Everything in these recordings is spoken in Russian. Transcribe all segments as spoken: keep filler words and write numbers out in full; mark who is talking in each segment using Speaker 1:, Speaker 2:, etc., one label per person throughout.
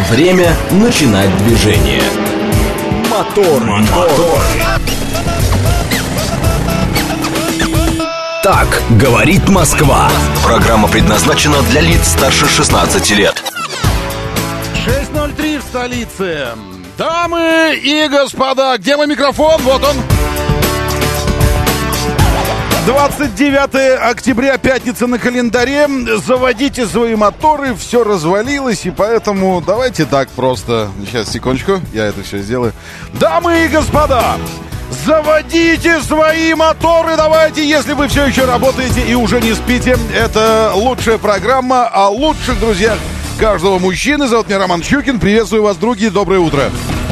Speaker 1: Время начинать движение. Мотор, мотор. Так говорит Москва. Программа предназначена для лиц старше шестнадцати лет.
Speaker 2: шесть ноль три в столице. Дамы и господа, где мой микрофон? Вот он. двадцать девятое октября, пятница на календаре. Заводите свои моторы, все развалилось, и поэтому давайте так просто. Сейчас, секундочку, я это все сделаю. Дамы и господа, заводите свои моторы, давайте, если вы все еще работаете и уже не спите. Это лучшая программа о лучших друзьях каждого мужчины. Зовут меня Роман Щукин. Приветствую вас, други, доброе утро.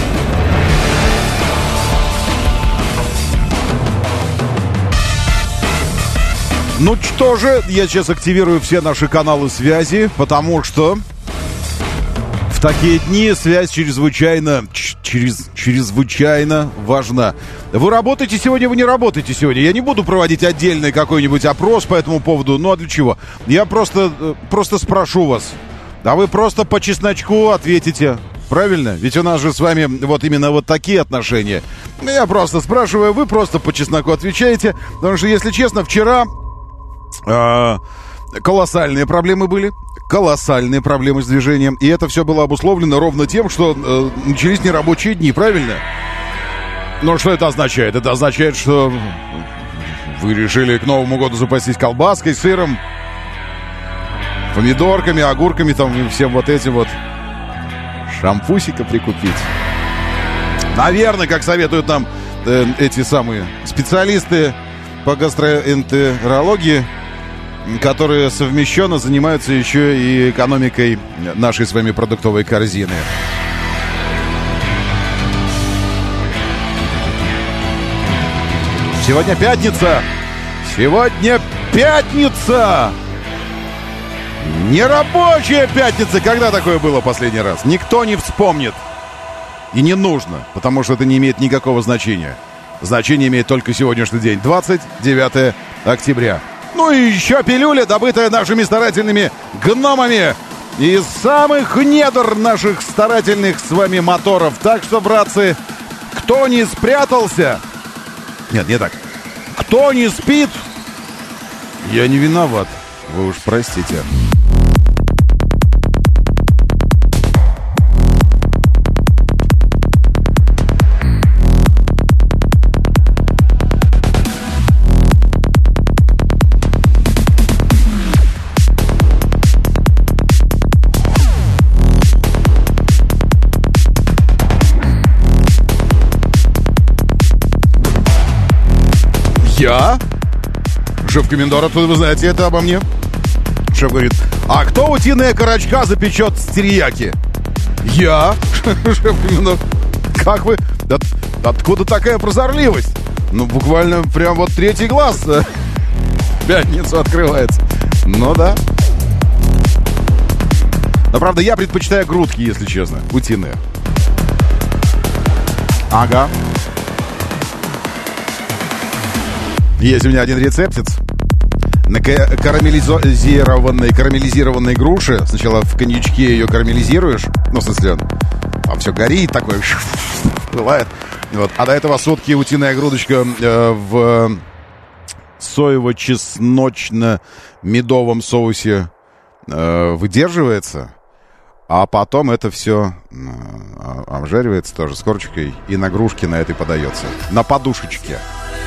Speaker 2: Ну что же, я сейчас активирую все наши каналы связи, потому что в такие дни связь чрезвычайно, через, чрезвычайно важна. Вы работаете сегодня, вы не работаете сегодня. Я не буду проводить отдельный какой-нибудь опрос по этому поводу. Ну а для чего? Я просто, просто спрошу вас, а вы просто по чесночку ответите. Правильно? Ведь у нас же с вами вот именно вот такие отношения. Я просто спрашиваю, вы просто по чесноку отвечаете. Потому что, если честно, вчера... А, колоссальные проблемы были, колоссальные проблемы с движением. И это все было обусловлено ровно тем, что э, начались нерабочие дни, правильно? Но что это означает? Это означает, что вы решили к Новому году запастись колбаской, сыром, помидорками, огурками там и всем вот этим вот, шампусика прикупить. Наверное, как советуют нам э, эти самые специалисты по гастроэнтерологии, которые совмещенно занимаются еще и экономикой нашей с вами продуктовой корзины. Сегодня пятница! Сегодня пятница! Нерабочая пятница! Когда такое было последний раз? Никто не вспомнит. И не нужно, потому что это не имеет никакого значения. Значение имеет только сегодняшний день, двадцать девятое октября. Ну и еще пилюля, добытая нашими старательными гномами из самых недр наших старательных с вами моторов. Так что, братцы, кто не спрятался... Нет, не так. Кто не спит, я не виноват. Вы уж простите. Я? Шеф-комендор, откуда вы знаете это обо мне? Шеф говорит, а кто утиные окорочка запечет с терияки? Я? Шеф-комендор, как вы? От, откуда такая прозорливость? Ну, буквально прям вот третий глаз в пятницу открывается. Ну да. Но, правда, я предпочитаю грудки, если честно, утиные. Ага. Есть у меня один рецептец на карамелизированной, карамелизированной груши. Сначала в коньячке ее карамелизируешь. Ну, в смысле, там все горит, такое пылает. Вот. А до этого сутки утиная грудочка э, в соево-чесночно-медовом соусе э, выдерживается. А потом это все э, обжаривается тоже с корочкой. И на грушке на этой подается. На подушечке.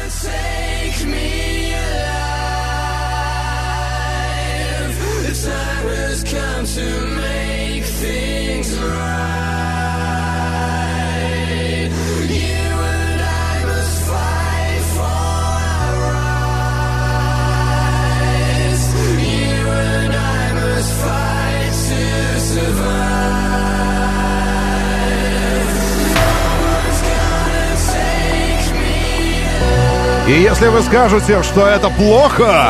Speaker 2: И если вы скажете, что это плохо,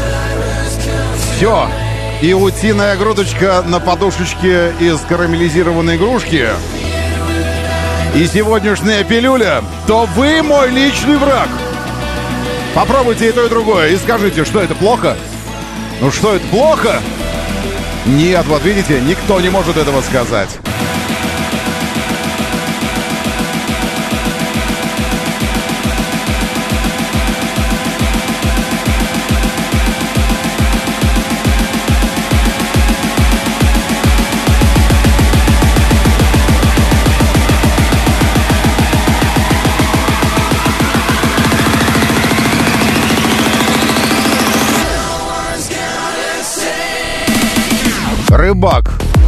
Speaker 2: все, и утиная грудочка на подушечке из карамелизированной грушки, и сегодняшняя пилюля, то вы мой личный враг. Попробуйте и то, и другое, и скажите, что это плохо. Ну что, это плохо? Нет, вот видите, никто не может этого сказать. рыбак.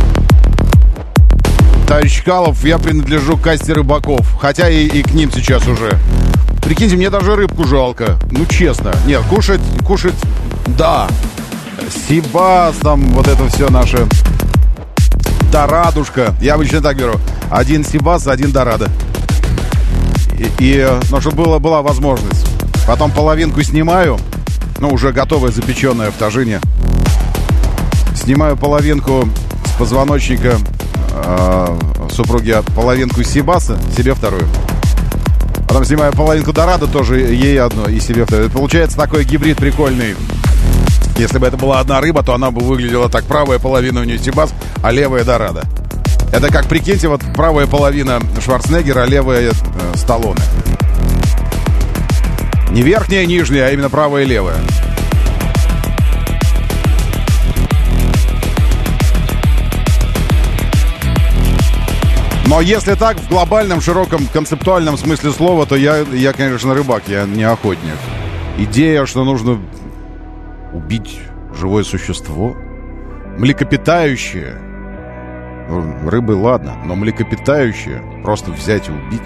Speaker 2: Товарищ Чкалов, я принадлежу к касте рыбаков. Хотя и, и к ним сейчас уже. Прикиньте, мне даже рыбку жалко. Ну, честно. Нет, кушать, кушать, да. Сибас, там вот это все наше. Дорадушка. Я обычно так беру. Один Сибас, один Дорадо. И, и ну, чтобы было, была возможность. Потом половинку снимаю. Ну, уже готовая, запеченная в тажине. Снимаю половинку с позвоночника э, супруги, половинку Сибаса, себе вторую. Потом снимаю половинку Дорадо, тоже ей одну и себе вторую. Получается такой гибрид прикольный. Если бы это была одна рыба, то она бы выглядела так. Правая половина у нее Сибас, а левая Дорадо. Это как, прикиньте, вот правая половина Шварценеггера, а левая э, Сталлоне. Не верхняя, нижняя, а именно правая и левая. Но если так, в глобальном, широком, концептуальном смысле слова, то я, я, конечно, рыбак, я не охотник. Идея, что нужно убить живое существо, млекопитающее. Ну, рыбы, ладно, но млекопитающее просто взять и убить.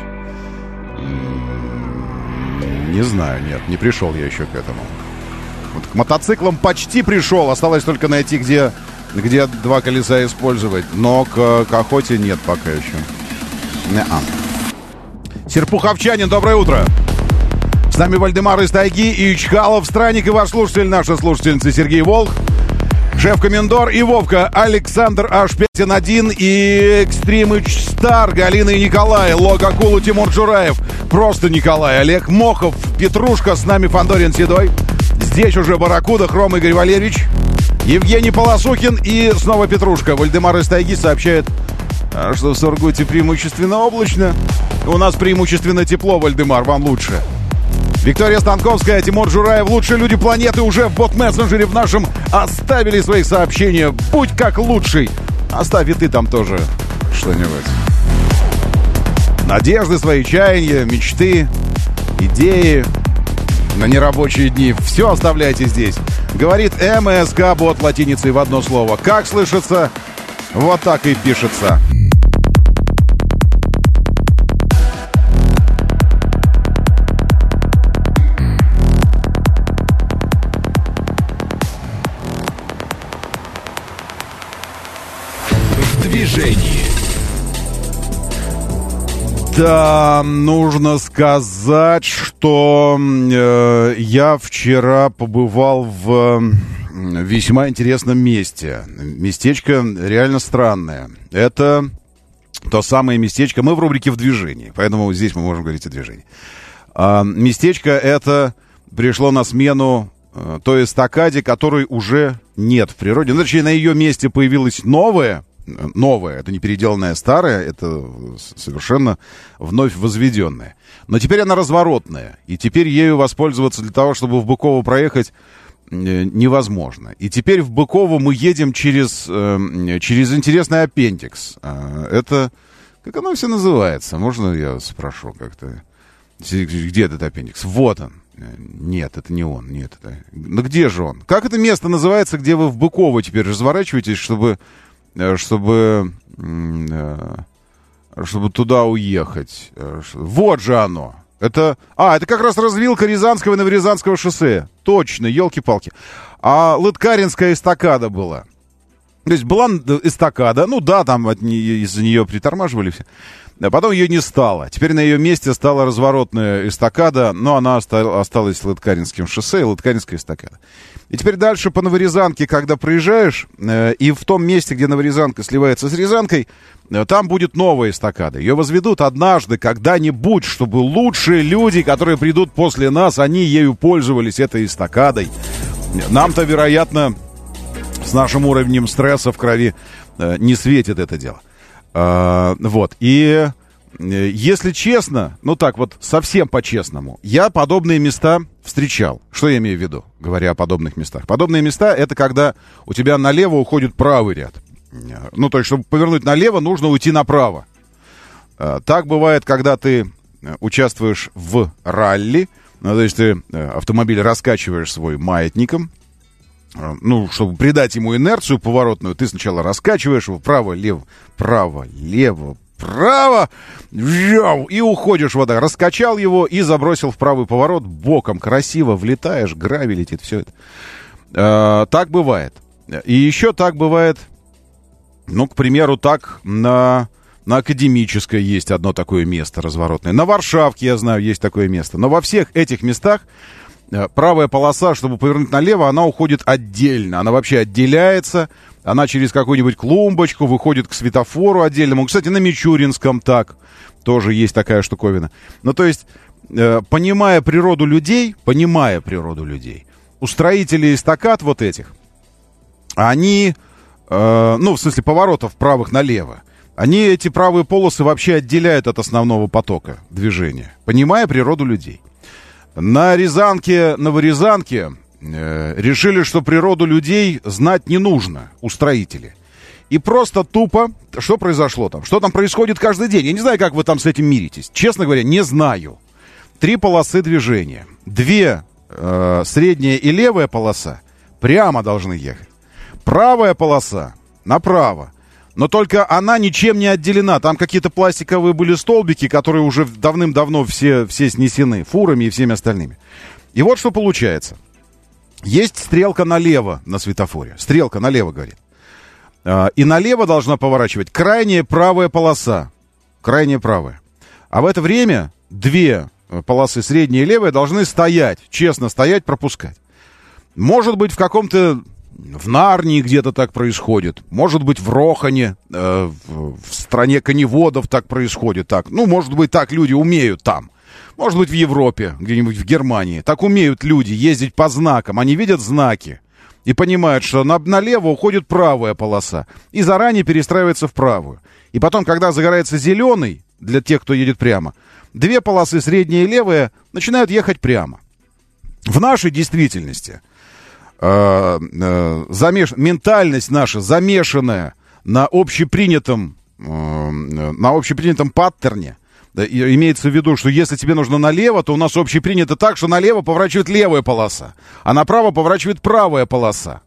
Speaker 2: Не знаю, нет, не пришел я еще к этому. Вот к мотоциклам почти пришел, осталось только найти, где, где два колеса использовать. Но к, к охоте нет пока еще. Не-а. Серпуховчанин, доброе утро. С нами Вальдемар из тайги и Чкалов, Странник и ваш слушатель, наша слушательница Сергей Волк, Шеф-комендор и Вовка, Александр Аш пять эн один и Экстримыч Стар, Галина и Николай, Лога Кулу, Тимур Джураев, просто Николай, Олег Мохов, Петрушка, с нами Фандорин Седой, здесь уже Барракуда, Хром Игорь Валерьевич, Евгений Полосухин и снова Петрушка. Вальдемар из тайги сообщает, что в Сургуте преимущественно облачно. У нас преимущественно тепло, Вальдемар, вам лучше. Виктория Станковская, Тимур Джураев, лучшие люди планеты уже в бот-мессенджере в нашем оставили свои сообщения. Будь как лучший. Оставь и ты там тоже что-нибудь. Надежды свои, чаяния, мечты, идеи на нерабочие дни. Все оставляйте здесь. Говорит МСК бот латиницей в одно слово. Как слышится, вот так и пишется.
Speaker 1: Движение.
Speaker 2: Да, нужно сказать, что э, я вчера побывал в весьма интересном месте. Местечко реально странное. Это то самое местечко. Мы в рубрике «В движении», поэтому здесь мы можем говорить о движении. А, местечко это пришло на смену э, той эстакаде, которой уже нет в природе. Ну, точнее, на ее месте появилась новая. Новое, это не переделанное старое, это совершенно вновь возведенное. Но теперь она разворотная, и теперь ею воспользоваться для того, чтобы в Быково проехать, невозможно. И теперь в Быково мы едем через, через интересный аппендикс. Это, как оно все называется? Можно я спрошу как-то? Где этот аппендикс? Вот он. Нет, это не он. Нет, это... Ну где же он? Как это место называется, где вы в Быково теперь разворачиваетесь, чтобы... чтобы, чтобы туда уехать. Вот же оно. Это, а, это как раз развилка Рязанского и Новорязанского шоссе. Точно, елки-палки. А Лыткаринская эстакада была. То есть была эстакада, ну да, там от нее, из-за нее притормаживали все. А потом ее не стало. Теперь на ее месте стала разворотная эстакада, но она осталась с Лыткаринским шоссе и Лыткаринская эстакада. И теперь дальше по Новорязанке, когда проезжаешь, э, и в том месте, где Новорязанка сливается с Рязанкой, э, там будет новая эстакада. Ее возведут однажды, когда-нибудь, чтобы лучшие люди, которые придут после нас, они ею пользовались, этой эстакадой. Нам-то, вероятно, с нашим уровнем стресса в крови э, не светит это дело. Uh, вот, и э, если честно, ну так вот, совсем по-честному, я подобные места встречал. Что я имею в виду, говоря о подобных местах? Подобные места — это когда у тебя налево уходит правый ряд. Ну, то есть, чтобы повернуть налево, нужно уйти направо. Uh, так бывает, когда ты участвуешь в ралли, ну, то есть ты автомобиль раскачиваешь свой маятником, ну, чтобы придать ему инерцию поворотную, ты сначала раскачиваешь его вправо-лево, право-лево, право, и уходишь в вода. Раскачал его и забросил в правый поворот боком. Красиво влетаешь, гравий летит, все это. А, так бывает. И еще так бывает, ну, к примеру, так на, на Академической есть одно такое место разворотное. На Варшавке, я знаю, есть такое место. Но во всех этих местах правая полоса, чтобы повернуть налево, она уходит отдельно. Она вообще отделяется. Она через какую-нибудь клумбочку выходит к светофору отдельному. Кстати, на Мичуринском так тоже есть такая штуковина. Ну, то есть, э, понимая природу людей, понимая природу людей, устроители эстакад вот этих, они, э, ну, в смысле поворотов правых налево, они эти правые полосы вообще отделяют от основного потока движения, понимая природу людей. На Рязанке, Новорязанке э, решили, что природу людей знать не нужно, устроители. И просто тупо, что произошло там? Что там происходит каждый день? Я не знаю, как вы там с этим миритесь. Честно говоря, не знаю. Три полосы движения. Две, э, средняя и левая полоса, прямо должны ехать. Правая полоса направо. Но только она ничем не отделена. Там какие-то пластиковые были столбики, которые уже давным-давно все, все снесены фурами и всеми остальными. И вот что получается. Есть стрелка налево на светофоре. Стрелка налево, говорит. И налево должна поворачивать крайняя правая полоса. Крайняя правая. А в это время две полосы, средняя и левая, должны стоять. Честно стоять, пропускать. Может быть, в каком-то... В Нарнии где-то так происходит. Может быть, в Рохане, э, в, в стране коневодов так происходит. Так. Ну, может быть, так люди умеют там. Может быть, в Европе, где-нибудь в Германии. Так умеют люди ездить по знакам. Они видят знаки и понимают, что на, налево уходит правая полоса. И заранее перестраивается в правую. И потом, когда загорается зеленый, для тех, кто едет прямо, две полосы, средняя и левая, начинают ехать прямо. В нашей действительности... Э, э, замеш... ментальность наша замешанная на общепринятом, э, на общепринятом паттерне. Да, и имеется в виду, что если тебе нужно налево, то у нас общепринято так, что налево поворачивает левая полоса, а направо поворачивает правая полоса.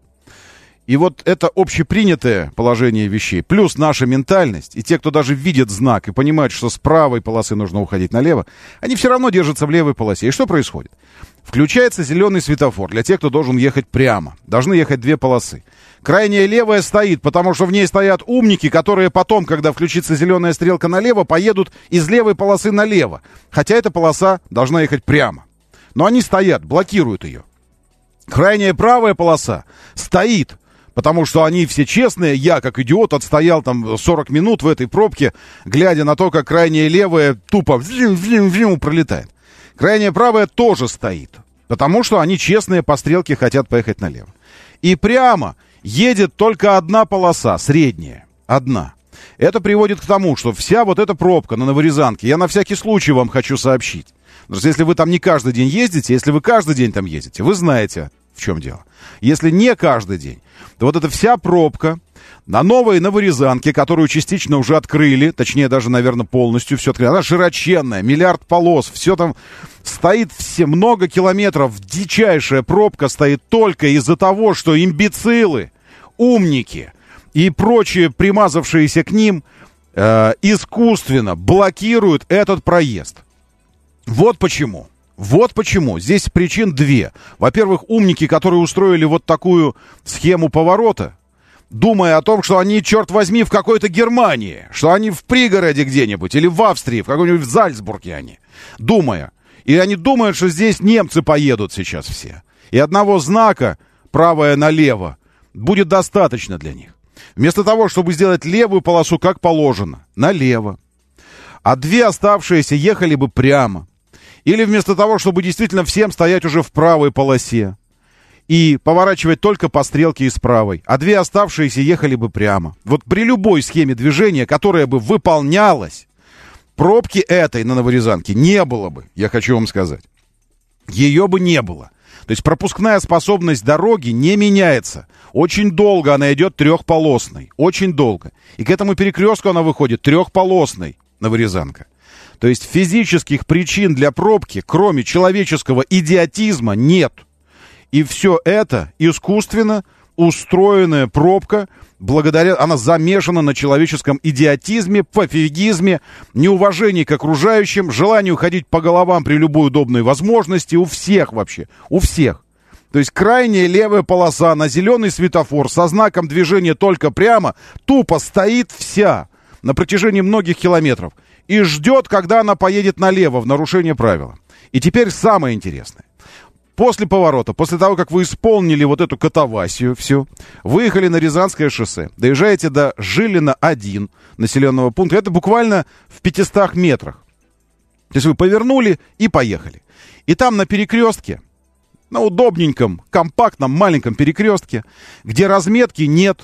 Speaker 2: И вот это общепринятое положение вещей, плюс наша ментальность, и те, кто даже видит знак и понимают, что с правой полосы нужно уходить налево, они все равно держатся в левой полосе. И что происходит? Включается зеленый светофор для тех, кто должен ехать прямо. Должны ехать две полосы. Крайняя левая стоит, потому что в ней стоят умники, которые потом, когда включится зеленая стрелка налево, поедут из левой полосы налево. Хотя эта полоса должна ехать прямо. Но они стоят, блокируют ее. Крайняя правая полоса стоит, потому что они все честные. Я, как идиот, отстоял там сорок минут в этой пробке, глядя на то, как крайняя левая тупо вжим-вжим-вжим пролетает. Крайняя правая тоже стоит, потому что они честные по стрелке хотят поехать налево. И прямо едет только одна полоса, средняя, одна. Это приводит к тому, что вся вот эта пробка на Новорязанке, я на всякий случай вам хочу сообщить. Потому что если вы там не каждый день ездите, если вы каждый день там ездите, вы знаете, в чем дело. Если не каждый день, то вот эта вся пробка на новой Новорязанке, которую частично уже открыли, точнее даже, наверное, полностью все открыли, она широченная, миллиард полос, все там стоит, все много километров, дичайшая пробка стоит только из-за того, что имбецилы, умники и прочие примазавшиеся к ним э, искусственно блокируют этот проезд. Вот почему. Вот почему. Здесь причин две. Во-первых, умники, которые устроили вот такую схему поворота, думая о том, что они, черт возьми, в какой-то Германии, что они в пригороде где-нибудь, или в Австрии, в каком-нибудь в Зальцбурге они, думая. И они думают, что здесь немцы поедут сейчас все. И одного знака, правое налево, будет достаточно для них. Вместо того, чтобы сделать левую полосу, как положено, налево. А две оставшиеся ехали бы прямо. Или вместо того, чтобы действительно всем стоять уже в правой полосе и поворачивать только по стрелке из правой, а две оставшиеся ехали бы прямо. Вот при любой схеме движения, которая бы выполнялась, пробки этой на Новорязанке не было бы, я хочу вам сказать. Ее бы не было. То есть пропускная способность дороги не меняется. Очень долго она идет трехполосной. Очень долго. И к этому перекрестку она выходит трехполосной, Новорязанка. То есть физических причин для пробки, кроме человеческого идиотизма, нет. И все это искусственно устроенная пробка, благодаря, она замешана на человеческом идиотизме, пофигизме, неуважении к окружающим, желанию ходить по головам при любой удобной возможности, у всех вообще, у всех. То есть крайняя левая полоса на зеленый светофор со знаком движения только прямо тупо стоит вся на протяжении многих километров и ждет, когда она поедет налево в нарушение правила. И теперь самое интересное. После поворота, после того, как вы исполнили вот эту катавасию всю, выехали на Рязанское шоссе, доезжаете до Жилина один населенного пункта, это буквально в пятистах метрах. То есть вы повернули и поехали. И там на перекрестке, на удобненьком, компактном, маленьком перекрестке, где разметки нет,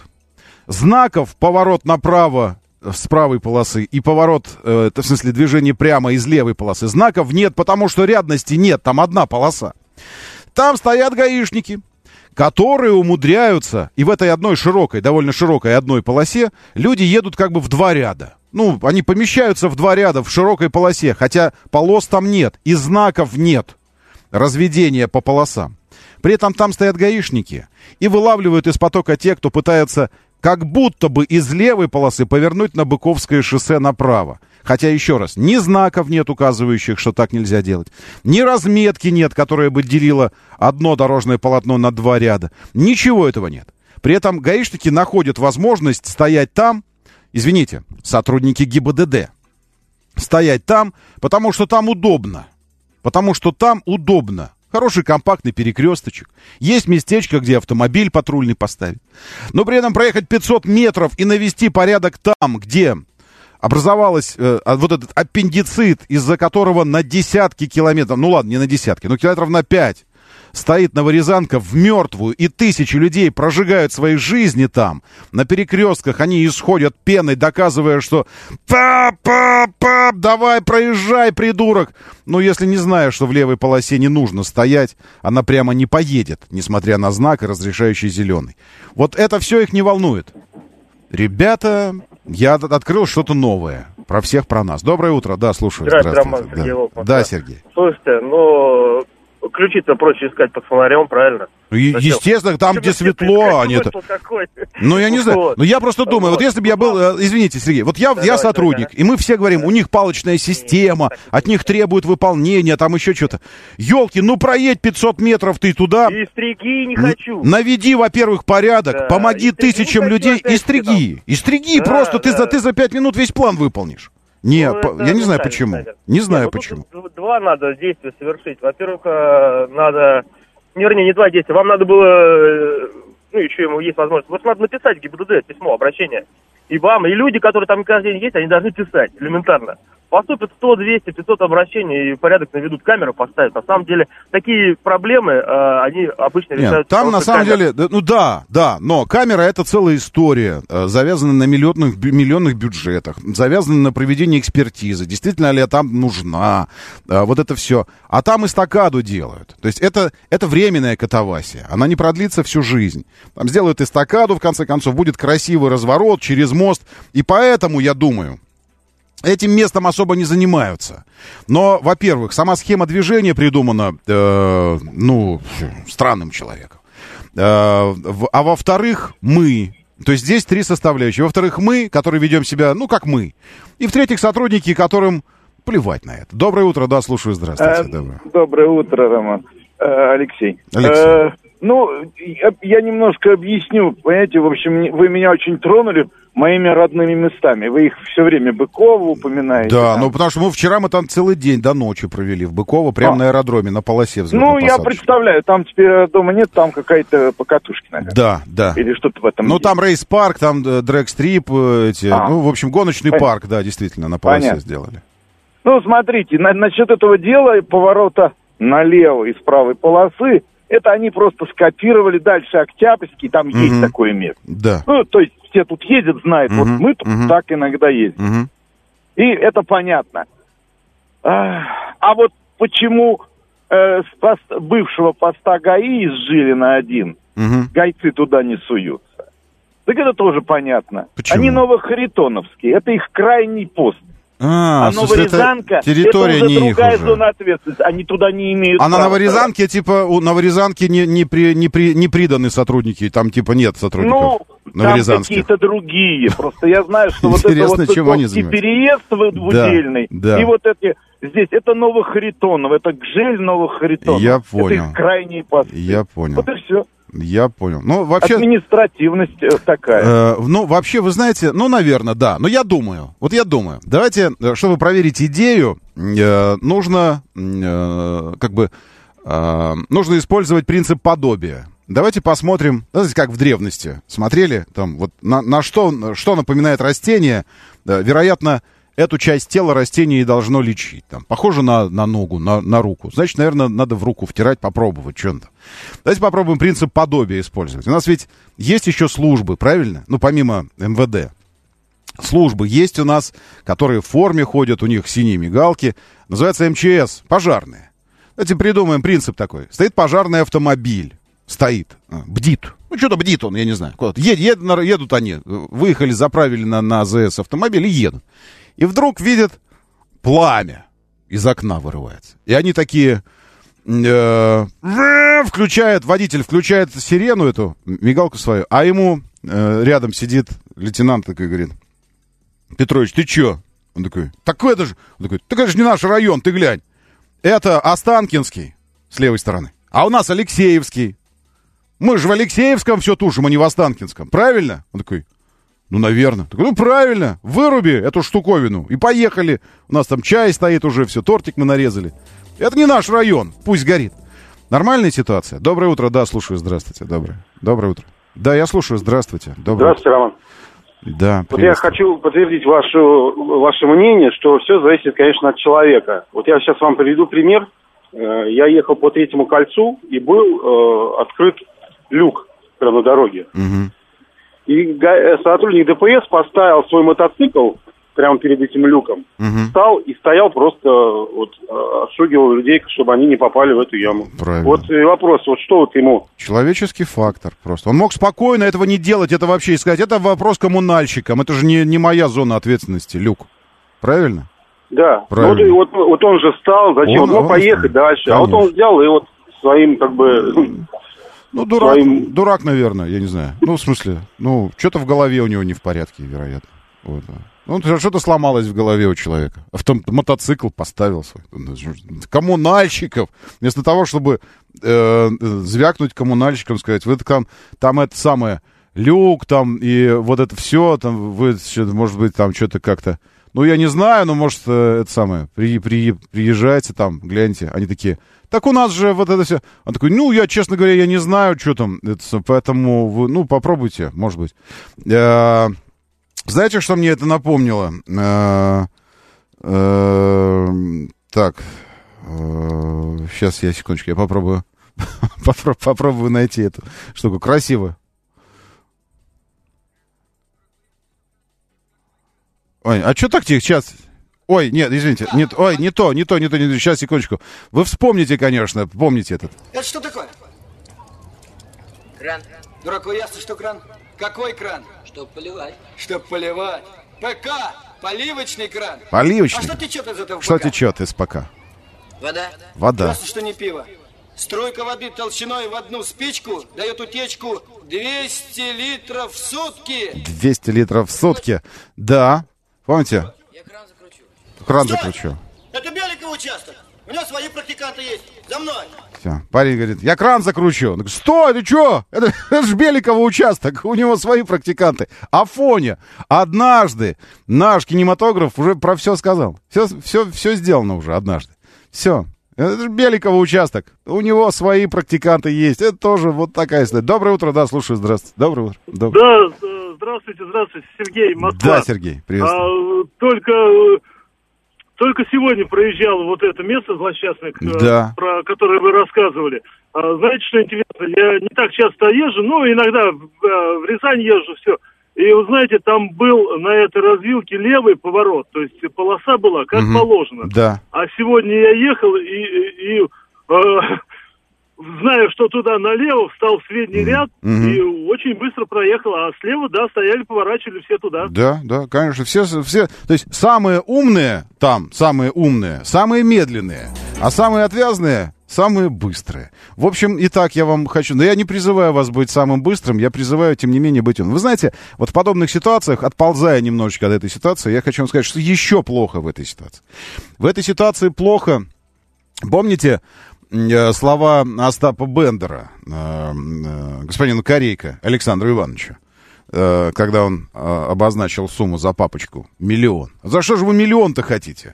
Speaker 2: знаков поворот направо с правой полосы и поворот, э, в смысле движение прямо из левой полосы, знаков нет, потому что рядности нет, там одна полоса. Там стоят гаишники, которые умудряются, и в этой одной широкой, довольно широкой одной полосе люди едут как бы в два ряда. Ну, они помещаются в два ряда в широкой полосе, хотя полос там нет, и знаков нет разведения по полосам. При этом там стоят гаишники и вылавливают из потока те, кто пытается как будто бы из левой полосы повернуть на Быковское шоссе направо. Хотя, еще раз, ни знаков нет, указывающих, что так нельзя делать, ни разметки нет, которая бы делила одно дорожное полотно на два ряда. Ничего этого нет. При этом гаишники находят возможность стоять там, извините, сотрудники ГИБДД, стоять там, потому что там удобно. Потому что там удобно. Хороший компактный перекресточек. Есть местечко, где автомобиль патрульный поставить. Но при этом проехать пятьсот метров и навести порядок там, где образовалась э, вот этот аппендицит, из-за которого на десятки километров, ну ладно, не на десятки, но километров на пять стоит Новорязанка в мертвую, и тысячи людей прожигают свои жизни там. На перекрестках они исходят пеной, доказывая, что «Пап, пап, пап, давай, проезжай, придурок!» Ну, если не знаешь, что в левой полосе не нужно стоять, она прямо не поедет, несмотря на знак, разрешающий зеленый. Вот это все их не волнует. Ребята, я открыл что-то новое. Про всех, про нас. Доброе утро, да, слушаю.
Speaker 3: Здравствуйте, Роман, Сергей Волков.
Speaker 2: Да, Сергей.
Speaker 3: Слушайте, ну... Ключи-то проще искать под фонарем, правильно?
Speaker 2: Е- естественно, там, где светло, они это... Ну, я не знаю. Вот. Ну, я просто думаю, вот, вот если бы я был... Извините, Сергей, вот я, да, я сотрудник, да, да. И мы все говорим, да. У них палочная система, от них требуют выполнения, там еще что-то. Ёлки, ну, проедь пятьсот метров ты туда.
Speaker 3: И стриги не хочу.
Speaker 2: Наведи, во-первых, порядок, да. Помоги и тысячам людей и стриги. И стриги, да, просто да. Ты, за, ты за пять минут весь план выполнишь. Нет, ну, я не знаю почему. Наверное. Не знаю Нет, почему.
Speaker 3: Тут два надо действия совершить. Во-первых, надо... Не, вернее, не два действия. Вам надо было... Ну, еще ему есть возможность. Вот надо написать ГИБДД письмо, обращение. И вам, и люди, которые там каждый день есть, они должны писать, элементарно. Поступит сто, двести, пятьсот обращений, и порядок наведут, камеру поставят. На самом деле, такие проблемы, э, они обычно
Speaker 2: Нет,
Speaker 3: решаются...
Speaker 2: Там, на самом камер. деле, ну да, да, но камера — это целая история, э, завязана на миллионных, миллионных бюджетах, завязана на проведении экспертизы, действительно ли там нужна, э, вот это все. А там эстакаду делают. То есть это, это временная катавасия, она не продлится всю жизнь. Там сделают эстакаду, в конце концов, будет красивый разворот через мост, и поэтому, я думаю... Этим местом особо не занимаются. Но, во-первых, сама схема движения придумана, э, ну, странным человеком. Э, в, а во-вторых, мы. То есть здесь три составляющие. Во-вторых, мы, которые ведем себя, ну, как мы. И, в-третьих, сотрудники, которым плевать на это. Доброе утро, да, слушаю, здравствуйте.
Speaker 4: Э, доброе. доброе утро, Роман. Э, Алексей.
Speaker 2: Алексей.
Speaker 4: Э, ну, я, я немножко объясню. Понимаете, в общем, вы меня очень тронули моими родными местами. Вы их все время Быково упоминаете.
Speaker 2: Да,
Speaker 4: там.
Speaker 2: ну потому что мы вчера мы там целый день до ночи провели в Быково, прямо а. на аэродроме, на полосе взлетно-посадочной.
Speaker 4: Ну, я представляю, там теперь дома нет, там какая-то покатушки, наверное.
Speaker 2: Да, да.
Speaker 4: Или что-то в этом.
Speaker 2: Ну, там рейс-парк, там дрэг-стрип, эти, а. ну, в общем, гоночный Понятно. парк, да, действительно, на полосе Понятно. сделали.
Speaker 4: Ну, смотрите, на, насчет этого дела, поворота налево из правой полосы, это они просто скопировали дальше Октябрьский, там угу. есть такое место.
Speaker 2: Да.
Speaker 4: Ну, то есть все тут ездят, знают, угу. вот мы тут угу. так иногда ездим. Угу. И это понятно. А, а вот почему э, с пост, бывшего поста ГАИ из Жилина один угу. гайцы туда не суются? Так это тоже понятно.
Speaker 2: Почему?
Speaker 4: Они новохаритоновские, это их крайний пост.
Speaker 2: А,
Speaker 4: а Новорязанка,
Speaker 2: территория
Speaker 4: это уже
Speaker 2: не
Speaker 4: другая
Speaker 2: их уже.
Speaker 4: зона ответственности. Они туда не имеют
Speaker 2: А
Speaker 4: права.
Speaker 2: на Новорязанке, типа, у Новорязанки не, не, при, не, при, не приданы сотрудники, там, типа, нет сотрудников
Speaker 4: ну,
Speaker 2: новорязанских.
Speaker 4: Там какие-то другие. Просто я знаю, что вот это вот
Speaker 2: чем они
Speaker 4: Сыковский переезд в удельный,
Speaker 2: да.
Speaker 4: и вот эти... Здесь это Новых Харитонов, это Гжель Новых Харитонов.
Speaker 2: Я понял.
Speaker 4: Это их крайние посты.
Speaker 2: Я понял.
Speaker 4: Вот и все.
Speaker 2: Я понял. Ну, вообще...
Speaker 4: Административность такая.
Speaker 2: Э, ну, вообще, вы знаете, ну, наверное, да. Но я думаю, вот я думаю, давайте, чтобы проверить идею, э, нужно, э, как бы, э, нужно использовать принцип подобия. Давайте посмотрим, знаете, как в древности смотрели, там, вот на, на что, что напоминает растение, да, вероятно, эту часть тела растение и должно лечить. Там, похоже на, на ногу, на, на руку. Значит, наверное, надо в руку втирать, попробовать что-то. Давайте попробуем принцип подобия использовать. У нас ведь есть еще службы, правильно? Ну, помимо эм вэ дэ. Службы есть у нас, которые в форме ходят, у них синие мигалки. Называется эм че эс, пожарные. Давайте придумаем принцип такой. Стоит пожарный автомобиль. Стоит, бдит. Ну, что-то бдит он, я не знаю. Куда-то. Ед, ед, едут они, выехали, заправили на, на а зэ эс автомобиль и едут. И вдруг видят пламя из окна вырывается. И они такие... Э, включают, водитель включает сирену эту, мигалку свою, а ему э, рядом сидит лейтенант такой, говорит: Петрович, ты чё? Он такой: так это же... Он такой: так это же не наш район, ты глянь. Это Останкинский с левой стороны, а у нас Алексеевский. Мы же в Алексеевском все тушим, а не в Останкинском. Правильно? Он такой: ну, наверное. Такой: ну, правильно, выруби эту штуковину. И поехали. У нас там чай стоит уже, все, тортик мы нарезали. Это не наш район, пусть горит. Нормальная ситуация? Доброе утро, да, слушаю, здравствуйте. Доброе, доброе утро. Да, я слушаю, здравствуйте. Доброе
Speaker 5: здравствуйте, Роман.
Speaker 2: Да,
Speaker 5: вот я хочу подтвердить вашу, ваше мнение, что все зависит, конечно, от человека. Вот я сейчас вам приведу пример. Я ехал по Третьему кольцу, и был э, открыт люк прямо на дороге.
Speaker 2: Угу.
Speaker 5: И сотрудник дэ пэ эс поставил свой мотоцикл прямо перед этим люком,
Speaker 2: угу.
Speaker 5: встал и стоял просто, вот, отшугивал людей, чтобы они не попали в эту яму.
Speaker 2: Правильно.
Speaker 5: Вот и вопрос, вот что вот ему...
Speaker 2: Человеческий фактор просто. Он мог спокойно этого не делать, это вообще искать. Это вопрос коммунальщикам, это же не, не моя зона ответственности, люк. Правильно?
Speaker 5: Да.
Speaker 2: Правильно.
Speaker 5: Вот, вот, вот он же встал, зачем? Он, он мог он поехать встал. Дальше. Конечно. А вот он взял и вот своим, как бы...
Speaker 2: Ну, дурак,
Speaker 5: своим...
Speaker 2: дурак, наверное, я не знаю. Ну, в смысле, ну, что-то в голове у него не в порядке, вероятно. Вот. Ну, что-то сломалось в голове у человека. Авто, мотоцикл поставил свой. Коммунальщиков. Вместо того, чтобы э, звякнуть коммунальщикам, сказать: вы там, там это самое, люк, там, и вот это все, там, вы, может быть, там что-то как-то... Ну, я не знаю, но, может, это самое, при, при, приезжайте там, гляньте. Они такие: так у нас же вот это все. Он такой: ну, я, честно говоря, я не знаю, что там, это, поэтому, вы, ну, попробуйте, может быть. Знаете, что мне это напомнило? Э, э, так, э, сейчас я, секундочку, я попробую, попробую найти эту штуку. Красиво. Ой, а что так тихо? Сейчас. Ой, нет, извините, нет, ой, не то, не то, не то, не то. Сейчас, секундочку. Вы вспомните, конечно, помните этот.
Speaker 6: Это что такое? Кран. Дураку ясно, что кран? Какой кран? Чтоб поливать. Чтоб поливать. ПК. Поливочный кран.
Speaker 2: Поливочный.
Speaker 6: А что течет из этого ПК?
Speaker 2: Что течет из ПК?
Speaker 6: Вода.
Speaker 2: Вода.
Speaker 6: Ясно, что не пиво. Струйка воды толщиной в одну спичку дает утечку двести литров в сутки.
Speaker 2: двести литров в сутки. Да. Помните?
Speaker 6: Я кран закручу.
Speaker 2: Кран
Speaker 6: Стой!
Speaker 2: закручу.
Speaker 6: Это Беликов участок. У него свои практиканты есть. За мной.
Speaker 2: Все. Парень говорит: я кран закручу. Он говорит: стой, ты что? Это, это же Беликова участок. У него свои практиканты. Афоня. Однажды наш кинематограф уже про все сказал. Все, все, все сделано уже однажды. Все. Это же Беликова участок. У него свои практиканты есть. Это тоже вот такая история. Доброе утро, да, слушаю, здравствуйте. Доброе утро. Доброе.
Speaker 7: Да, здравствуйте, здравствуйте, Сергей, Москва.
Speaker 2: Да, Сергей, приветствую.
Speaker 7: А, только, только сегодня проезжал вот это место злосчастное,
Speaker 2: да.
Speaker 7: про которое вы рассказывали. А, знаете, что интересно? Я не так часто езжу, но иногда в, в Рязань езжу, все. И, вы знаете, там был на этой развилке левый поворот, то есть полоса была как угу. положено.
Speaker 2: Да.
Speaker 7: А сегодня я ехал, и, и, и э, зная, что туда налево, встал в средний mm-hmm. ряд mm-hmm. и очень быстро проехал. А слева, да, стояли, поворачивали все туда.
Speaker 2: Да, да, конечно. Все, все, то есть самые умные там, самые умные, самые медленные, а самые отвязные самые быстрые. В общем, и так я вам хочу... Но я не призываю вас быть самым быстрым, я призываю, тем не менее, быть умным. Вы знаете, вот в подобных ситуациях, отползая немножечко от этой ситуации, я хочу вам сказать, что еще плохо в этой ситуации. В этой ситуации плохо... Помните э, слова Остапа Бендера, э, э, господина Корейка, Александра Ивановича, э, когда он э, обозначил сумму за папочку? Миллион. За что же вы миллион-то хотите?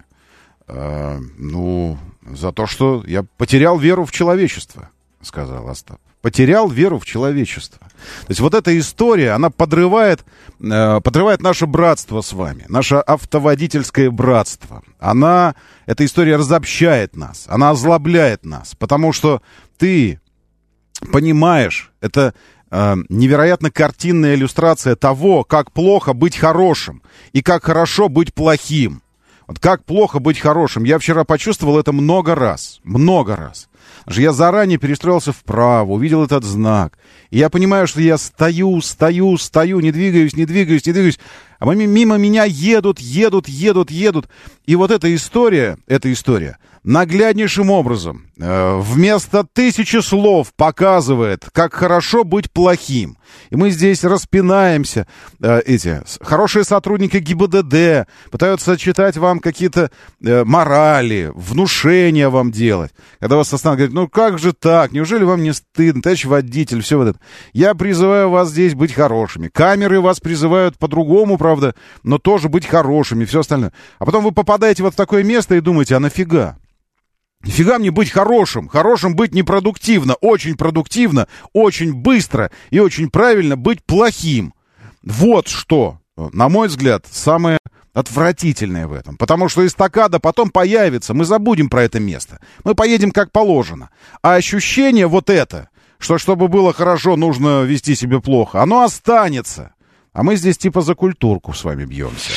Speaker 2: Э, ну... За то, что я потерял веру в человечество, сказал Остап. Потерял веру в человечество. То есть вот эта история, она подрывает, э, подрывает наше братство с вами, наше автоводительское братство. Она, эта история разобщает нас, она озлобляет нас, потому что ты понимаешь, это э, невероятно картинная иллюстрация того, как плохо быть хорошим и как хорошо быть плохим. Вот как плохо быть хорошим. Я вчера почувствовал это много раз. Много раз. Потому что я заранее перестроился вправо, увидел этот знак. И я понимаю, что я стою, стою, стою, не двигаюсь, не двигаюсь, не двигаюсь. А мимо меня едут, едут, едут, едут. И вот эта история, эта история нагляднейшим образом, э, вместо тысячи слов показывает, как хорошо быть плохим. И мы здесь распинаемся. Э, эти хорошие сотрудники ГИБДД пытаются читать вам какие-то э, морали, внушения вам делать. Когда вас останавливают, говорят, ну как же так? Неужели вам не стыдно? Товарищ водитель, все вот это. Я призываю вас здесь быть хорошими. Камеры вас призывают по-другому, правда, но тоже быть хорошими, все остальное. А потом вы попадаете вот в такое место и думаете, а нафига? Нифига мне быть хорошим. Хорошим быть непродуктивно. Очень продуктивно, очень быстро и очень правильно быть плохим. Вот что, на мой взгляд, самое отвратительное в этом. Потому что эстакада потом появится. Мы забудем про это место. Мы поедем как положено. А ощущение вот это, что чтобы было хорошо, нужно вести себя плохо, оно останется. А мы здесь типа за культурку с вами бьемся.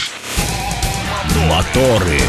Speaker 1: Моторы.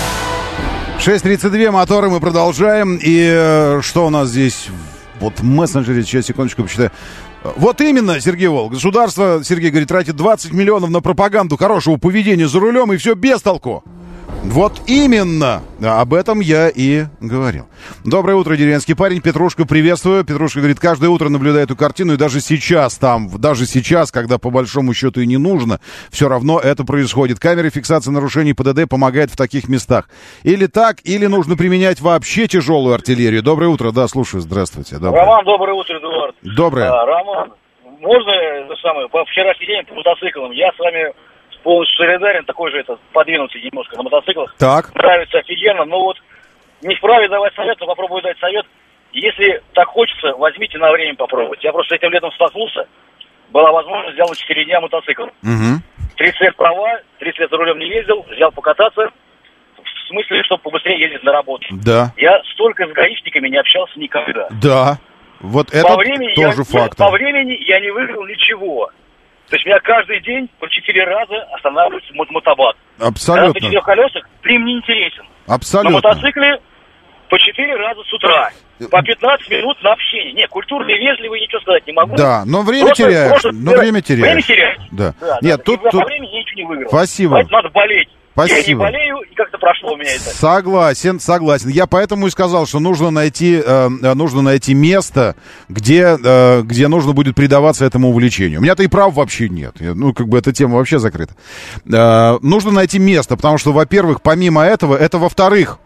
Speaker 2: шесть тридцать два, моторы, мы продолжаем. И э, что у нас здесь? Вот в мессенджере, сейчас, секундочку, почитаю. Вот именно, Сергей Волк. Государство, Сергей говорит, тратит двадцать миллионов на пропаганду хорошего поведения за рулем, и все без толку. Вот именно об этом я и говорил. Доброе утро, деревенский парень. Петрушка, приветствую. Петрушка говорит, каждое утро наблюдаю эту картину, и даже сейчас там, даже сейчас, когда по большому счету и не нужно, все равно это происходит. Камеры фиксации нарушений ПДД помогают в таких местах. Или так, или нужно применять вообще тяжелую артиллерию. Доброе утро, да, слушаю, здравствуйте. Доброе.
Speaker 8: Роман, доброе утро, Эдуард.
Speaker 2: Доброе.
Speaker 8: А, Роман, можно, это самое, по вчерашний день по мотоциклам, я с вами полностью солидарен, такой же это, подвинутый немножко на мотоциклах.
Speaker 2: Так.
Speaker 8: Нравится офигенно, но вот не вправе давать совет, но попробую дать совет. Если так хочется, возьмите на время попробовать. Я просто этим летом столкнулся, была возможность взял на четыре дня мотоцикл.
Speaker 2: Угу.
Speaker 8: тридцать лет права, тридцать лет за рулем не ездил, взял покататься, в смысле, чтобы побыстрее ездить на работу.
Speaker 2: Да.
Speaker 8: Я столько с гаишниками не общался никогда.
Speaker 2: Да, вот это
Speaker 8: по времени
Speaker 2: тоже
Speaker 8: я,
Speaker 2: факт.
Speaker 8: По времени я не выиграл ничего. То есть меня каждый день по четыре раза останавливается мот- мотобат.
Speaker 2: Абсолютно.
Speaker 8: Когда на четырех колесах ты мне интересен.
Speaker 2: Абсолютно.
Speaker 8: На мотоцикле по четыре раза с утра. По пятнадцать минут на общение. Не, культурный, вежливый, ничего сказать не могу.
Speaker 2: Да, но время
Speaker 8: просто,
Speaker 2: теряешь.
Speaker 8: Просто,
Speaker 2: но время теряешь.
Speaker 8: Время теряешь.
Speaker 2: Да.
Speaker 8: да
Speaker 2: Нет,
Speaker 8: да,
Speaker 2: тут,
Speaker 8: тут...
Speaker 2: тут...
Speaker 8: По времени я ничего не выиграл.
Speaker 2: Спасибо.
Speaker 8: Поэтому надо болеть.
Speaker 2: Спасибо.
Speaker 8: Я не болею, и как-то прошло у меня это.
Speaker 2: Согласен, согласен. Я поэтому и сказал, что нужно найти, э, нужно найти место, где, э, где нужно будет предаваться этому увлечению. У меня-то и прав вообще нет. Я, ну, как бы эта тема вообще закрыта. Э, нужно найти место, потому что, во-первых, помимо этого, это во-вторых,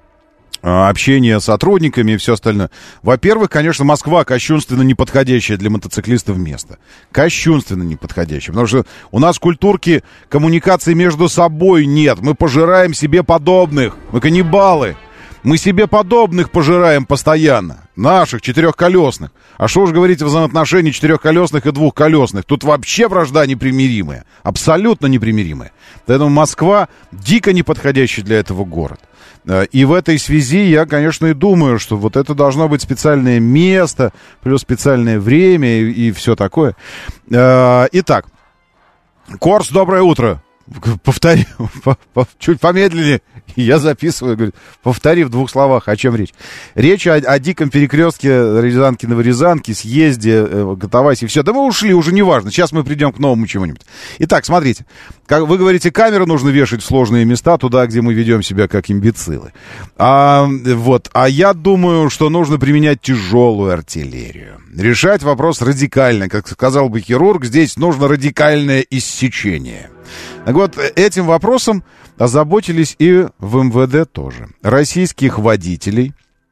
Speaker 2: общение с сотрудниками и все остальное. Во-первых, конечно, Москва кощунственно неподходящее для мотоциклистов место. Кощунственно неподходящее. Потому что у нас культурки коммуникации между собой нет. Мы пожираем себе подобных. Мы каннибалы. Мы себе подобных пожираем постоянно. Наших, четырехколесных. А что уж говорить о взаимоотношении четырехколесных и двухколесных. Тут вообще вражда непримиримая. Абсолютно непримиримая. Поэтому Москва дико неподходящий для этого город. И в этой связи я, конечно, и думаю, что вот это должно быть специальное место, плюс специальное время и, и все такое. Итак, Корс, доброе утро. Повтори, чуть помедленнее, я записываю, говорю, повтори в двух словах, о чем речь. Речь о, о диком перекрестке Рязанки-Новорязанки, съезде, э, Готовайся, и все. Да мы ушли, уже не важно, сейчас мы придем к новому чему-нибудь. Итак, смотрите, как вы говорите, камеры нужно вешать в сложные места, туда, где мы ведем себя как имбецилы. А, вот, а я думаю, что нужно применять тяжелую артиллерию. Решать вопрос радикально, как сказал бы хирург, здесь нужно радикальное иссечение. Так вот, этим вопросом озаботились и в эм вэ дэ тоже. Российских водителей...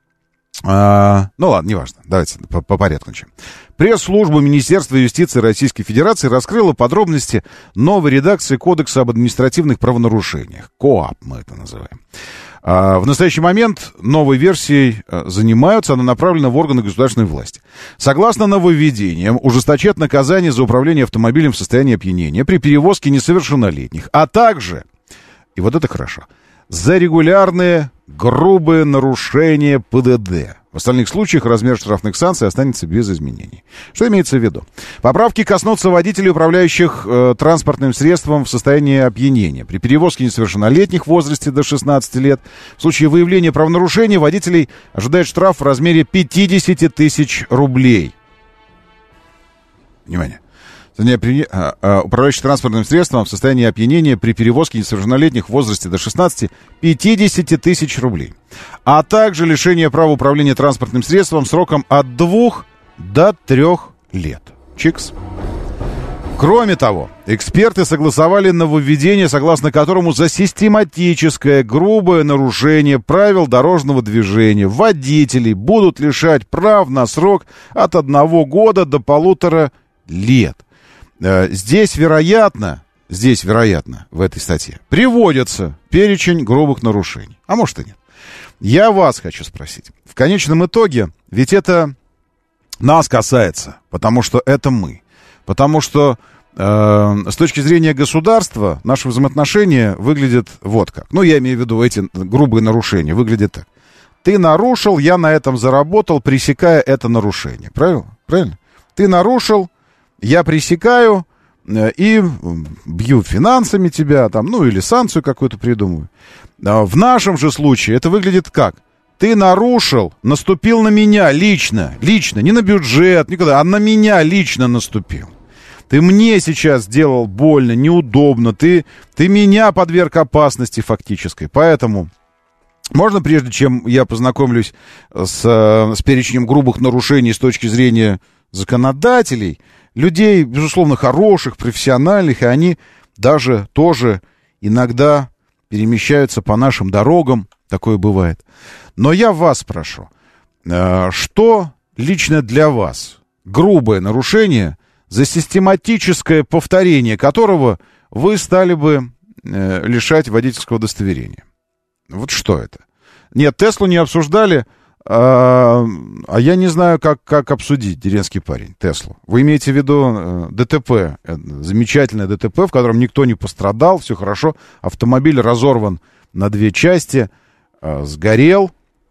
Speaker 2: А, ну ладно, неважно, давайте по, по порядку начнем. Пресс-служба Министерства юстиции Российской Федерации раскрыла подробности новой редакции Кодекса об административных правонарушениях. КоАП мы это называем. А, в настоящий момент новой версией занимаются, она направлена в органы государственной власти. Согласно нововведениям, ужесточат наказание за управление автомобилем в состоянии опьянения при перевозке несовершеннолетних, а также, и вот это хорошо, за регулярные грубые нарушения пэ дэ дэ. В остальных случаях размер штрафных санкций останется без изменений. Что имеется в виду? Поправки коснутся водителей, управляющих э, транспортным средством в состоянии опьянения. При перевозке несовершеннолетних в возрасте до шестнадцати лет в случае выявления правонарушения водителей ожидает штраф в размере пятьдесят тысяч рублей. Внимание. Управляющий транспортным средством в состоянии опьянения при перевозке несовершеннолетних в возрасте до шестнадцати пятьдесят тысяч рублей. А также лишение права управления транспортным средством сроком от двух до трех лет. Чикс. Кроме того, эксперты согласовали нововведение, согласно которому за систематическое грубое нарушение правил дорожного движения водителей будут лишать прав на срок от одного года до полутора лет. Здесь, вероятно, здесь, вероятно, в этой статье приводится перечень грубых нарушений. А может и нет. Я вас хочу спросить. В конечном итоге, ведь это нас касается, потому что это мы. Потому что э, с точки зрения государства наши взаимоотношения выглядят вот как. Ну, я имею в виду эти грубые нарушения. Выглядят так. Ты нарушил, я на этом заработал, пресекая это нарушение. Правильно? Правильно? Ты нарушил, я пресекаю и бью финансами тебя, там, ну, или санкцию какую-то придумываю. В нашем же случае это выглядит как? Ты нарушил, наступил на меня лично, лично, не на бюджет, никуда, а на меня лично наступил. Ты мне сейчас сделал больно, неудобно, ты, ты меня подверг опасности фактической. Поэтому можно, прежде чем я познакомлюсь с, с перечнем грубых нарушений с точки зрения законодателей, людей, безусловно, хороших, профессиональных, и они даже тоже иногда перемещаются по нашим дорогам, такое бывает. Но я вас прошу, что лично для вас грубое нарушение, за систематическое повторение которого вы стали бы лишать водительского удостоверения? Вот что это? Нет, Теслу не обсуждали. А, а я не знаю, как, как обсудить, деревенский парень, Теслу. Вы имеете в виду э, ДТП, э, замечательное ДТП, в котором никто не пострадал, все хорошо. Автомобиль разорван на две части, э, сгорел,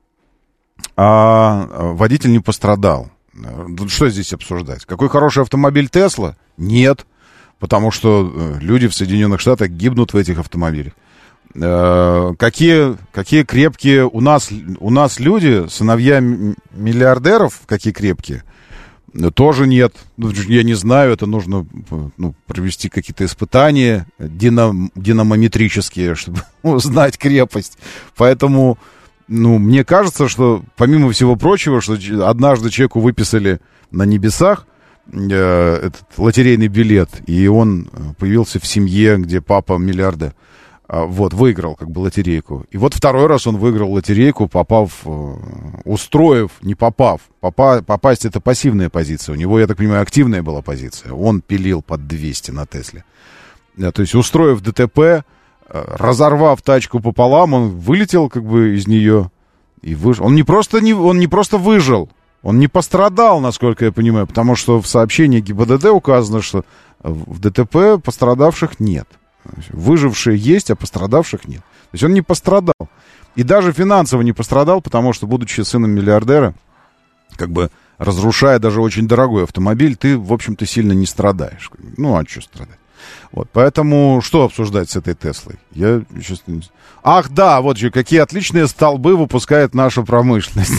Speaker 2: а водитель не пострадал. Что здесь обсуждать? Какой хороший автомобиль Тесла? Нет, потому что э, люди в Соединенных Штатах гибнут в этих автомобилях. Какие, какие крепкие у нас, у нас люди, сыновья миллиардеров, какие крепкие, тоже нет. Я не знаю, это нужно, ну, провести какие-то испытания динам, динамометрические, чтобы узнать крепость. Поэтому, ну, мне кажется, что, помимо всего прочего, что однажды человеку выписали на небесах э, этот лотерейный билет, и он появился в семье, где папа миллиардер. Вот, выиграл как бы лотерейку. И вот второй раз он выиграл лотерейку, попав, устроив, не попав. Попа, попасть — это пассивная позиция. У него, я так понимаю, активная была позиция. Он пилил под двести на Тесле. То есть, устроив ДТП, разорвав тачку пополам, он вылетел как бы из нее и выжил. Он не просто, не, он не просто выжил, он не пострадал, насколько я понимаю, потому что в сообщении ГИБДД указано, что в ДТП пострадавших нет. Выжившие есть, а пострадавших нет. То есть он не пострадал. И даже финансово не пострадал, потому что, будучи сыном миллиардера, как бы разрушая даже очень дорогой автомобиль, ты, в общем-то, сильно не страдаешь. Ну, а что страдать? Вот, поэтому что обсуждать с этой Теслой? Я сейчас... Ах, да, вот же, какие отличные столбы выпускает наша промышленность.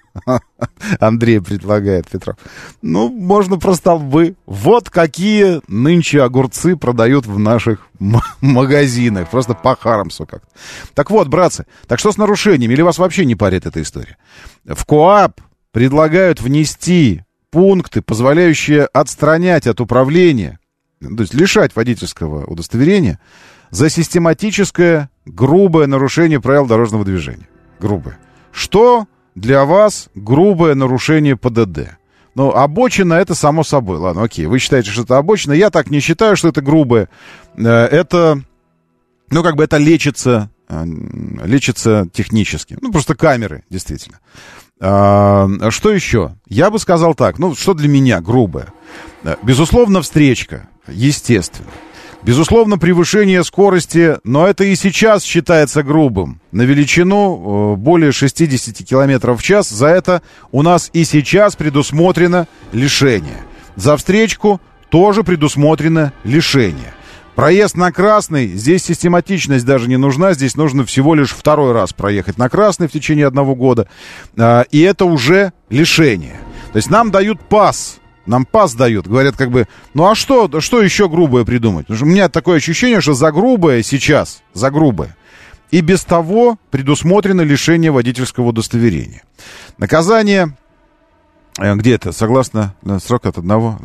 Speaker 2: Андрей предлагает, Петров. Ну, можно про столбы. Вот какие нынче огурцы продают в наших м- магазинах. Просто по Хармсу как-то. Так вот, братцы, так что с нарушениями? Или вас вообще не парит эта история? В КоАП предлагают внести пункты, позволяющие отстранять от управления, то есть лишать водительского удостоверения за систематическое грубое нарушение правил дорожного движения. Грубое. Что для вас грубое нарушение ПДД? Ну, обочина — это само собой. Ладно, окей, вы считаете, что это обочина. Я так не считаю, что это грубое. Это, ну, как бы это лечится, лечится технически. Ну, просто камеры, действительно. А, что еще? Я бы сказал так, ну, что для меня грубое? Безусловно, встречка, естественно. Безусловно, превышение скорости, но это и сейчас считается грубым. На величину более шестьдесят километров в час. За это у нас и сейчас предусмотрено лишение. За встречку тоже предусмотрено лишение. Проезд на красный, здесь систематичность даже не нужна. Здесь нужно всего лишь второй раз проехать на красный в течение одного года. И это уже лишение. То есть нам дают пас. Нам пас дают, говорят как бы, ну а что, что еще грубое придумать? Потому что у меня такое ощущение, что за грубое сейчас, за грубое, и без того предусмотрено лишение водительского удостоверения. Наказание, где это, согласно срок от одного,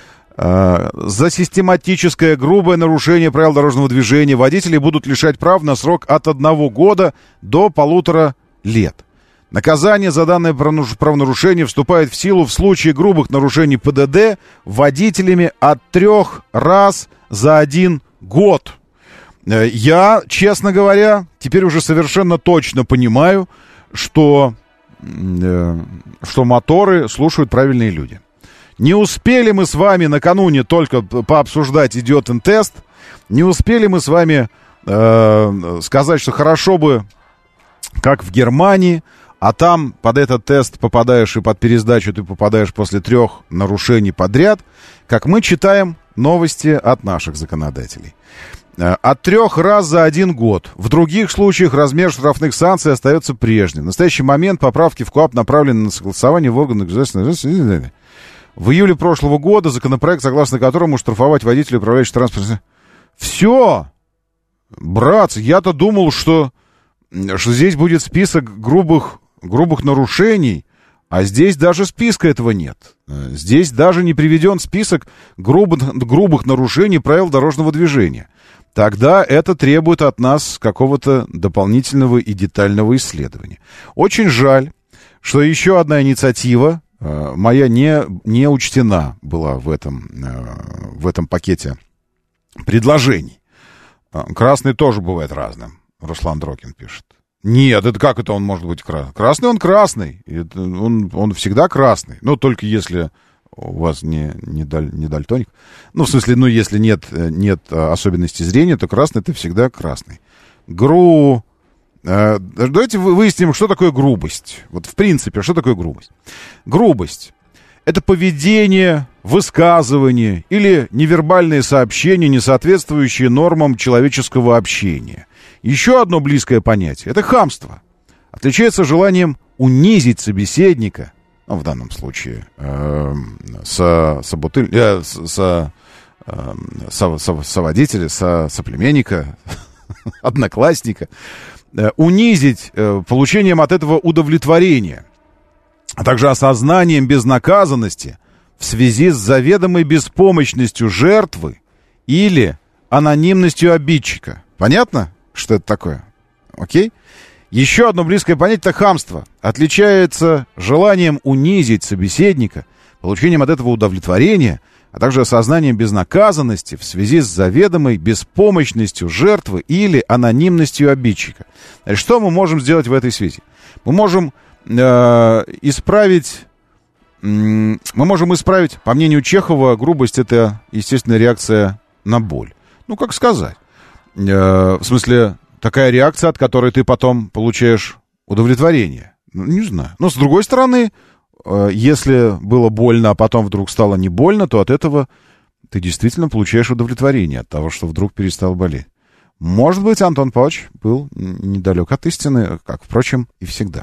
Speaker 2: за систематическое грубое нарушение правил дорожного движения водители будут лишать прав на срок от одного года до полутора лет. Наказание за данное правонарушение вступает в силу в случае грубых нарушений ПДД водителями от трех раз за один год. Я, честно говоря, теперь уже совершенно точно понимаю, что, что моторы слушают правильные люди. Не успели мы с вами накануне только пообсуждать идиотен-тест, не успели мы с вами э, сказать, что хорошо бы, как в Германии, а там под этот тест попадаешь и под пересдачу ты попадаешь после трех нарушений подряд, как мы читаем новости от наших законодателей. От трех раз за один год. В других случаях размер штрафных санкций остается прежним. В настоящий момент поправки в КоАП направлены на согласование в органах государственной ответственности. В июле прошлого года законопроект, согласно которому штрафовать водителей, управляющих транспортом... Все! Братцы, я-то думал, что, что здесь будет список грубых, грубых нарушений, а здесь даже списка этого нет. Здесь даже не приведен список грубых, грубых нарушений правил дорожного движения. Тогда это требует от нас какого-то дополнительного и детального исследования. Очень жаль, что еще одна инициатива э, моя не, не учтена была в этом, э, в этом пакете предложений. Красный тоже бывает разным, Руслан Дрокин пишет. Нет, это как это он может быть красный? Красный он красный, это, он, он всегда красный, но только если у вас не, не, даль, не дальтоник. Ну, в смысле, ну, если нет, нет особенностей зрения, то красный — это всегда красный. Гру... Э, давайте выясним, что такое грубость. Вот, в принципе, что такое грубость? Грубость — это поведение, высказывание или невербальные сообщения, не соответствующие нормам человеческого общения. Еще одно близкое понятие — это хамство. Отличается желанием унизить собеседника, ну, в данном случае, э, со, собутыль, э, со, э, со, со, соводителя, со, соплеменника, одноклассника, э, унизить э, получением от этого удовлетворения, а также осознанием безнаказанности в связи с заведомой беспомощностью жертвы или анонимностью обидчика. Понятно, что это такое? Окей? Еще одно близкое понятие — это хамство. Отличается желанием унизить собеседника, получением от этого удовлетворения, а также осознанием безнаказанности в связи с заведомой беспомощностью жертвы или анонимностью обидчика. Значит, что мы можем сделать в этой связи? Мы можем э, исправить... Э, мы можем исправить, по мнению Чехова, грубость — это естественная реакция на боль. Ну, как сказать? Э, в смысле... Такая реакция, от которой ты потом получаешь удовлетворение. Ну, не знаю. Но, с другой стороны, э, если было больно, а потом вдруг стало не больно, то от этого ты действительно получаешь удовлетворение от того, что вдруг перестал болеть. Может быть, Антон Павлович был недалек от истины, как, впрочем, и всегда.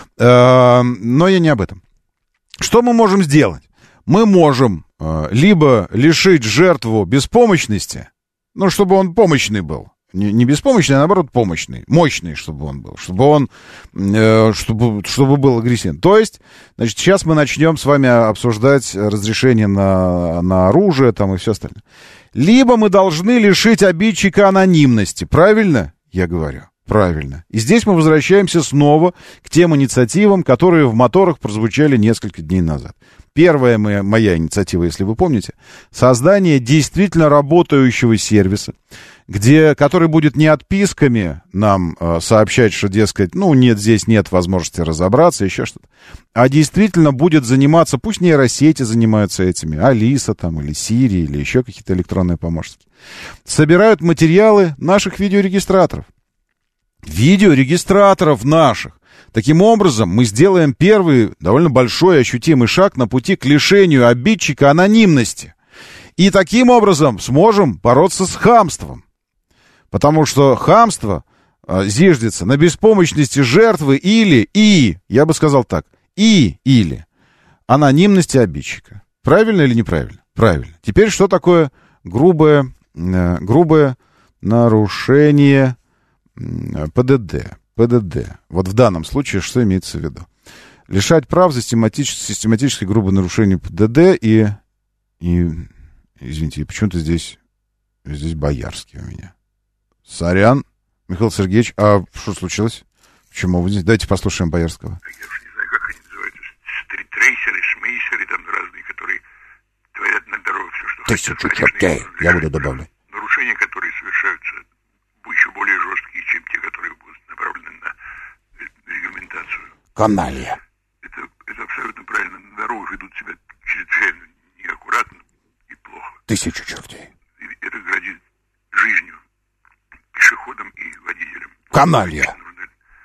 Speaker 2: Но я не об этом. Что мы можем сделать? Мы можем либо лишить жертву беспомощности, ну, чтобы он помощный был. Не, не беспомощный, а наоборот помощный, мощный, чтобы он был, чтобы он, э, чтобы, чтобы был агрессивен. То есть, значит, сейчас мы начнем с вами обсуждать разрешение на, на оружие там и все остальное. Либо мы должны лишить обидчика анонимности, правильно? Я говорю, правильно. И здесь мы возвращаемся снова к тем инициативам, которые в моторах прозвучали несколько дней назад. Первая моя, моя инициатива, если вы помните, создание действительно работающего сервиса, где, который будет не отписками нам э, сообщать, что, дескать, ну, нет, здесь нет возможности разобраться, еще что-то, а действительно будет заниматься, пусть нейросети занимаются этими, Алиса там, или Сири, или еще какие-то электронные помощники, собирают материалы наших видеорегистраторов. Видеорегистраторов наших. Таким образом, мы сделаем первый довольно большой ощутимый шаг на пути к лишению обидчика анонимности. И таким образом сможем бороться с хамством. Потому что хамство э, зиждется на беспомощности жертвы или, и, я бы сказал так, и, или анонимности обидчика. Правильно или неправильно? Правильно. Теперь что такое грубое, э, грубое нарушение э, ПДД? ПДД. Вот в данном случае что имеется в виду? Лишать прав за систематически, систематически грубое нарушение ПДД и, и... Извините, почему-то здесь, здесь Боярский у меня. Сорян, Михаил Сергеевич, а что случилось? Почему вы здесь? Давайте послушаем Боярского.
Speaker 9: Я уж не знаю, как они называются. Стритрейсеры, шмейсеры там разные, которые творят на дорогах все, что
Speaker 2: Тысячу хотят. Тысячу чертей, я буду добавлять.
Speaker 9: Нарушения, которые совершаются, еще более жесткие, чем те, которые будут направлены на регламентацию.
Speaker 2: Каналья.
Speaker 9: Это, это абсолютно правильно. На дорогах ведут себя чрезвычайно неаккуратно и плохо.
Speaker 2: Тысячу чертей.
Speaker 9: И это грозит жизнью пешеходам и водителям.
Speaker 2: Каналья.
Speaker 9: Нужно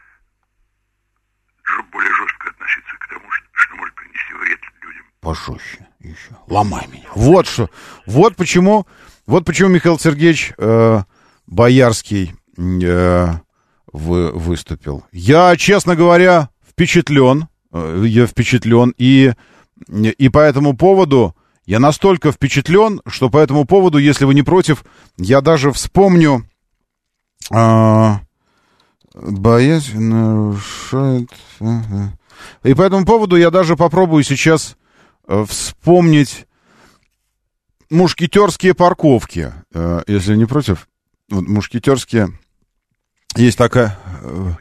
Speaker 9: более жестко относиться к тому, что, что может принести вред людям.
Speaker 2: Пожестче еще. Ломай меня. Вот что. Вот почему, вот почему Михаил Сергеевич э, Боярский э, вы, выступил. Я, честно говоря, впечатлен. Э, я впечатлен. И, и по этому поводу я настолько впечатлен, что по этому поводу, если вы не против, я даже вспомню... Э, боязнь нарушает... И по этому поводу я даже попробую сейчас э, вспомнить мушкетерские парковки. Э, если не против. Вот, мушкетерские... Есть такая... Э,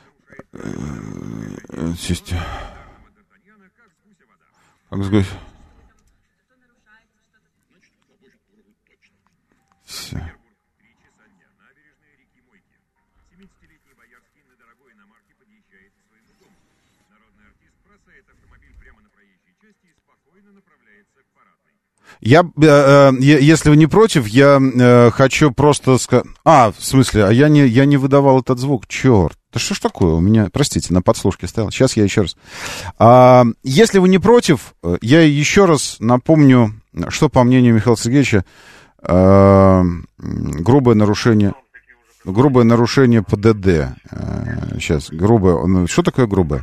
Speaker 2: э, есть... Как сказать... Все. Я, э, э, если вы не против, я э, хочу просто сказать... А, в смысле, а я не, я не выдавал этот звук. Черт, да что ж такое у меня? Простите, на подслушке стоял. Сейчас я еще раз. А, если вы не против, я еще раз напомню, что, по мнению Михаила Сергеевича, э, грубое нарушение... Грубое нарушение ПДД. Э, сейчас, грубое... Что такое грубое?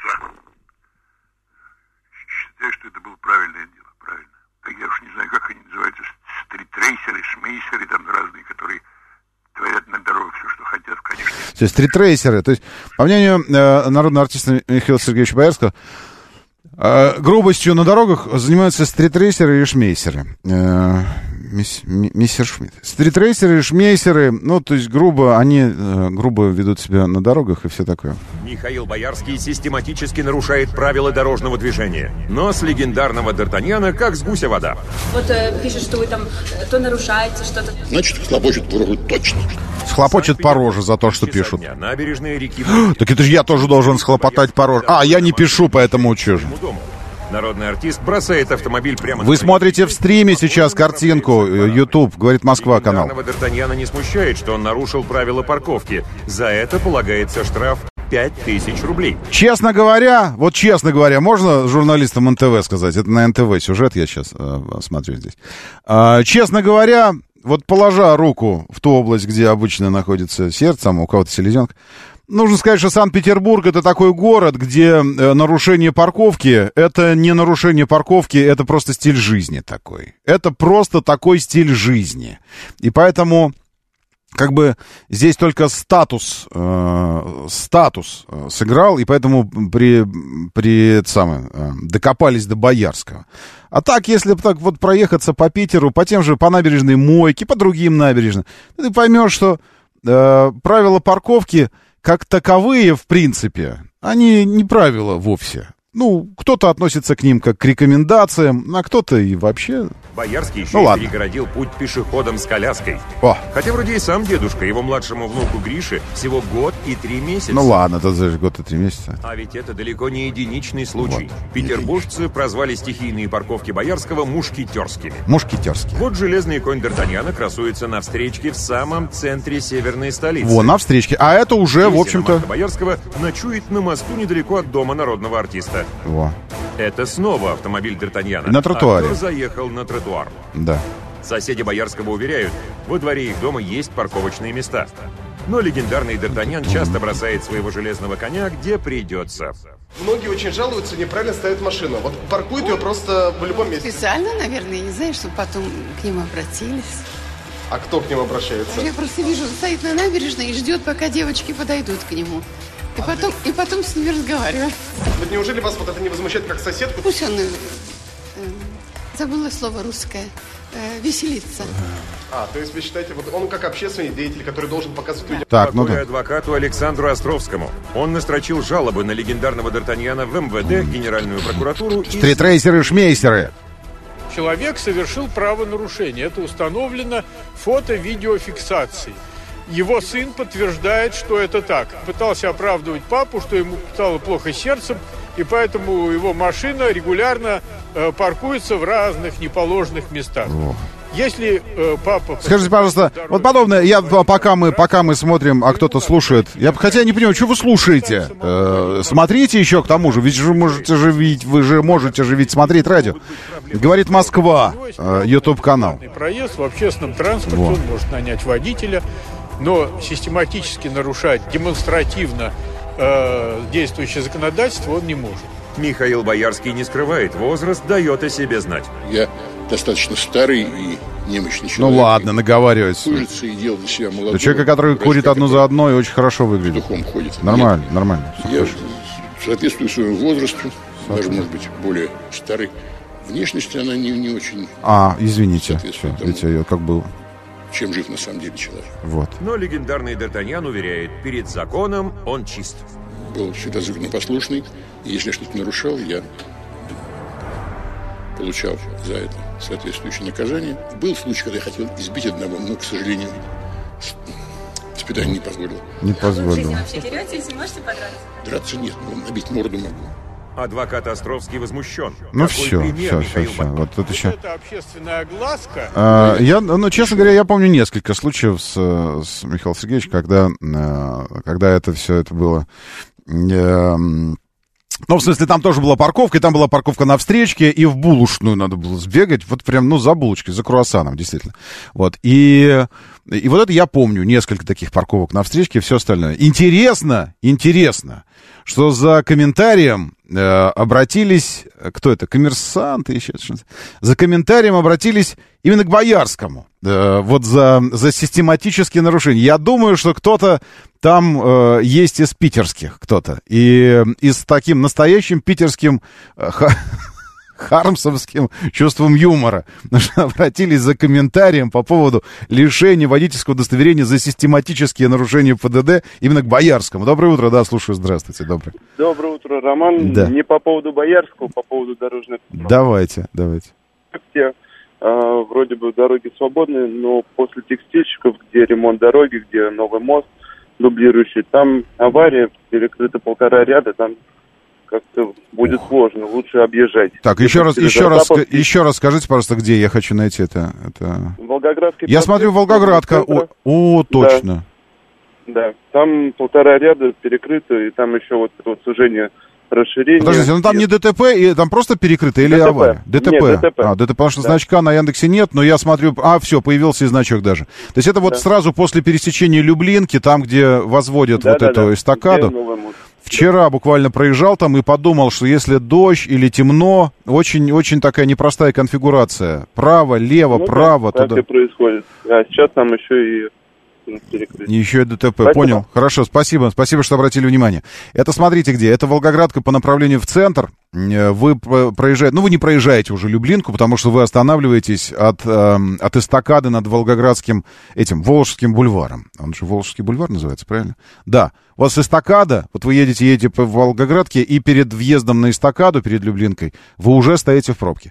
Speaker 9: Считаю, что это было правильное дело. Я уж не знаю, как они называются, стритрейсеры, шмейсеры, там разные, которые творят на дорогах все, что хотят, конечно.
Speaker 2: То есть стритрейсеры, то есть, по мнению э, народного артиста Михаила Сергеевича Боярского, э, грубостью на дорогах занимаются стритрейсеры и шмейсеры. Э, мисс, миссер Шмидт. Стритрейсеры и шмейсеры, ну, то есть грубо, они э, грубо ведут себя на дорогах и все такое.
Speaker 10: Михаил Боярский систематически нарушает правила дорожного движения. Но с легендарного Д'Артаньяна как с гуся вода.
Speaker 11: Вот э, пишет, что вы там э, то нарушаете что-то.
Speaker 12: Значит, схлопочет по роже точно.
Speaker 2: Схлопочет по роже за то, что пишут.
Speaker 10: Набережные реки...
Speaker 2: Так это же я тоже должен схлопотать по роже. А, я не пишу, поэтому учу.
Speaker 10: Народный артист бросает автомобиль прямо...
Speaker 2: Вы смотрите в стриме сейчас картинку, YouTube, говорит Москва канал.
Speaker 10: Д'Артаньяна не смущает, что он нарушил правила парковки. За это полагается штраф пять тысяч рублей.
Speaker 2: Честно говоря, вот честно говоря, можно журналистам эн тэ вэ сказать? Это на эн тэ вэ сюжет, я сейчас э, смотрю здесь. Э, честно говоря, вот положа руку в ту область, где обычно находится сердце, там у кого-то селезенка, нужно сказать, что Санкт-Петербург — это такой город, где э, нарушение парковки — это не нарушение парковки, это просто стиль жизни такой. Это просто такой стиль жизни. И поэтому... Как бы здесь только статус, э, статус э, сыграл, и поэтому при, при это самое, э, докопались до Боярского. А так, если так вот проехаться по Питеру, по тем же, по набережной Мойке, по другим набережным, ты поймешь, что э, правила парковки как таковые, в принципе, они не правила вовсе. Ну, кто-то относится к ним как к рекомендациям, а кто-то и вообще...
Speaker 10: Боярский еще
Speaker 2: ну,
Speaker 10: и
Speaker 2: ладно.
Speaker 10: перегородил путь пешеходам с коляской.
Speaker 2: О.
Speaker 10: Хотя вроде и сам дедушка, его младшему внуку Грише всего год и три месяца.
Speaker 2: Ну ладно, это же год и три месяца.
Speaker 10: А ведь это далеко не единичный случай.
Speaker 2: Вот.
Speaker 10: Петербуржцы прозвали стихийные парковки Боярского мушкетерскими.
Speaker 2: Мушкетерские.
Speaker 10: Вот железный конь Д'Артаньяна красуется на встречке в самом центре северной столицы.
Speaker 2: Во, на встречке. А это уже, в общем-то...
Speaker 10: Боярского ночует на мосту недалеко от дома народного артиста.
Speaker 2: Во.
Speaker 10: Это снова автомобиль Д'Артаньяна.
Speaker 2: На тротуаре.
Speaker 10: Актер заехал на тротуар.
Speaker 2: Да.
Speaker 10: Соседи Боярского уверяют, во дворе их дома есть парковочные места. Но легендарный Д'Артаньян часто бросает своего железного коня, где придется.
Speaker 13: Многие очень жалуются, неправильно ставят машину. Вот паркуют ее просто в любом месте.
Speaker 14: Специально, наверное, не знаю, чтобы потом к ним обратились.
Speaker 13: А кто к ним обращается?
Speaker 14: Я просто вижу, стоит на набережной и ждет, пока девочки подойдут к нему. И потом, и потом с ними разговаривать.
Speaker 13: Вот неужели вас вот это не возмущает как соседку?
Speaker 14: Пусть он, э, э, забыла слово русское, э, веселится.
Speaker 13: А, то есть вы считаете, вот он как общественный деятель, который должен показывать людям...
Speaker 2: Так, ну да.
Speaker 10: Адвокату Александру Островскому. Он настрочил жалобы на легендарного Д'Артаньяна в эм вэ дэ, Генеральную прокуратуру и...
Speaker 2: Стритрейсеры, шмейсеры.
Speaker 15: Человек совершил правонарушение. Это установлено фото-видеофиксацией. Его сын подтверждает, что это так. Пытался оправдывать папу, что ему стало плохо с сердцем, и поэтому его машина регулярно э, паркуется в разных неположенных местах. О. Если э, папа...
Speaker 2: Скажите, пожалуйста, вот подобное, я, пока, мы, пока мы смотрим, а кто-то слушает, я хотя не понимаю, что вы слушаете? Э, смотрите еще к тому же, ведь же можете же видеть, вы же можете же ведь смотреть радио. Говорит Москва, э, YouTube-канал.
Speaker 15: Проезд в общественном транспорте, вот. Он может нанять водителя, но систематически нарушать демонстративно э, действующее законодательство он не может.
Speaker 10: Михаил Боярский не скрывает, возраст дает о себе знать.
Speaker 12: Я достаточно старый и немощный человек.
Speaker 2: Ну ладно, наговаривается.
Speaker 12: Курится и делал для себя молодого.
Speaker 2: Да человека, который курит одну за одной, очень хорошо выглядит.
Speaker 12: Духом ходит.
Speaker 2: Нормально,
Speaker 12: Нет,
Speaker 2: нормально.
Speaker 12: Я хорошо. Соответствую своему возрасту, даже, может быть, более старый. Внешность она не, не очень...
Speaker 2: А, извините, все, видите, я как был...
Speaker 12: чем жив на самом деле человек.
Speaker 2: Вот.
Speaker 10: Но легендарный Д'Артаньян уверяет, перед законом он чист.
Speaker 12: Был всегда законопослушный, и если я что-то нарушал, я получал за это соответствующее наказание. Был случай, когда я хотел избить одного, но, к сожалению, воспитание не позволило.
Speaker 2: Не позволило.
Speaker 11: Вы вообще дерете, если можете подраться?
Speaker 12: Драться нет, но набить морду могу.
Speaker 10: Адвокат Островский возмущен.
Speaker 2: Ну
Speaker 10: Какой
Speaker 2: все,
Speaker 10: пример,
Speaker 2: все, все, все. Вот тут еще.
Speaker 15: Это общественная огласка.
Speaker 2: А, я, ну, честно говоря, я помню несколько случаев с, с Михаилом Сергеевичем, когда, когда это все это было. Ну, в смысле, там тоже была парковка, и там была парковка на встречке, и в булочную надо было сбегать, вот прям, ну, за булочкой, за круассаном, действительно. Вот, и, и вот это я помню, несколько таких парковок на встречке и все остальное. Интересно, интересно, что за комментарием э, обратились, кто это, коммерсанты еще что-то, за комментарием обратились именно к Боярскому, э, вот за, за систематические нарушения. Я думаю, что кто-то там э, есть из питерских, кто-то, и, и с таким настоящим питерским э, ха, хармсовским чувством юмора обратились за комментарием по поводу лишения водительского удостоверения за систематические нарушения ПДД именно к Боярскому. Доброе утро, да, слушаю, здравствуйте, доброе.
Speaker 16: Доброе утро, Роман.
Speaker 2: Да.
Speaker 16: Не по поводу Боярского, по поводу дорожной...
Speaker 2: Давайте, давайте.
Speaker 16: Где, э, вроде бы дороги свободны, но после текстильщиков, где ремонт дороги, где новый мост дублирующий, там авария, перекрыто полтора ряда, там как-то будет Ох. сложно, лучше объезжать.
Speaker 2: Так, еще раз, еще раз, еще раз скажите, пожалуйста, где я хочу найти это. это...
Speaker 16: Волгоградский.
Speaker 2: Я смотрю, Волгоградка. О, о, точно.
Speaker 16: Да, там полтора ряда перекрыто, и там еще вот это вот сужение, расширение.
Speaker 2: Подождите, ну там не ДТП, и там просто перекрыто или
Speaker 16: ДТП.
Speaker 2: авария? ДТП.
Speaker 16: Нет, ДТП.
Speaker 2: А, ДТП, потому что
Speaker 16: да.
Speaker 2: значка на Яндексе нет, но я смотрю, а, все, появился и значок даже. То есть это вот
Speaker 16: да.
Speaker 2: сразу после пересечения Люблинки, там, где возводят
Speaker 16: да,
Speaker 2: вот
Speaker 16: да,
Speaker 2: эту
Speaker 16: да.
Speaker 2: эстакаду. Вчера буквально проезжал там и подумал, что если дождь или темно, очень-очень такая непростая конфигурация. Право, лево,
Speaker 16: ну,
Speaker 2: право,
Speaker 16: так,
Speaker 2: туда.
Speaker 16: Так и происходит. А сейчас там еще и перекрытие.
Speaker 2: Еще и ДТП,
Speaker 16: Спасибо.
Speaker 2: Понял. Хорошо, спасибо, спасибо, что обратили внимание. Это смотрите где, это Волгоградка по направлению в центр. Вы проезжаете, ну вы не проезжаете уже Люблинку, потому что вы останавливаетесь от, э, от эстакады над Волгоградским, этим, Волжским бульваром. Он же Волжский бульвар называется, правильно? Да. У вас эстакада, вот вы едете, едете по Волгоградке, и перед въездом на эстакаду, перед Люблинкой, вы уже стоите в пробке.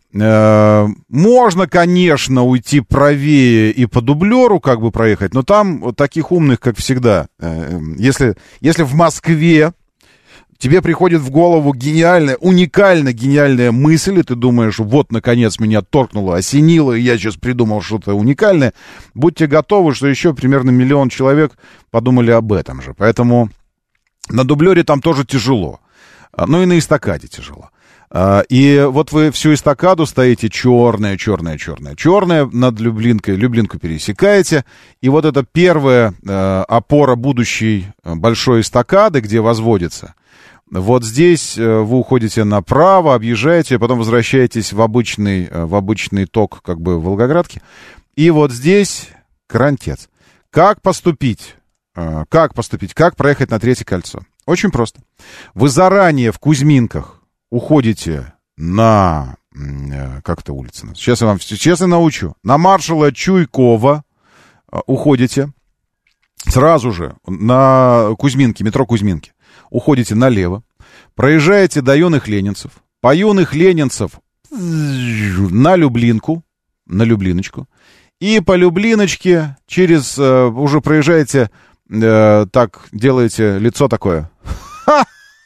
Speaker 2: Можно, конечно, уйти правее и по дублеру как бы проехать, но там вот таких умных, как всегда. Если, если в Москве тебе приходит в голову гениальная, уникально гениальная мысль, и ты думаешь, вот, наконец, меня торкнуло, осенило, и я сейчас придумал что-то уникальное, будьте готовы, что еще примерно миллион человек подумали об этом же. Поэтому на дублере там тоже тяжело. Ну и на эстакаде тяжело. И вот вы всю эстакаду стоите черная, черная, черная, черная, над Люблинкой, Люблинку пересекаете, и вот эта первая э, опора будущей большой эстакады, где возводится, вот здесь э, вы уходите направо, объезжаете, потом возвращаетесь в обычный, э, в обычный ток как бы Волгоградки, и вот здесь крантец. Как поступить? Э, как поступить? Как проехать на Третье кольцо? Очень просто. Вы заранее в Кузьминках уходите на... Как это улица? Сейчас я вам честно научу. На маршала Чуйкова уходите. Сразу же на Кузьминке, метро Кузьминки. Уходите налево. Проезжаете до юных ленинцев. По юных ленинцев на Люблинку. На Люблиночку. И по Люблиночке через... Уже проезжаете... Так, делаете лицо такое. Ха!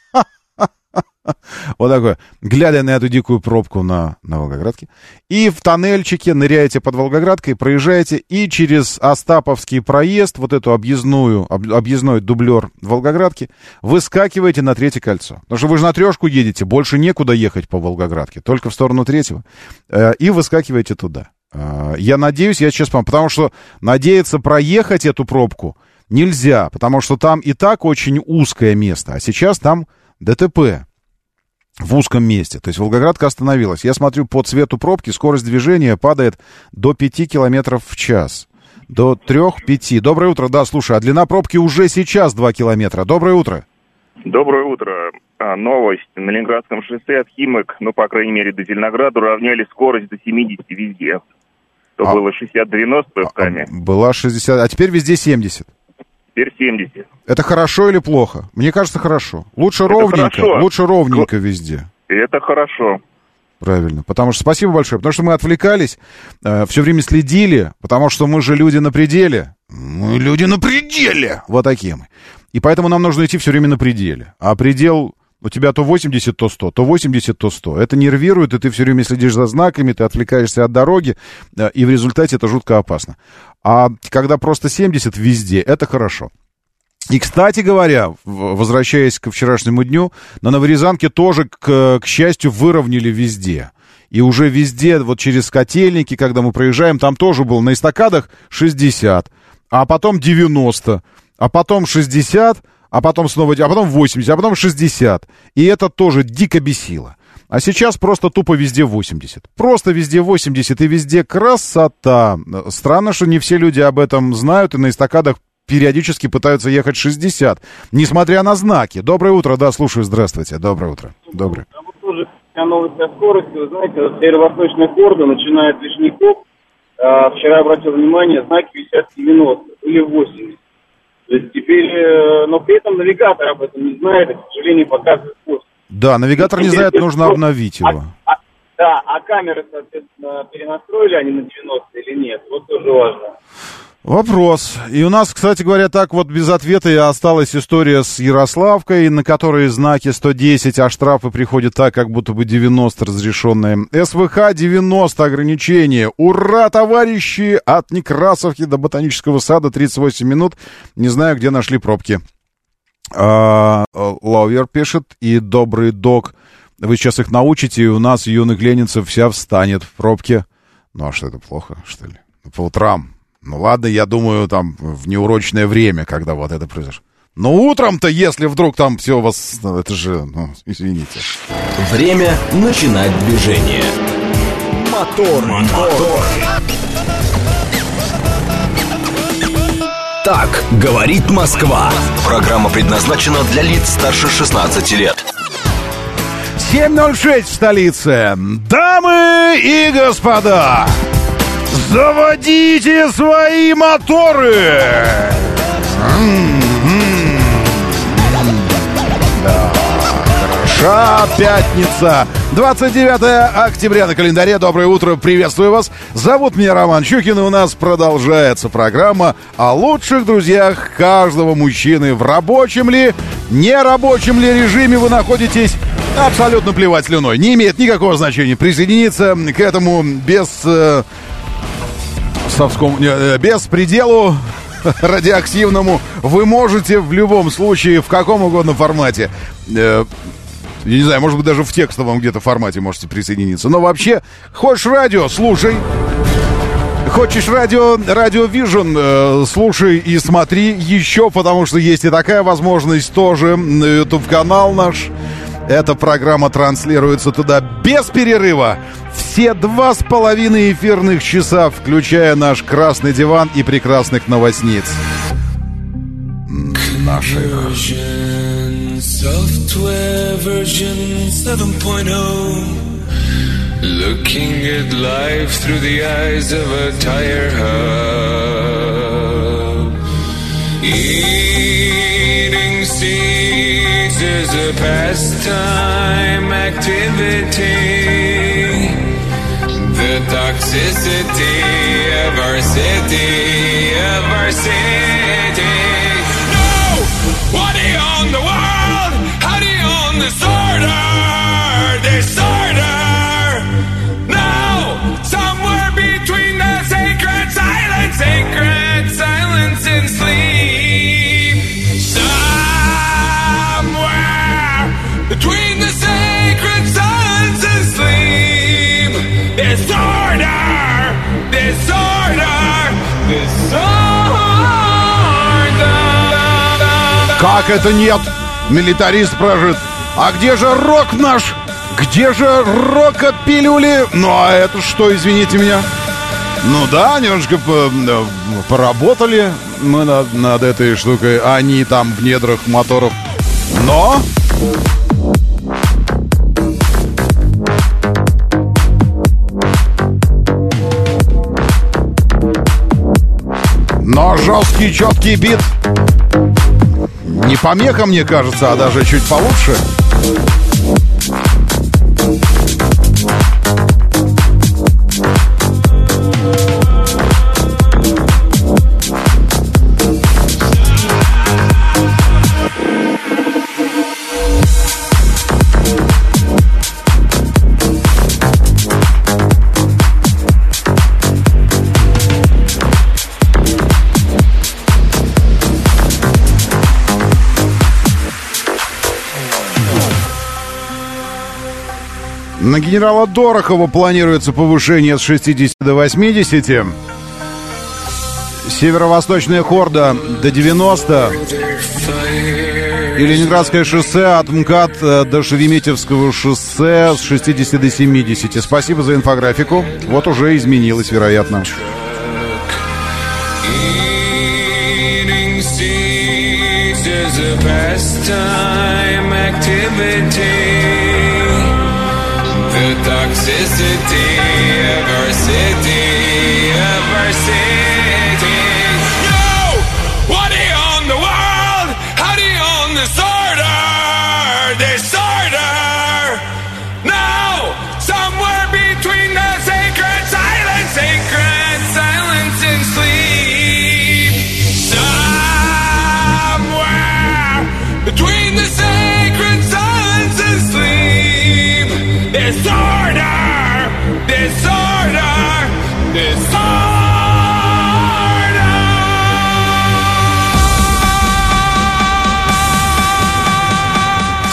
Speaker 2: Вот такое, глядя на эту дикую пробку на, на Волгоградке. И в тоннельчике ныряете под Волгоградкой, проезжаете, и через Остаповский проезд, вот эту объездную, об, объездной дублер Волгоградки, выскакиваете на Третье кольцо. Потому что вы же на трешку едете, больше некуда ехать по Волгоградке, только в сторону Третьего. И выскакиваете туда. Я надеюсь, я сейчас вам, потому что надеяться проехать эту пробку нельзя, потому что там и так очень узкое место, а сейчас там ДТП. В узком месте. То есть Волгоградка остановилась. Я смотрю, по цвету пробки скорость движения падает до пяти километров в час. До трех-пяти. Доброе утро. Да, слушай, а длина пробки уже сейчас два километра. Доброе утро.
Speaker 17: Доброе утро. А, новость. На Ленинградском шоссе от Химок, ну, по крайней мере, до Зеленограда уравняли скорость до семидесяти везде. То а, было шестьдесят-девяносто местами.
Speaker 2: Была шестьдесят, а теперь везде семьдесят.
Speaker 17: Теперь семьдесят.
Speaker 2: Это хорошо или плохо? Мне кажется, хорошо. Лучше это ровненько, хорошо. Лучше ровненько везде.
Speaker 17: Это хорошо.
Speaker 2: Правильно. Потому что спасибо большое. Потому что мы отвлекались, э, все время следили, потому что мы же люди на пределе. Мы люди на пределе. Вот такие мы. И поэтому нам нужно идти все время на пределе. А предел у тебя то восемьдесят, то сто, то восемьдесят, то сто. Это нервирует, и ты все время следишь за знаками, ты отвлекаешься от дороги, э, и в результате это жутко опасно. А когда просто семьдесят везде, это хорошо. И, кстати говоря, возвращаясь к вчерашнему дню, на Новорязанке тоже, к, к счастью, выровняли везде. И уже везде, вот через Котельники, когда мы проезжаем, там тоже было на эстакадах шестьдесят, а потом девяносто, а потом шестьдесят, а потом снова, а потом восемьдесят, а потом шестьдесят. И это тоже дико бесило. А сейчас просто тупо везде восемьдесят. Просто везде восемьдесят и везде красота. Странно, что не все люди об этом знают и на эстакадах периодически пытаются ехать шестьдесят, несмотря на знаки. Доброе утро, да, слушаю, здравствуйте. Доброе утро. Доброе.
Speaker 18: А вот тоже новость о скорости. Вы знаете, вот северо-восточная корда, начиная от Вишняков, а, вчера обратил внимание, знаки висят девяносто или восемьдесят. То есть теперь, но при этом навигатор об этом не знает, и, к сожалению, показывает пост.
Speaker 2: Да, навигатор не знает, нужно обновить его.
Speaker 18: А, а, да, а камеры, соответственно, перенастроили они на девяносто или нет? Вот тоже важно.
Speaker 2: Вопрос. И у нас, кстати говоря, так вот без ответа и осталась история с Ярославкой, на которой знаки сто десять, а штрафы приходят так, как будто бы девяносто разрешенные. СВХ девяносто ограничения. Ура, товарищи! От Некрасовки до Ботанического сада тридцать восемь минут. Не знаю, где нашли пробки. А, Ловер пишет, и добрый док. Вы сейчас их научите, и у нас, юных ленинцев, вся встанет в пробке. Ну, а что, это плохо, что ли? По утрам. Ну, ладно, я думаю, там, в неурочное время, когда вот это произошло. Но утром-то, если вдруг там все у вас... Ну, это же, ну, извините.
Speaker 1: Время начинать движение. Мотор, мотор. Так говорит Москва. Программа предназначена для лиц старше шестнадцати лет.
Speaker 2: семь ноль шесть в столице. Дамы и господа, заводите свои моторы! Да, хороша пятница. двадцать девятое октября на календаре. Доброе утро, приветствую вас. Зовут меня Роман Щукин, и у нас продолжается программа о лучших друзьях каждого мужчины. В рабочем ли, нерабочем ли режиме вы находитесь, абсолютно плевать слюной. Не имеет никакого значения. Присоединиться к этому без... Э, совскому, э, без пределу радиоактивному вы можете в любом случае, в каком угодно формате. Э, я не знаю, может быть, даже в текстовом где-то формате можете присоединиться. Но вообще, хочешь радио, слушай. Хочешь радио, радио Vision, э, слушай и смотри еще, потому что есть и такая возможность тоже. YouTube-канал наш. Эта программа транслируется туда без перерыва. Все два с половиной эфирных часа, включая наш красный диван и прекрасных новостниц. Наших.
Speaker 19: Software version seven point oh. Looking at life through the eyes of a tire hub. Eating seeds is a pastime activity. The toxicity of our city, of our city. What do you own the world? How do you own disorder? Disorder. No, somewhere between the sacred silence, sacred silence and sleep. Somewhere between the sacred silence and sleep. Disorder. Disorder. Disorder.
Speaker 2: Как это нет? Милитарист прожит. А где же рок наш? Где же рока-пилюли? Ну, а это что, извините меня? Ну да, немножко поработали мы над, над этой штукой. Они там в недрах моторов. Но... Но жесткий, четкий бит не помеха, мне кажется, а даже чуть получше. На генерала Дорохова планируется повышение с шестидесяти до восьмидесяти. Северо-восточная хорда до девяноста. И Ленинградское шоссе от МКАД до Шереметьевского шоссе с шестидесяти до семидесяти. Спасибо за инфографику. Вот уже изменилось, вероятно.
Speaker 19: The toxicity of our city, of our city. No! What do you own the world? How do you own disorder? Disorder! No! Somewhere between the sacred silence, sacred silence and sleep.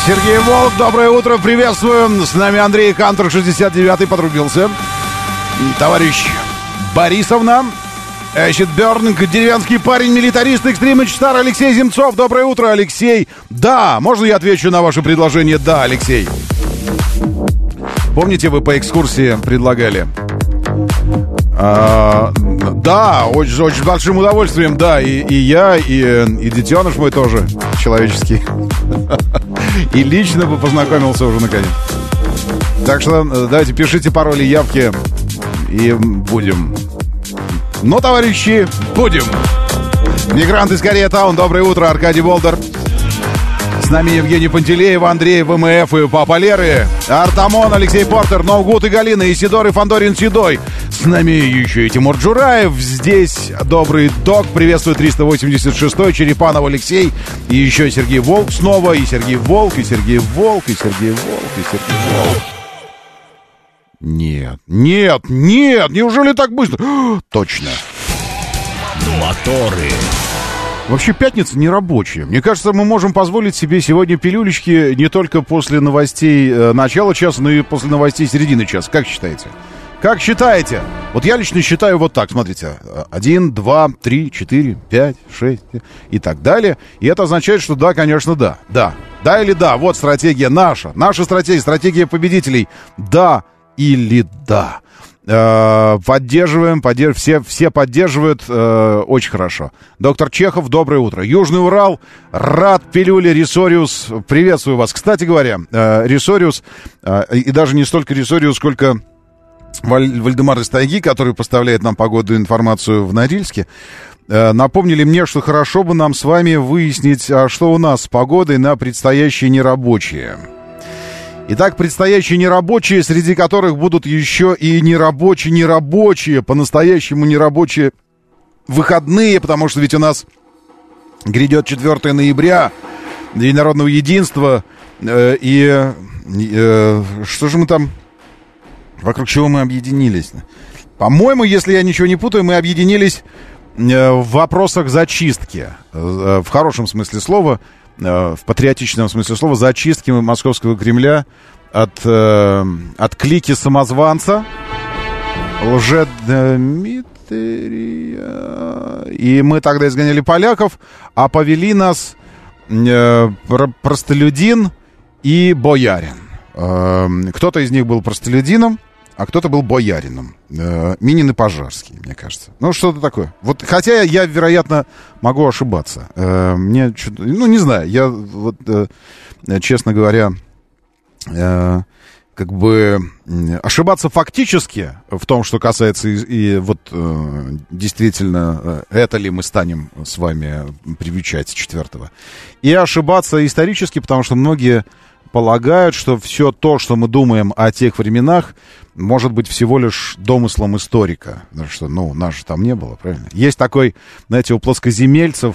Speaker 2: Сергей Волк, доброе утро, приветствую. С нами Андрей Кантор, шестьдесят девятый, подрубился. Товарищ Борисовна, Эщет Бёрнинг, деревенский парень, милитарист, экстримыч, стар Алексей Земцов. Доброе утро, Алексей. Да, можно я отвечу на ваше предложение? Да, Алексей. Помните, вы по экскурсии предлагали? А, да, очень, очень большим удовольствием, да. И, и я, и, и детеныш мой тоже человеческий. И лично бы познакомился уже наконец. Так что давайте пишите пароли, явки, и будем. Ну, товарищи, будем. Мигрант из Корея-таун, доброе утро, Аркадий Болдер. С нами Евгений Пантелеев, Андрей ВМФ и Папа Леры, Артамон, Алексей Портер, Ноугуд и Галина, Исидор и Фандорин Седой. С нами еще и Тимур Джураев. Здесь добрый док, приветствую триста восемьдесят шестой, Черепанов Алексей. И еще Сергей Волк снова, и Сергей Волк, и Сергей Волк, и Сергей Волк, и Сергей Волк. Нет, нет, нет, неужели так быстро? Точно.
Speaker 1: Моторы.
Speaker 2: Вообще пятница не рабочая. Мне кажется, мы можем позволить себе сегодня пилюлечки не только после новостей э, начала часа, но и после новостей середины часа. Как считаете? Как считаете? Вот я лично считаю вот так, смотрите. Один, два, три, четыре, пять, шесть и так далее. И это означает, что да, конечно, да. Да. Да или да. Вот стратегия наша. Наша стратегия, стратегия победителей. Да или да. Э, поддерживаем, поддерж... все, все поддерживают, э, очень хорошо. Доктор Чехов, доброе утро. Южный Урал, рад пилюле, Ресориус, приветствую вас. Кстати говоря, э, Ресориус, э, и даже не столько Ресориус, сколько Валь... Вальдемар из тайги, который поставляет нам погодную информацию в Норильске, э, напомнили мне, что хорошо бы нам с вами выяснить, а что у нас с погодой на предстоящие нерабочие. Итак, предстоящие нерабочие, среди которых будут еще и нерабочие, нерабочие, по-настоящему нерабочие выходные, потому что ведь у нас грядет четвёртого ноября, День народного единства, э, и э, что же мы там, вокруг чего мы объединились? По-моему, если я ничего не путаю, мы объединились э, в вопросах зачистки, э, в хорошем смысле слова, в патриотичном смысле слова, зачистки Московского Кремля от, э, от клики самозванца Лжедмитрия. И мы тогда изгоняли поляков, а повели нас э, простолюдин и боярин. Э, кто-то из них был простолюдином, а кто-то был боярином. Э, Минин и Пожарский, мне кажется. Ну, что-то такое. Вот, хотя я, вероятно, могу ошибаться. Э, мне что-то... Ну, не знаю. Я, вот, э, честно говоря, э, как бы ошибаться фактически в том, что касается и, и вот э, действительно, это ли мы станем с вами привечать четвертого. И ошибаться исторически, потому что многие полагают, что все то, что мы думаем о тех временах, может быть всего лишь домыслом историка. Потому что, ну, нас же там не было, правильно? Есть такой, знаете, у плоскоземельцев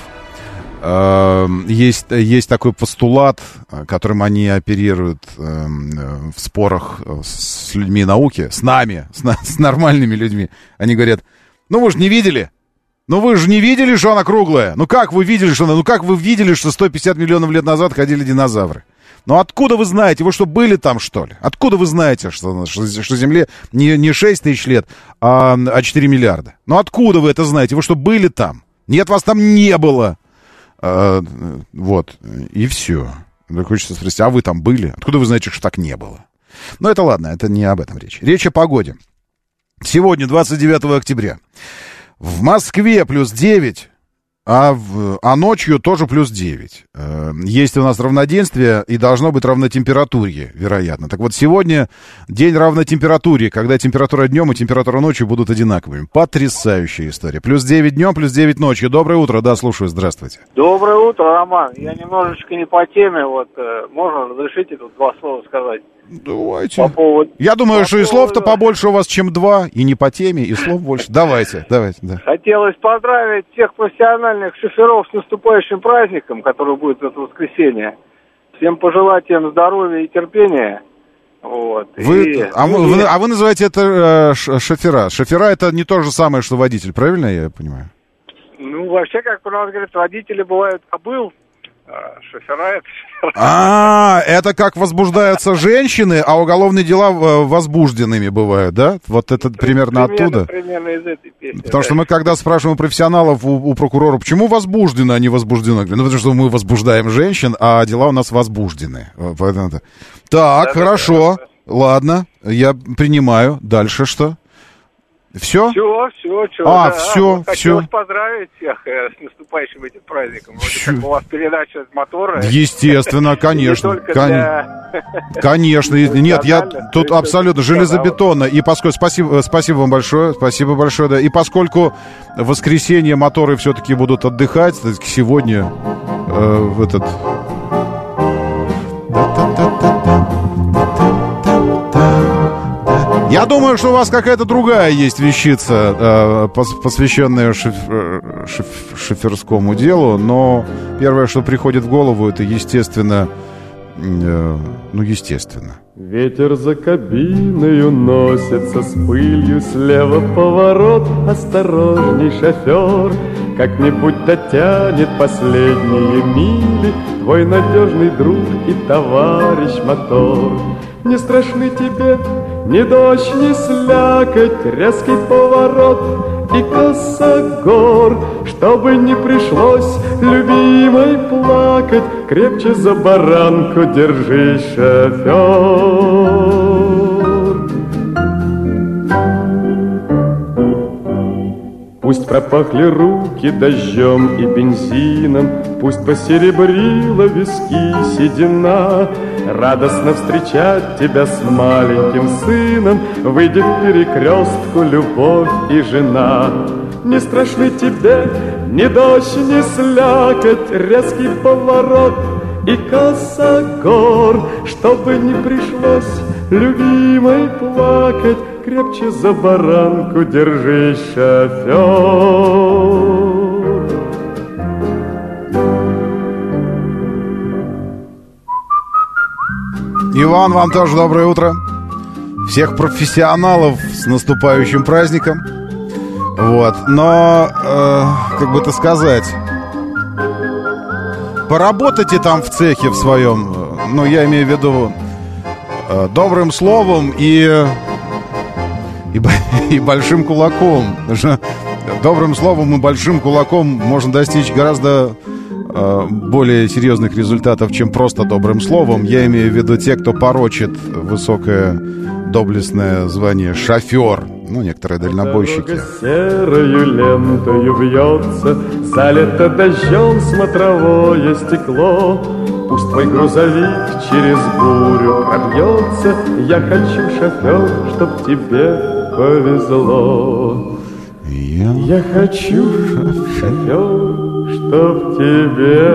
Speaker 2: э, есть, есть такой постулат, которым они оперируют э, в спорах с людьми науки, с нами, с, с нормальными людьми. Они говорят, ну вы же не видели? Ну вы же не видели, что она круглая? Ну как вы видели, что она... Ну как вы видели, что сто пятьдесят миллионов лет назад ходили динозавры? Ну откуда вы знаете? Вы что, были там, что ли? Откуда вы знаете, что, что, что Земле не, не шесть тысяч лет, а, а четыре миллиарда? Ну откуда вы это знаете? Вы что, были там? Нет, вас там не было. А, вот, и все. Хочется спросить, а вы там были? Откуда вы знаете, что так не было? Ну это ладно, это не об этом речь. Речь о погоде. Сегодня, двадцать девятого октября. В Москве плюс девять. А, в, а ночью тоже плюс девять. Есть у нас равноденствие, и должно быть равнотемпературье, вероятно. Так вот, сегодня день равнотемпературье, когда температура днем и температура ночью будут одинаковыми. Потрясающая история. Плюс девять днем, плюс девять ночью. Доброе утро, да, слушаю, здравствуйте.
Speaker 20: Доброе утро, Роман. Я немножечко не по теме, вот, можно разрешите тут два слова сказать?
Speaker 2: Давайте.
Speaker 20: По поводу...
Speaker 2: Я думаю,
Speaker 20: по
Speaker 2: что поводу... и слов-то побольше у вас, чем два, и не по теме, и слов больше. Давайте, давайте, да.
Speaker 20: Хотелось поздравить всех профессиональных шоферов с наступающим праздником, который будет в это воскресенье. Всем пожелать им здоровья и терпения. Вот.
Speaker 2: Вы,
Speaker 20: и...
Speaker 2: а, вы, вы, а вы называете это э, шофера. Шофера — это не то же самое, что водитель, правильно я понимаю?
Speaker 20: Ну, вообще, как у нас говорят, водители бывают кобыл. Шофера это...
Speaker 2: А, это как возбуждаются женщины, а уголовные дела возбужденными бывают, да? Вот это примерно, примерно оттуда?
Speaker 20: Примерно из этой песни.
Speaker 2: Потому
Speaker 20: да.
Speaker 2: что мы, когда спрашиваем у профессионалов, у, у прокурора, почему возбуждены, а не возбуждены? Ну, потому что мы возбуждаем женщин, а дела у нас возбуждены. Так, да, хорошо, да, да. Ладно, я принимаю. Дальше что? Все?
Speaker 20: Все, все, все.
Speaker 2: А,
Speaker 20: да.
Speaker 2: все,
Speaker 20: вот
Speaker 2: все.
Speaker 20: Хотелось поздравить всех э, с наступающим этим праздником. Вроде как у вас передача от мотора.
Speaker 2: Естественно, конечно. Кон... Для... Конечно. Нет, я тут абсолютно железобетонно. И поскольку... Спасибо, спасибо вам большое. Спасибо большое. Да. И поскольку в воскресенье моторы все-таки будут отдыхать, сегодня э, в этот... Я думаю, что у вас какая-то другая есть вещица, э, посвященная шиф, шиф, шиферскому делу, но первое, что приходит в голову, это, естественно, э, ну, естественно.
Speaker 21: Ветер за кабиной уносится с пылью, слева поворот, осторожней, шофер, как-нибудь дотянет последние мили твой надежный друг и товарищ мотор. Не страшны тебе ни дождь, ни слякоть, резкий поворот и косогор. Чтобы не пришлось любимой плакать, крепче за баранку держись, шофер. Пусть пропахли руки дождем и бензином, пусть посеребрила виски седина, радостно встречать тебя с маленьким сыном выйдет к перекрестку любовь и жена. Не страшны тебе ни дождь, ни слякоть, резкий поворот и косогор. Чтобы не пришлось любимой плакать, крепче за баранку держись, шофер.
Speaker 2: Иван, вам тоже доброе утро. Всех профессионалов с наступающим праздником. Вот, но, э, как бы это сказать, поработайте там в цехе в своем, ну, я имею в виду, э, добрым словом и, и, и большим кулаком. Потому что добрым словом и большим кулаком можно достичь гораздо э, более серьезных результатов, чем просто добрым словом. Я имею в виду те, кто порочит высокое доблестное звание шофер. Ну, некоторые дальнобойщики.
Speaker 21: Дорога серою лентою вьется, залито дождем смотровое стекло. Пусть твой грузовик через бурю пробьется, я хочу, шофер, чтоб тебе повезло.
Speaker 2: Я,
Speaker 21: я хочу, шофер, чтоб тебе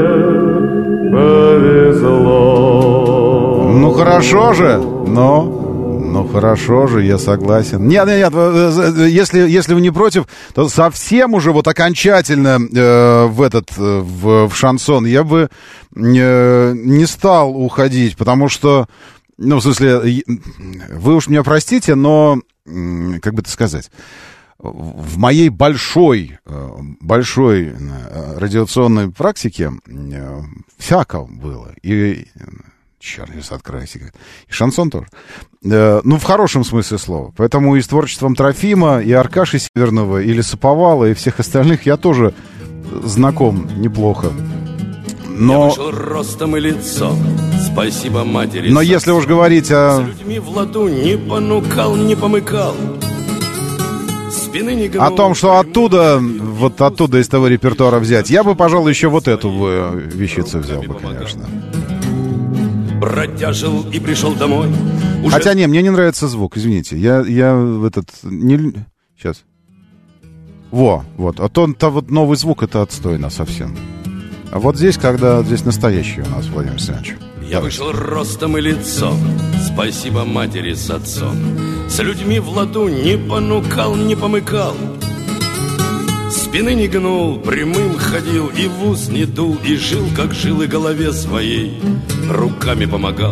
Speaker 21: повезло.
Speaker 2: Ну, хорошо же, но... Ну, хорошо же, я согласен. Нет, нет, нет, если, если вы не против, то совсем уже вот окончательно э, в этот, в, в шансон я бы э, не стал уходить, потому что, ну, в смысле, вы уж меня простите, но, как бы это сказать, в моей большой, большой радиационной практике всяко было. И... Черт, не откройте. И шансон тоже. Э, ну, в хорошем смысле слова. Поэтому и с творчеством Трофима, и Аркаши Северного, и Лесоповала, и всех остальных я тоже знаком неплохо. Но...
Speaker 22: Я вышел ростом и лицом, спасибо матери.
Speaker 2: Но если уж говорить о...
Speaker 22: С людьми в ладу не понукал, не помыкал. Спины не гнул.
Speaker 2: О том, что оттуда, вот оттуда из того репертуара взять, я бы, пожалуй, еще вот эту бы вещицу взял бы, конечно.
Speaker 22: Бродяжил и пришел домой.
Speaker 2: Уже... Хотя не, мне не нравится звук, извините. Я, я этот... Не... Сейчас. Во, вот. А то, то вот новый звук, это отстойно совсем. А вот здесь, когда... Здесь настоящий у нас, Владимир Александрович.
Speaker 22: Я вышел ростом и лицом, спасибо матери с отцом. С людьми в ладу не понукал, не помыкал. Спины не гнул, прямым ходил, и в ус не дул, и жил, как жил, и голове своей руками помогал.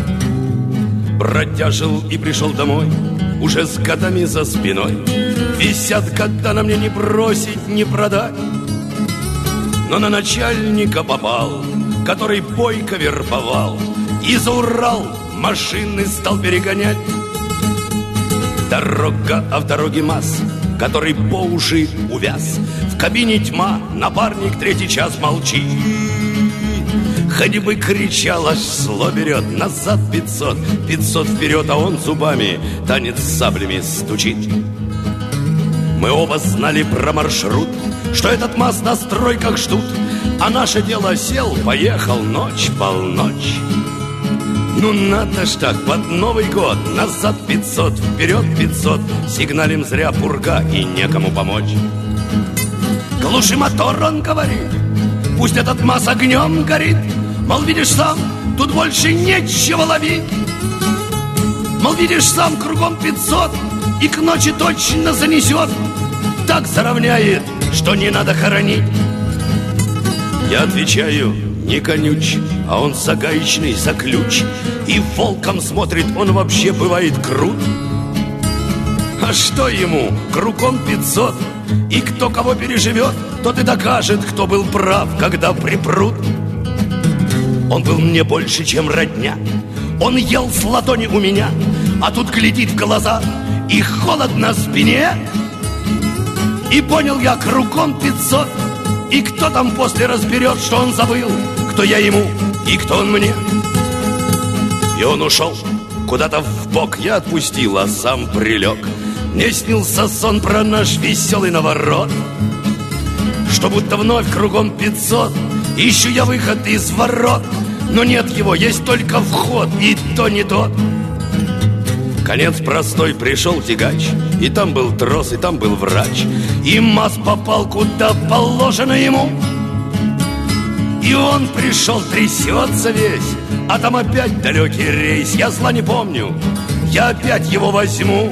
Speaker 22: Бродяжил и пришел домой, уже с годами за спиной. Висят года на мне не бросить, не продать. Но на начальника попал, который бойко вербовал, и за Урал машины стал перегонять. Дорога, а в дороге МАЗ, который по уши увяз. В кабине тьма, напарник третий час молчит. Хоть бы кричал, аж зло берет. Назад пятьсот, пятьсот вперед, а он зубами танец с саблями стучит. Мы оба знали про маршрут, что этот МАЗ на стройках ждут, а наше дело сел, поехал, ночь, полночь. Ну надо ж так, под Новый год. Назад пятьсот, вперед пятьсот. Сигналим зря, пурга, и некому помочь. Глуши мотор, он говорит, пусть этот МАЗ огнем горит. Мол, видишь сам, тут больше нечего ловить. Мол, видишь сам, кругом пятьсот, и к ночи точно занесет. Так заровняет, что не надо хоронить. Я отвечаю, не конюч, а он загаечный за ключ. И волком смотрит, он вообще бывает крут. А что ему, кругом пятьсот, и кто кого переживет, тот и докажет, кто был прав, когда припрут. Он был мне больше, чем родня. Он ел с ладони у меня, а тут глядит в глаза, и холод на спине. И понял я, кругом пятьсот, и кто там после разберет, что он забыл, кто я ему и кто он мне. И он ушел куда-то в бок, я отпустил, а сам прилег. Мне снился сон про наш веселый наворот, что будто вновь кругом пятьсот. Ищу я выход из ворот, но нет его, есть только вход, и то не тот. Конец простой, пришел тягач, и там был трос, и там был врач, и МАЗ попал куда положено ему. И он пришел, трясется весь, а там опять далекий рейс. Я зла не помню, я опять его возьму.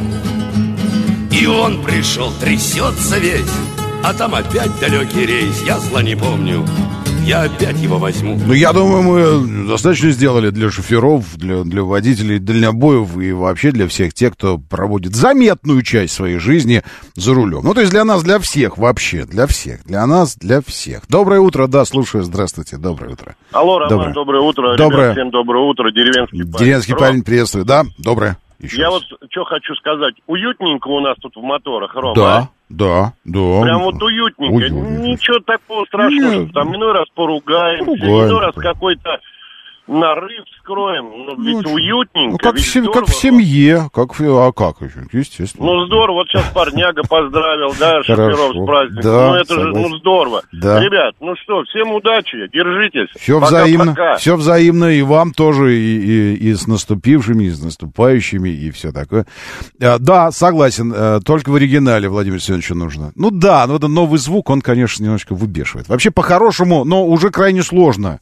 Speaker 22: И он пришел, трясется весь, а там опять далекий рейс. Я зла не помню, я опять его возьму.
Speaker 2: Ну, я думаю, мы достаточно сделали для шоферов, для, для водителей, дальнобоев и вообще для всех тех, кто проводит заметную часть своей жизни за рулем. Ну, то есть для нас, для всех вообще, для всех, для нас, для всех. Доброе утро, да, слушаю, здравствуйте, доброе утро.
Speaker 3: Алло, Роман, доброе, доброе утро.
Speaker 2: Доброе.
Speaker 3: Ребят, всем доброе утро, деревенский парень.
Speaker 2: Деревенский Ром. Парень, приветствую, да, доброе. Еще
Speaker 3: Я
Speaker 2: раз.
Speaker 3: вот что хочу сказать, уютненько у нас тут в моторах, Рома.
Speaker 2: Да.
Speaker 3: А?
Speaker 2: Да, да.
Speaker 3: Прям вот уютненько.
Speaker 2: Уютненько.
Speaker 3: Ничего такого страшного,
Speaker 2: Нет.
Speaker 3: что там иной раз поругаемся,
Speaker 2: Поругаем,
Speaker 3: иной раз
Speaker 2: да.
Speaker 3: какой-то нарыв скроем. Ну, ведь
Speaker 2: Ну,
Speaker 3: уютненько.
Speaker 2: Ну, как,
Speaker 3: ведь
Speaker 2: в, сем-
Speaker 3: здорово.
Speaker 2: как в семье, как в, а как еще, естественно.
Speaker 3: Ну, здорово. Вот сейчас парняга поздравил, да,
Speaker 2: Хорошо.
Speaker 3: шоферов с праздником.
Speaker 2: Да,
Speaker 3: ну, это же,
Speaker 2: согласен.
Speaker 3: ну, здорово.
Speaker 2: Да.
Speaker 3: Ребят, ну что, всем удачи, держитесь.
Speaker 2: Все
Speaker 3: Пока,
Speaker 2: взаимно,
Speaker 3: пока.
Speaker 2: все взаимно, и вам тоже, и, и, и с наступившими, и с наступающими, и все такое. А, да, согласен, а, только в оригинале Владимиру Семеновичу нужно. Ну да, но это новый звук, он, конечно, немножко выбешивает. Вообще, по-хорошему, но уже крайне сложно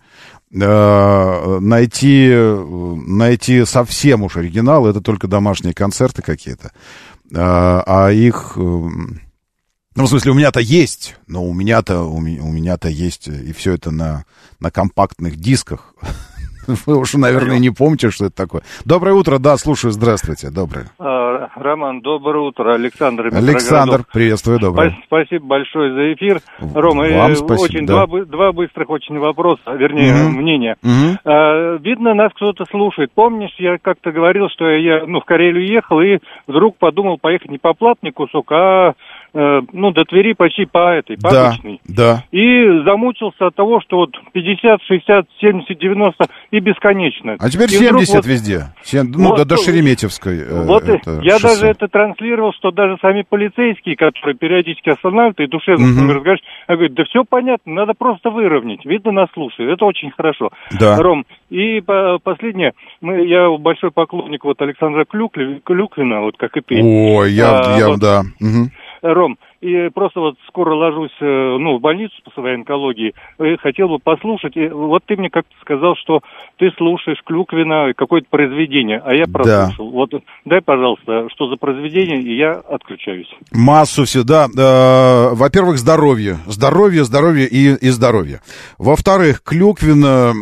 Speaker 2: а, найти, найти совсем уж оригинал, это только домашние концерты какие-то. А, а их... Ну, в смысле, у меня-то есть, но у меня-то, у меня, у меня-то есть, и все это на, на компактных дисках. Вы уж, наверное, не помните, что это такое. Доброе утро, да, слушаю, здравствуйте, доброе.
Speaker 20: А, Роман, доброе утро, Александр.
Speaker 2: Александр, приветствую, доброе.
Speaker 20: Спасибо большое за эфир. Рома,
Speaker 2: Вам
Speaker 20: э,
Speaker 2: спасибо,
Speaker 20: очень
Speaker 2: да.
Speaker 20: два, два быстрых очень вопроса, вернее,
Speaker 2: Мгм.
Speaker 20: мнения.
Speaker 2: Мгм.
Speaker 20: А, видно, нас кто-то слушает. Помнишь, я как-то говорил, что я ну, в Карелию ехал и вдруг подумал поехать не по платный кусок, а э, ну, до Твери почти по этой, по
Speaker 2: Да,
Speaker 20: обычной.
Speaker 2: да.
Speaker 20: И замучился от того, что вот пятьдесят, шестьдесят, семьдесят, девяносто и бесконечно.
Speaker 2: А теперь
Speaker 20: И вдруг
Speaker 2: семьдесят
Speaker 20: вот-
Speaker 2: везде. Сем- ну,
Speaker 20: Вот,
Speaker 2: до, до
Speaker 20: ну,
Speaker 2: Шереметьевской. э,
Speaker 20: Вот и
Speaker 2: это
Speaker 20: я
Speaker 2: шоссе.
Speaker 20: даже это транслировал, что даже сами полицейские, которые периодически останавливают и душевно с
Speaker 2: Мгм.
Speaker 20: ними разговариваешь, я говорю, да все понятно, надо просто выровнять. Видно, нас слушают, это очень хорошо.
Speaker 2: Да.
Speaker 20: Ром, и по- последнее, мы, я большой поклонник вот Александра Клюкли- Клюквина, вот как и ты.
Speaker 2: Ой, я,
Speaker 20: А,
Speaker 2: я,
Speaker 20: вот,
Speaker 2: да. Мгм.
Speaker 20: Ром, и просто вот скоро ложусь, э, ну, в больницу по своей онкологии, и хотел бы послушать, и вот ты мне как-то сказал, что ты слушаешь Клюквина, какое-то произведение, а я прослушал. Вот дай, пожалуйста, что за произведение, и я отключаюсь.
Speaker 2: Массу всегда. Э, во-первых, здоровье. Здоровье, здоровье и, и здоровье. Во-вторых, Клюквин,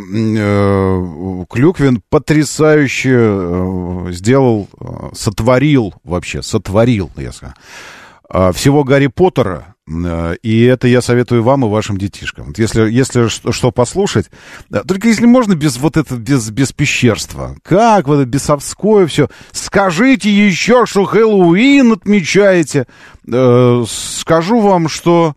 Speaker 2: э, Клюквин потрясающе э, сделал, э, сотворил вообще, сотворил, я скажу. всего Гарри Поттера, и это я советую вам и вашим детишкам. Вот если, если что послушать, только если можно без вот это, без, без пещерства. Как вот это бесовское все. Скажите еще, что Хэллоуин отмечаете. Скажу вам, что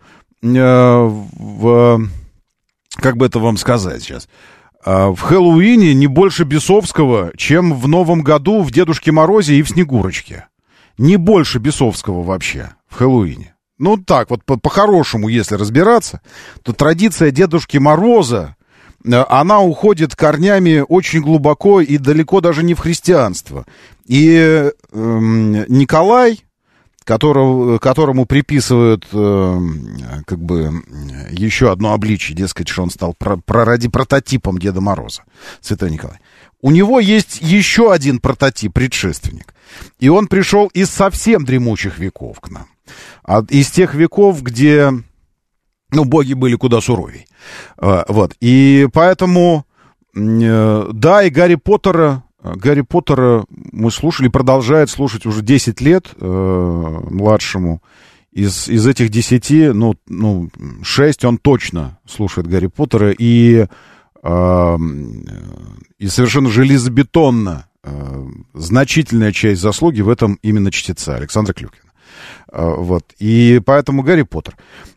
Speaker 2: в, как бы это вам сказать сейчас, в Хэллоуине не больше бесовского, чем в Новом году в Дедушке Морозе и в Снегурочке. Не больше бесовского вообще в Хэллоуине. Ну так, вот по- по-хорошему, если разбираться, то традиция Дедушки Мороза, она уходит корнями очень глубоко и далеко даже не в христианство. И э, Николай, которого, которому приписывают э, как бы еще одно обличие, дескать, что он стал про- проради прототипом Деда Мороза, Святой Николай. У него есть еще один прототип, предшественник. И он пришел из совсем дремучих веков к нам. Из тех веков, где, ну, боги были куда суровей. Вот. И поэтому, да, и Гарри Поттера, Гарри Поттера мы слушали, продолжает слушать уже десять лет э, младшему. Из, из этих десяти, ну, ну, шесть он точно слушает Гарри Поттера. И, э, и совершенно железобетонно э, значительная часть заслуги в этом именно чтеца Александра Клюквина. Вот. И поэтому Гарри Поттер.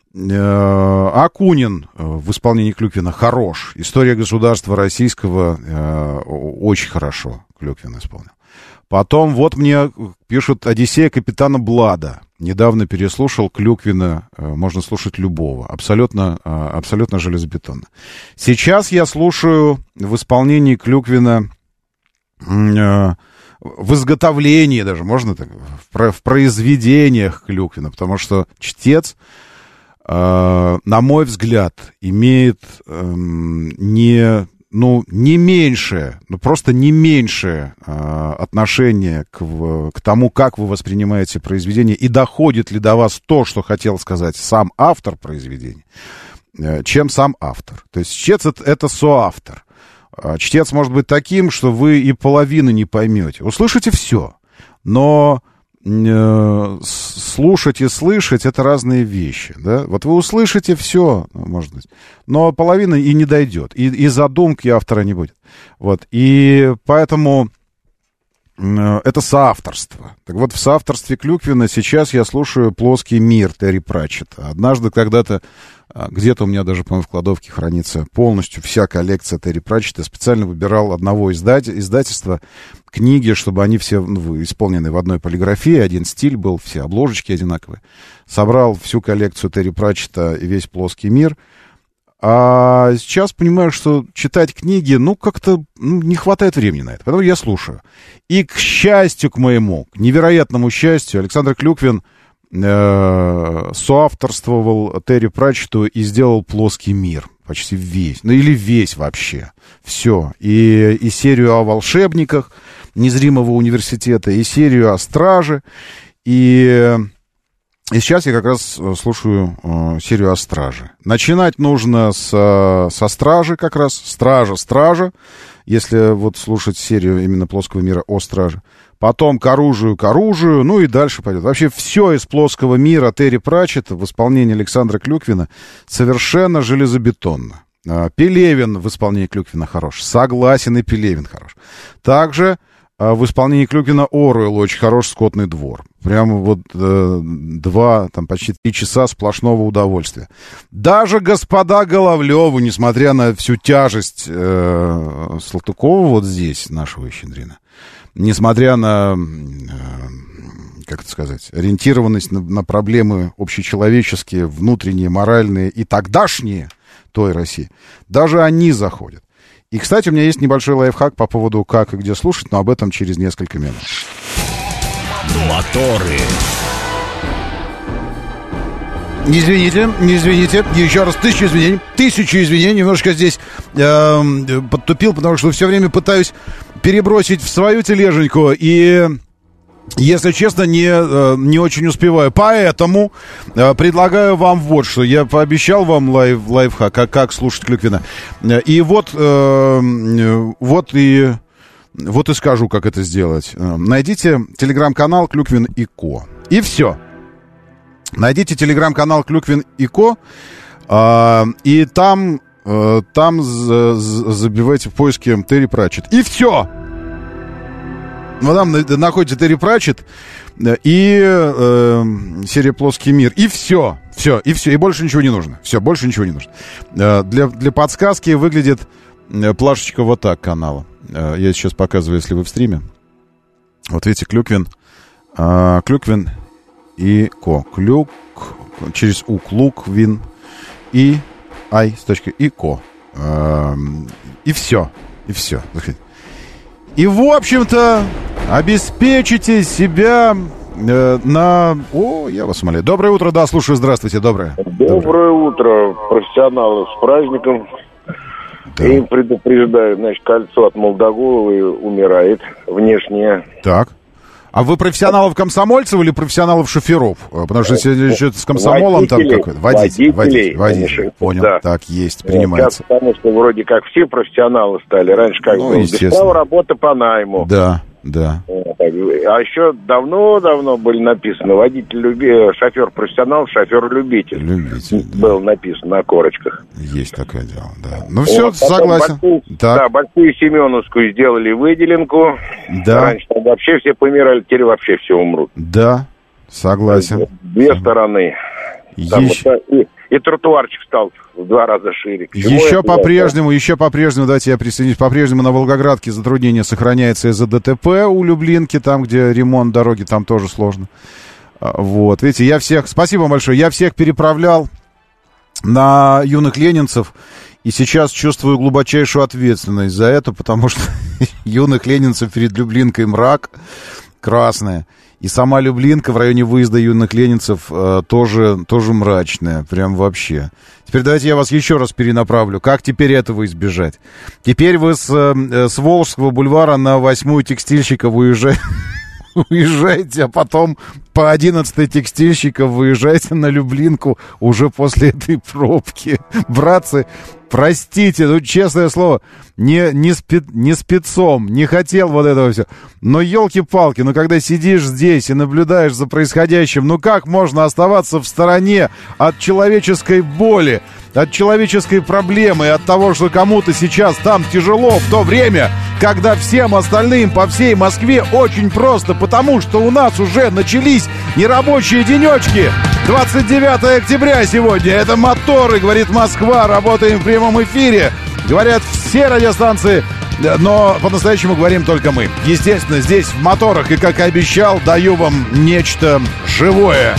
Speaker 2: Акунин в исполнении Клюквина хорош. История государства российского очень хорошо Клюквин исполнил. Потом вот мне пишут «Одиссея капитана Блада». Недавно переслушал Клюквина, можно слушать любого. Абсолютно, абсолютно железобетонно. Сейчас я слушаю в исполнении Клюквина... в изготовлении даже, можно так, в, в произведениях Клюквина, потому что чтец, э, на мой взгляд, имеет э, не, ну, не меньшее, ну, просто не меньшее э, отношение к, к тому, как вы воспринимаете произведение, и доходит ли до вас то, что хотел сказать сам автор произведения, э, чем сам автор. То есть чтец — это, это соавтор. Чтец может быть таким, что вы и половины не поймете. Услышите все, но э, слушать и слышать — это разные вещи. Да? Вот вы услышите все, может быть, но половина и не дойдет, и, и задумки автора не будет. Вот. И поэтому э, это соавторство. Так вот, в соавторстве Клюквина сейчас я слушаю «Плоский мир» Терри Пратчетта. Однажды, когда-то, где-то у меня даже, по-моему, в кладовке хранится полностью вся коллекция Терри Пратчетта. Я специально выбирал одного издателя, издательства книги, чтобы они все, ну, исполнены в одной полиграфии, один стиль был, все обложечки одинаковые. Собрал всю коллекцию Терри Пратчетта и весь «Плоский мир». А сейчас понимаю, что читать книги, ну, как-то ну, не хватает времени на это. Поэтому я слушаю. И, к счастью, к моему, к невероятному счастью, Александр Клюквин э, соавторствовал Терри Пратчетту и сделал «Плоский мир». Почти весь. Ну, или весь вообще. Все. И, и серию о волшебниках Незримого университета, и серию о Страже. И... И сейчас я как раз слушаю э, серию о Страже. Начинать нужно с, со Стражи как раз. Стража, Стража. Если вот слушать серию именно «Плоского мира» о Страже. Потом к оружию, к оружию. Ну и дальше пойдет. Вообще все из «Плоского мира» Терри Пратчетта в исполнении Александра Клюквина совершенно железобетонно. Пелевин в исполнении Клюквина хорош. Согласен, и Пелевин хорош. Также в исполнении Клюквина Оруэлл очень хорош, «Скотный двор». Прямо вот э, два, там почти три часа сплошного удовольствия. Даже господа Головлёвы, несмотря на всю тяжесть э, Салтыкова вот здесь, нашего Щедрина, несмотря на, э, как это сказать, ориентированность на, на проблемы общечеловеческие, внутренние, моральные и тогдашние той России, даже они заходят. И, кстати, у меня есть небольшой лайфхак по поводу как и где слушать, но об этом через несколько минут.
Speaker 1: Моторы.
Speaker 2: Извините, не извините, еще раз тысячу извинений, тысячу извинений, немножко здесь э, подтупил, потому что все время пытаюсь перебросить в свою тележеньку и... Если честно, не, не очень успеваю. Поэтому э, предлагаю вам вот что. Я пообещал вам лайф, лайфхак, как, как слушать Клюквина. И вот, э, вот, и, вот и скажу, как это сделать. Найдите телеграм-канал «Клюквин и Ко». И все. Найдите телеграм-канал Клюквин и Ко, э, и там, э, там з- з- забивайте в поиске Терри Пратчетт. И все! Ну, там находите Терри Пратчетт и э, серия «Плоский мир». И все, все, и все, и больше ничего не нужно. Все, больше ничего не нужно. Э, для, для подсказки выглядит плашечка вот так канала. Э, я сейчас показываю, если вы в стриме. Вот видите, Клюквин, э, Клюквин и Ко. Клюк, через У, Клюквин и Ай, с точкой, и Ко. Э, и все, и все. И, в общем-то, обеспечите себя э, на... О, я вас умоляю. Доброе утро, да, слушаю, здравствуйте, доброе.
Speaker 4: Доброе, доброе утро, профессионалы, с праздником. Да. И предупреждаю, значит, кольцо от Молдоголовой умирает внешнее.
Speaker 2: Так. А вы профессионалов-комсомольцев или профессионалов-шоферов? Потому что если что-то с комсомолом там какой-то... Водитель, водитель, водитель. Понял, да. Так, есть, принимается.
Speaker 4: Сейчас, потому что вроде как все профессионалы стали. Раньше как ну, было, без права работы по найму.
Speaker 2: Да, да.
Speaker 4: А еще давно-давно были написаны водитель, люби... шофер-профессионал, шофер-любитель.
Speaker 2: Любитель, да.
Speaker 4: Было написано на корочках.
Speaker 2: Есть такое дело, да. Ну все, вот, согласен.
Speaker 4: Большую, да, большую Семеновскую сделали выделенку. Да. Раньше там вообще все помирали, теперь вообще все умрут.
Speaker 2: Да, согласен.
Speaker 4: Две стороны. Там Еще... вот, и, и тротуарчик стал в два раза шире.
Speaker 2: Еще по-прежнему, еще по-прежнему, давайте я присоединюсь, по-прежнему на Волгоградке затруднение сохраняется из-за ДТП у Люблинки, там, где ремонт дороги, там тоже сложно. Вот, видите, я всех, спасибо большое, я всех переправлял на юных ленинцев, и сейчас чувствую глубочайшую ответственность за это, потому что юных ленинцев перед Люблинкой мрак, красная. И сама Люблинка в районе выезда юных ленинцев э, тоже, тоже мрачная. Прям вообще. Теперь давайте я вас еще раз перенаправлю. Как теперь этого избежать? Теперь вы с, э, с Волжского бульвара на восьмую Текстильщика выезжаете, уезжаете, а потом по одиннадцатой Текстильщика выезжаете на Люблинку уже после этой пробки. Братцы, простите, ну, честное слово, не, не, спи, не спецом, не хотел вот этого все. Но, елки-палки, ну, когда сидишь здесь и наблюдаешь за происходящим, ну, как можно оставаться в стороне от человеческой боли, от человеческой проблемы, от того, что кому-то сейчас там тяжело, в то время, когда всем остальным по всей Москве очень просто, потому что у нас уже начались нерабочие денечки. двадцать девятое октября сегодня, это моторы, говорит Москва, работаем в прямом эфире. Говорят все радиостанции, но по-настоящему говорим только мы. Естественно, здесь в моторах, и как и обещал, даю вам нечто живое.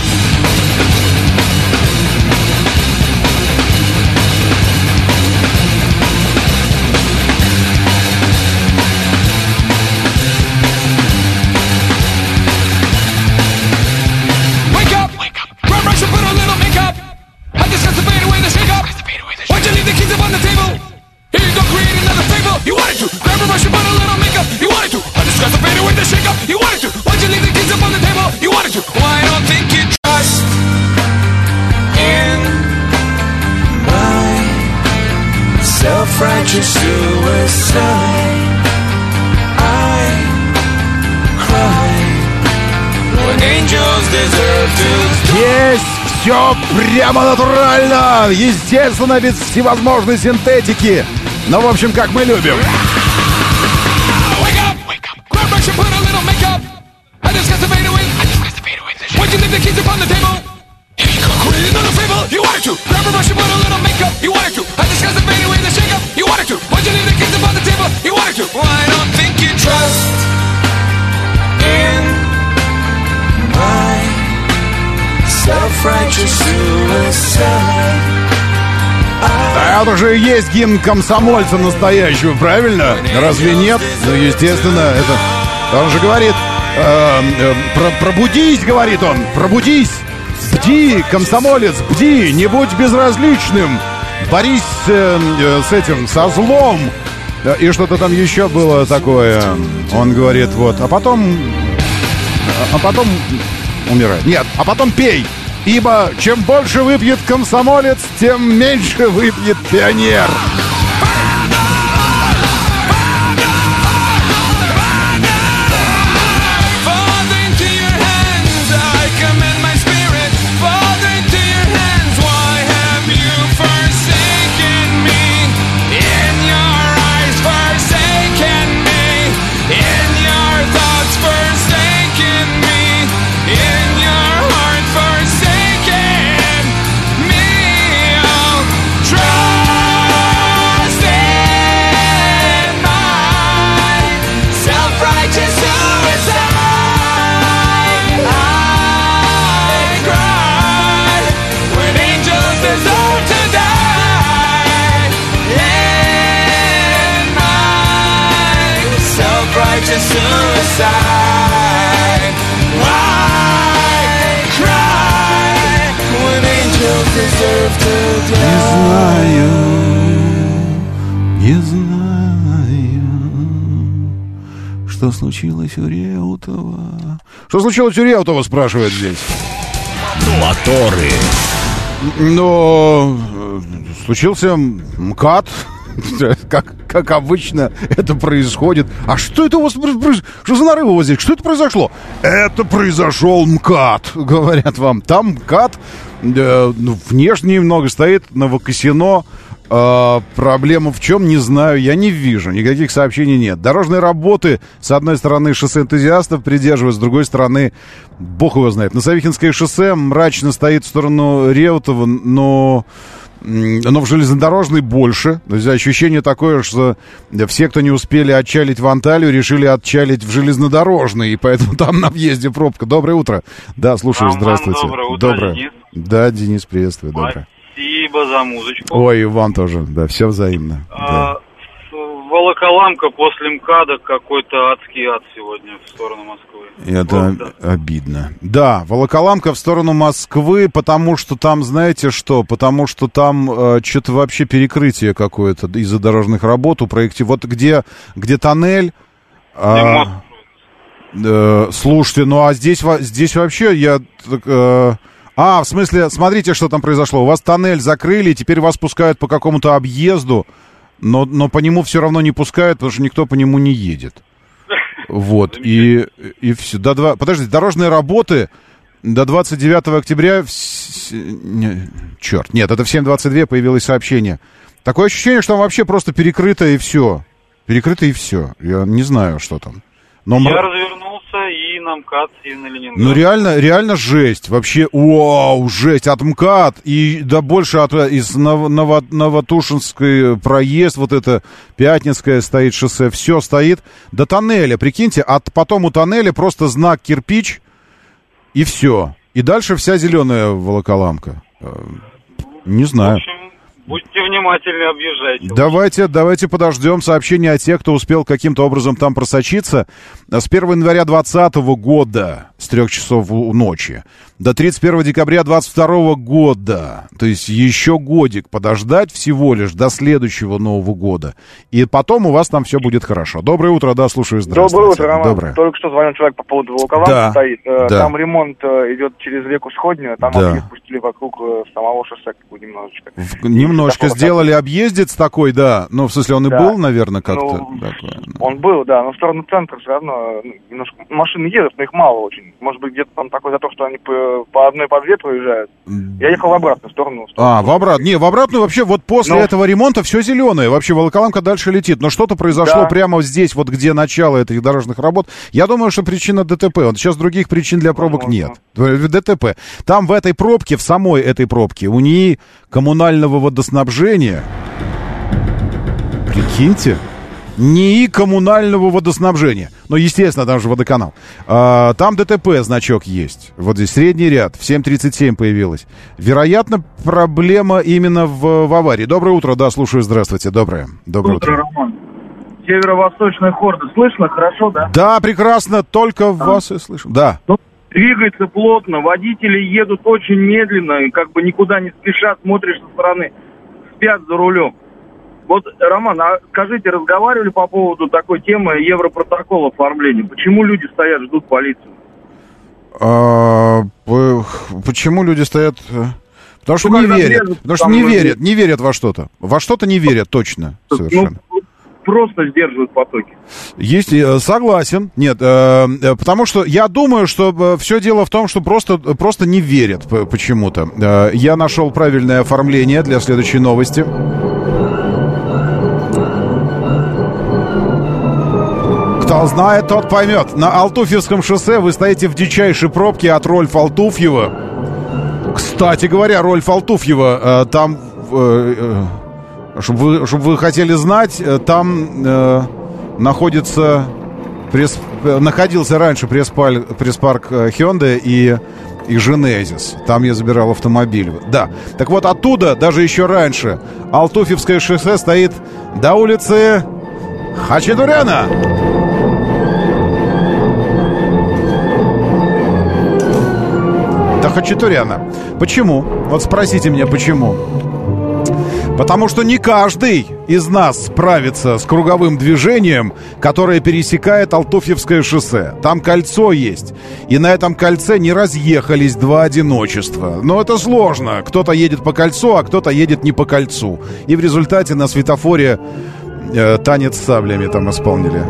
Speaker 19: Self-righteous suicide. I cry when angels deserve to.
Speaker 2: Есть все прямо натурально, естественно, без всевозможной синтетики. Но, в общем, как мы любим.
Speaker 19: You wanted to grab a brush and put a little makeup. You wanted to. I discussed the fade away, the shake up. You wanted to. Why'd you leave the kids up on the table? You wanted to. Well, I don't think you trust in my self-righteous suicide.
Speaker 2: А это же и есть гимн комсомольца настоящего, правильно? Разве нет? Ну, естественно, это... Он же говорит... Э, э, про, пробудись, говорит он, пробудись. Бди, комсомолец, бди, не будь безразличным. Борись э, э, с этим, со злом. И что-то там еще было такое. Он говорит, вот, а потом... А потом умирай. Нет, а потом пей. Ибо чем больше выпьет комсомолец, тем меньше выпьет пионер.
Speaker 19: Fall into your hands, I commend my spirit. Fall to suicide. Why cry when angels deserve to die?
Speaker 2: Не знаю, не знаю, что случилось у Реутова. Что случилось у Реутова, спрашивает здесь.
Speaker 1: Моторы.
Speaker 2: Но случился МКАД. Как, как обычно это происходит. А что это у вас происходит? Что за нарывы у вас здесь? Что это произошло? Это произошел МКАД, говорят вам. Там МКАД, э, ну, внешне немного стоит, Новокосино. Э, проблема в чем, не знаю, я не вижу. Никаких сообщений нет. Дорожные работы, с одной стороны, шоссе энтузиастов придерживают, с другой стороны, бог его знает. На Савихинское шоссе мрачно стоит в сторону Реутова, но... но в железнодорожной больше. То есть ощущение такое, что все, кто не успели отчалить в Анталию, решили отчалить в железнодорожный, и поэтому там на въезде пробка. Доброе утро. Да, слушаю,
Speaker 5: Вам,
Speaker 2: здравствуйте.
Speaker 5: вам доброе утро,
Speaker 2: доброе.
Speaker 5: Денис.
Speaker 2: Да, Денис, приветствую, доброе.
Speaker 5: Спасибо за музычку.
Speaker 2: Ой, и вам тоже, да, все взаимно.
Speaker 5: А,
Speaker 2: Да.
Speaker 5: Волоколамка после МКАДа какой-то адский ад сегодня в сторону Москвы.
Speaker 2: Это
Speaker 5: Вот, да.
Speaker 2: обидно. Да, Волоколамка в сторону Москвы, потому что там, знаете что, потому что там э, что-то вообще перекрытие какое-то из-за дорожных работ у проекте. Вот где, где тоннель... Э, э, слушайте, ну а здесь, во- здесь вообще я... Э, а, в смысле, смотрите, что там произошло. У вас тоннель закрыли, теперь вас пускают по какому-то объезду, но, но по нему все равно не пускают, потому что никто по нему не едет. Вот, и, и все. До два... Подождите, дорожные работы до двадцать девятого октября... В... Не... Черт, нет, это в семь двадцать два появилось сообщение. Такое ощущение, что там вообще просто перекрыто и все. Перекрыто и все. Я не знаю, что там. Но...
Speaker 5: Я развернулся и на МКАД, и на Ленинград.
Speaker 2: Ну, реально, реально жесть. Вообще, вау, жесть. От МКАД и да больше от, из Ново, Ново, Новотушинской проезд, вот это Пятницкое стоит шоссе, все стоит. До тоннеля, прикиньте, от потом у тоннеля просто знак кирпич, и все. И дальше вся зеленая Волоколамка. Не знаю.
Speaker 5: В общем, будьте внимательны, объезжайте.
Speaker 2: Давайте, давайте подождем сообщения о тех, кто успел каким-то образом там просочиться. С первого января двадцатого года, с трех часов ночи, до тридцать первого декабря двадцать второго года, то есть еще годик подождать всего лишь до следующего Нового года. И потом у вас там все будет хорошо. Доброе утро, да, слушаю, здравствуйте.
Speaker 6: Доброе утро, Роман.
Speaker 2: Доброе.
Speaker 6: Только что звонил человек по поводу Волоколамки,
Speaker 2: Да,
Speaker 6: стоит. Э,
Speaker 2: да.
Speaker 6: Там ремонт э, идет через реку Сходню, там
Speaker 2: Да.
Speaker 6: объезд пустили вокруг э, самого шоссе как бы немножечко.
Speaker 2: Немножко сделали объездец такой, да. Ну, в смысле, он и
Speaker 6: Да.
Speaker 2: был, наверное, как-то.
Speaker 6: Ну,
Speaker 2: такой.
Speaker 6: Он был, да, но в сторону центра все равно ну, немножко машины едут, но их мало очень. Может быть, где-то там такое за то, что они по, по одной по две проезжают. Я ехал в обратную сторону.
Speaker 2: А, в обратную. Не, в обратную вообще вот после
Speaker 6: Ну.
Speaker 2: этого ремонта все зеленое. Вообще Волоколамка дальше летит. Но что-то произошло
Speaker 6: Да.
Speaker 2: прямо здесь, вот где начало этих дорожных работ. Я думаю, что причина ДТП. Вот сейчас других причин для пробок нет. ДТП. Там в этой пробке, в самой этой пробке, у НИИ коммунального водоснабжения, прикиньте, НИИ коммунального водоснабжения. Ну, естественно, там же водоканал. А, там ДТП значок есть. Вот здесь средний ряд. В семь тридцать семь появилась. Вероятно, проблема именно в, в аварии. Доброе утро. Да, слушаю. Здравствуйте. Доброе. Доброе утро.
Speaker 5: Роман. Северо-восточная хорда. Слышно хорошо, да?
Speaker 2: Да, прекрасно. Только вас и слышу. Да.
Speaker 5: Двигается плотно, водители едут очень медленно, и как бы никуда не спешат, смотришь со стороны, спят за рулем. Вот, Роман, а скажите, разговаривали по поводу такой темы Европротокола оформления? Почему люди стоят, ждут полицию?
Speaker 2: А, п- почему люди стоят? Потому что
Speaker 5: Ну,
Speaker 2: не
Speaker 5: когда
Speaker 2: верят.
Speaker 5: лезут,
Speaker 2: Потому что
Speaker 5: там
Speaker 2: не
Speaker 5: люди-
Speaker 2: верят. Не верят во что-то. Во что-то не верят точно. Совершенно.
Speaker 5: Ну, просто сдерживают потоки.
Speaker 2: Есть, э, согласен. Нет, э, э, потому что я думаю, что все дело в том, что просто, просто не верят п- почему-то. Э, я нашел правильное оформление для следующей новости. Кто знает, тот поймет. На Алтуфьевском шоссе вы стоите в дичайшей пробке от Рольфа Алтуфьева. Кстати говоря, Рольф Алтуфьева, э, там... Э, э, Чтобы вы, чтобы вы хотели знать, э, там э, находится пресс, э, находился раньше пресс-паль, пресс-парк э, Hyundai и, и Genesis. Там я забирал автомобиль. Да. Так вот, оттуда, даже еще раньше, Алтуфьевское шоссе стоит до улицы Хачатуряна. Хачатуряна. Почему? Вот спросите меня, почему? Потому что не каждый из нас справится с круговым движением, которое пересекает Алтуфьевское шоссе. Там кольцо есть, и на этом кольце не разъехались два одиночества. Но это сложно. Кто-то едет по кольцу, а кто-то едет не по кольцу. И в результате на светофоре э, танец с саблями там исполнили.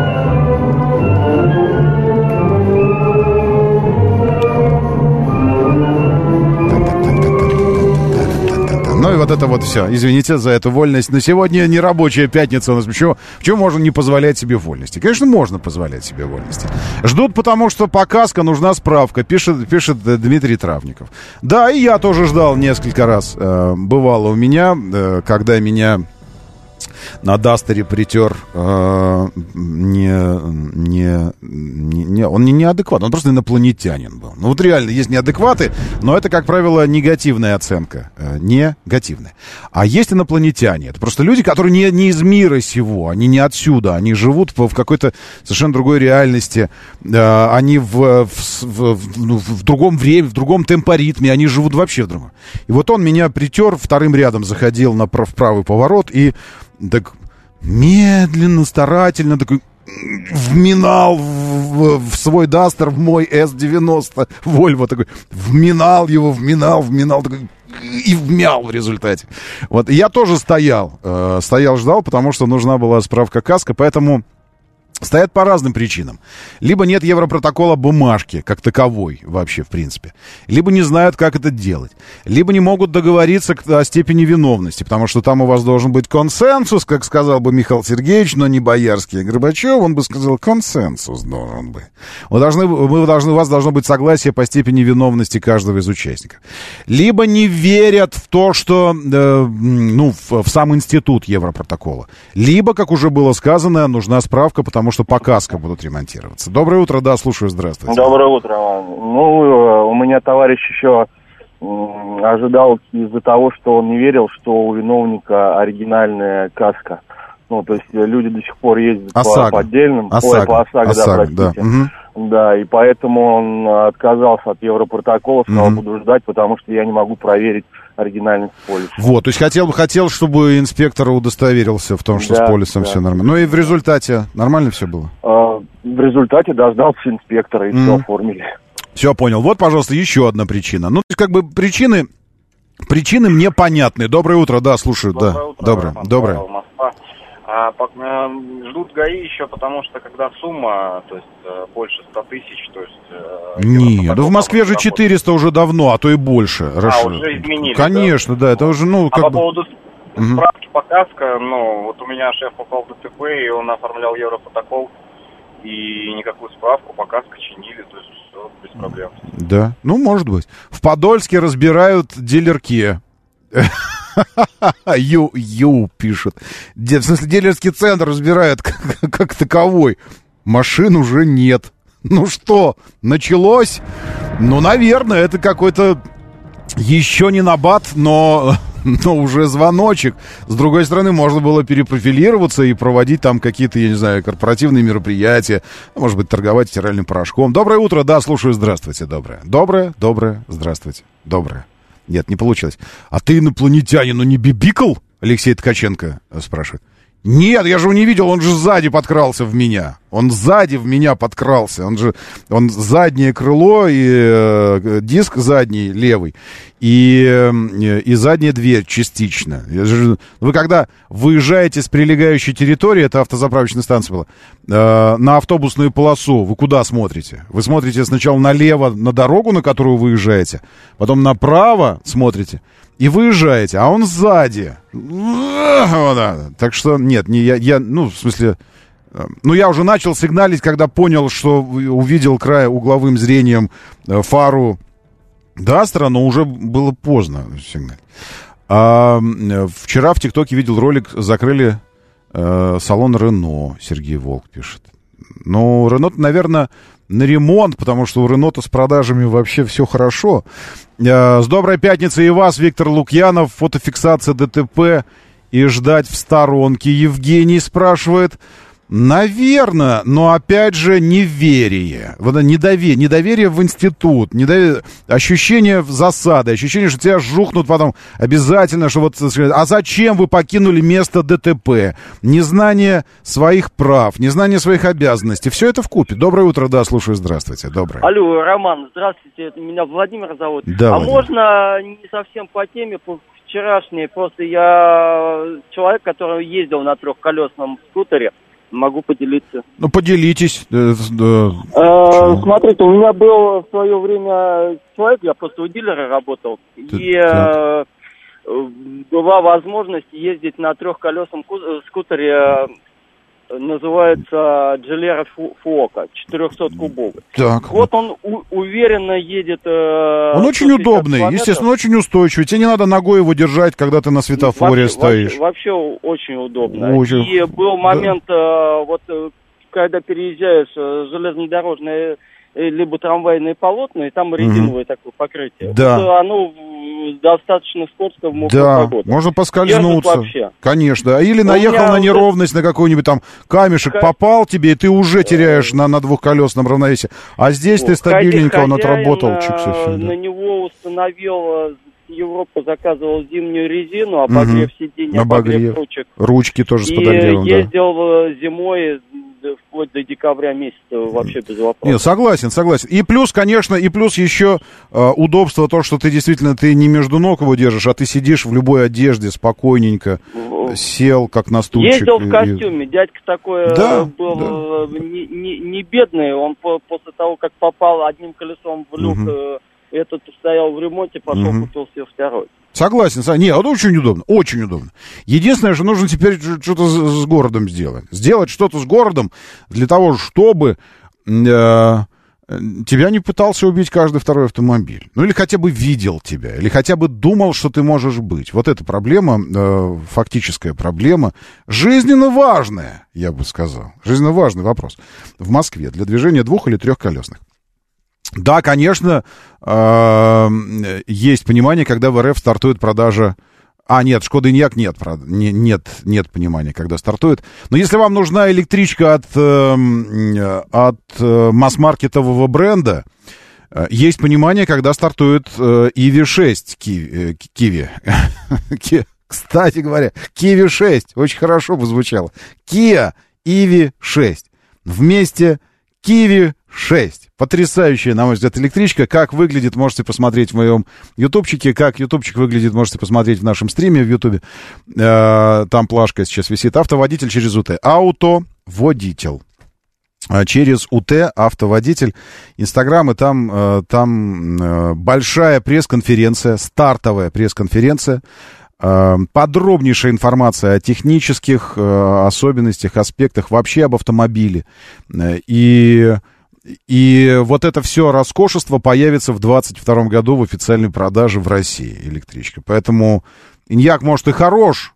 Speaker 2: Ну и вот это вот все. Извините за эту вольность. На сегодня не рабочая пятница у нас. Почему, почему можно не позволять себе вольности? Конечно, можно позволять себе вольности. Ждут, потому что по КАСКО нужна справка, пишет, пишет Дмитрий Травников. Да, и я тоже ждал несколько раз. Э, бывало у меня, э, когда меня на Дастере притер э, не, не, не, не, он не неадекват, он просто инопланетянин был. Ну вот реально есть неадекваты, но это, как правило, негативная оценка. Э, негативная. А есть инопланетяне. Это просто люди, которые не, не из мира сего, они не отсюда, они живут в, в какой-то совершенно другой реальности, э, они в, в, в, в, в другом времени, в другом темпоритме, они живут вообще в другом. И вот он меня притер, вторым рядом заходил на прав, правый поворот и так медленно, старательно такой вминал в, в свой Дастер, в мой эс девяносто Volvo, такой вминал его, вминал, вминал, такой, и вмял в результате. Вот, и я тоже стоял, э, стоял, ждал, потому что нужна была справка КАСКО, поэтому стоят по разным причинам. Либо нет европротокола бумажки, как таковой вообще, в принципе. Либо не знают, как это делать. Либо не могут договориться о степени виновности, потому что там у вас должен быть консенсус, как сказал бы Михаил Сергеевич, но не Боярский, а Горбачев, он бы сказал, консенсус должен быть. Вы должны, вы должны, у вас должно быть согласие по степени виновности каждого из участников. Либо не верят в то, что, э, ну, в, в сам институт европротокола. Либо, как уже было сказано, нужна справка, потому что по КАСКО будут ремонтироваться. Доброе утро, да, слушаю, здравствуйте.
Speaker 7: Доброе утро. Ну, у меня товарищ еще ожидал из-за того, что он не верил, что у виновника оригинальная КАСКО. Ну, то есть люди до сих пор ездят по, по отдельным,
Speaker 2: ОСАГО.
Speaker 7: Ой, по ОСАГО,
Speaker 2: ОСАГО,
Speaker 7: да, простите.
Speaker 2: Да. Угу.
Speaker 7: Да, и поэтому он отказался от европротокола, сказал,
Speaker 2: Угу.
Speaker 7: буду ждать, потому что я не могу проверить оригинальность полиса.
Speaker 2: Вот, то есть хотел, хотел, чтобы инспектор удостоверился в том, что
Speaker 7: да,
Speaker 2: с полисом
Speaker 7: да.
Speaker 2: все нормально. Ну и в результате нормально все было?
Speaker 7: А, в результате дождался инспектора и mm. все оформили.
Speaker 2: Все, понял. Вот, пожалуйста, еще одна причина. Ну, то есть, как бы причины, причины мне понятны. Доброе утро, да, слушаю.
Speaker 8: Доброе
Speaker 2: да.
Speaker 8: утро.
Speaker 2: Доброе, доброе.
Speaker 8: Москва. А, по, а, ждут ГАИ еще, потому что когда сумма, то есть больше ста тысяч, то есть...
Speaker 2: Нет, да в Москве же четыреста уже давно, а то и больше.
Speaker 8: А,
Speaker 2: Раш...
Speaker 8: уже изменили,
Speaker 2: Конечно, да? да, это уже, ну,
Speaker 8: а
Speaker 2: как
Speaker 8: по
Speaker 2: бы...
Speaker 8: поводу справки по КАСКО, ну, вот у меня шеф попал в ДТП, и он оформлял европротокол, и никакую справку по КАСКО чинили, то есть все без проблем.
Speaker 2: Да, ну, может быть. В Подольске разбирают дилерки. Ю, Ю пишет. В смысле, дилерский центр разбирает как, как таковой. Машин уже нет. Ну что, началось? Ну, наверное, это какой-то еще не набат, но, но уже звоночек. С другой стороны, можно было перепрофилироваться и проводить там какие-то, я не знаю, корпоративные мероприятия. Может быть, торговать стиральным порошком. Доброе утро, да, слушаю, здравствуйте, доброе. Доброе, доброе, здравствуйте, доброе. Нет, не получилось. А ты инопланетянин, ну не бибикал? Алексей Ткаченко спрашивает. Нет, я же его не видел, он же сзади подкрался в меня. Он сзади в меня подкрался. Он же, он заднее крыло и э, диск задний, левый, и, э, и задняя дверь частично. Же, вы когда выезжаете с прилегающей территории, это автозаправочная станция была, э, на автобусную полосу, вы куда смотрите? Вы смотрите сначала налево на дорогу, на которую вы выезжаете, потом направо смотрите, и выезжаете, а он сзади. Так что, нет, не я, я, ну, в смысле, ну, я уже начал сигналить, когда понял, что увидел край угловым зрением фару Дастера, но уже было поздно сигналить. А, вчера в ТикТоке видел ролик, закрыли э, салон Рено, Сергей Волк пишет. Ну, Рено, наверное, на ремонт, потому что у Рено-то с продажами вообще все хорошо. С доброй пятницы и вас, Виктор Лукьянов. Фотофиксация ДТП и ждать в сторонке. Евгений спрашивает. Наверное, но опять же неверие, вот недоверие, недоверие в институт, недоверие, ощущение засады, ощущение, что тебя жухнут потом обязательно, что вот, а зачем вы покинули место ДТП, незнание своих прав, незнание своих обязанностей, все это вкупе. Доброе утро, да, слушаю, здравствуйте, доброе.
Speaker 9: Алло, Роман, здравствуйте, меня Владимир зовут.
Speaker 2: Да,
Speaker 9: а
Speaker 2: Владимир.
Speaker 9: Можно не совсем по теме, по вчерашней, просто я человек, который ездил на трехколесном скутере. Могу поделиться.
Speaker 2: Ну, поделитесь.
Speaker 9: Э, смотрите, у меня был в свое время человек, я просто у дилера работал, и э, была возможность ездить на трехколесном скутере, называется Джелера Фуока, четырехсоткубовый.
Speaker 2: Так.
Speaker 9: Вот он у- уверенно едет... Э,
Speaker 2: он очень удобный, километров. Естественно, очень устойчивый. Тебе не надо ногой его держать, когда ты на светофоре
Speaker 9: вообще,
Speaker 2: стоишь.
Speaker 9: Вообще, вообще очень удобно.
Speaker 2: Очень.
Speaker 9: И был момент, да. э, вот когда переезжаешь э, железнодорожное э, либо трамвайные полотна, и там резиновое mm-hmm. такое покрытие.
Speaker 2: Да.
Speaker 9: Вот, оно достаточно скользко в мокрую
Speaker 2: да,
Speaker 9: погоду.
Speaker 2: можно поскользнуться. Конечно. Или
Speaker 9: У
Speaker 2: наехал на
Speaker 9: вот
Speaker 2: неровность, на какой-нибудь там камешек, Х... попал тебе, и ты уже теряешь на, на двухколесном равновесии. А здесь вот. Ты стабильненько, он отработал. Чик, все, все,
Speaker 9: на
Speaker 2: да.
Speaker 9: него установил, Европа заказывал зимнюю резину, обогрев угу. сидений, обогрев, обогрев ручек.
Speaker 2: Ручки тоже с
Speaker 9: и
Speaker 2: подогревом,
Speaker 9: ездил да. зимой вплоть до декабря месяца вообще без вопросов.
Speaker 2: Нет, согласен, согласен. И плюс, конечно, и плюс еще э, удобство то, что ты действительно ты не между ног его держишь, а ты сидишь в любой одежде спокойненько, в... сел как на стульчик.
Speaker 9: Ездил в костюме, и... дядька такой
Speaker 2: да,
Speaker 9: был
Speaker 2: да.
Speaker 9: Не, не, не бедный, он по, после того, как попал одним колесом в люк, угу. этот стоял в ремонте, пошел угу. купил себе второй.
Speaker 2: Согласен, нет, это очень удобно, очень удобно. Единственное, что нужно теперь что-то с, с городом сделать. Сделать что-то с городом для того, чтобы э, тебя не пытался убить каждый второй автомобиль. Ну или хотя бы видел тебя, или хотя бы думал, что ты можешь быть. Вот эта проблема, э, фактическая проблема, жизненно важная, я бы сказал. Жизненно важный вопрос в Москве для движения двух- или трехколесных. Да, конечно, э, есть понимание, когда в эр эф стартует продажа... А, нет, Шкода Enyaq нет, правда, не, нет, нет понимания, когда стартует. Но если вам нужна электричка от, э, от э, масс-маркетового бренда, э, есть понимание, когда стартует э, и ви шесть Kiwi. Э, Кстати говоря, и ви шесть, очень хорошо бы звучало. Kia и ви шесть. Вместе и ви шесть. Потрясающая, на мой взгляд, электричка. Как выглядит, можете посмотреть в моем ютубчике. Как ютубчик выглядит, можете посмотреть в нашем стриме в ютубе. Э, там плашка сейчас висит. Автоводитель через УТ. Автоводитель. Через УТ, автоводитель. Инстаграм, и там, там большая пресс-конференция, стартовая пресс-конференция. Подробнейшая информация о технических особенностях, аспектах, вообще об автомобиле. И, и вот это все роскошество появится в двадцать втором году в официальной продаже в России, электричка. Поэтому Enyaq, может, и хорош,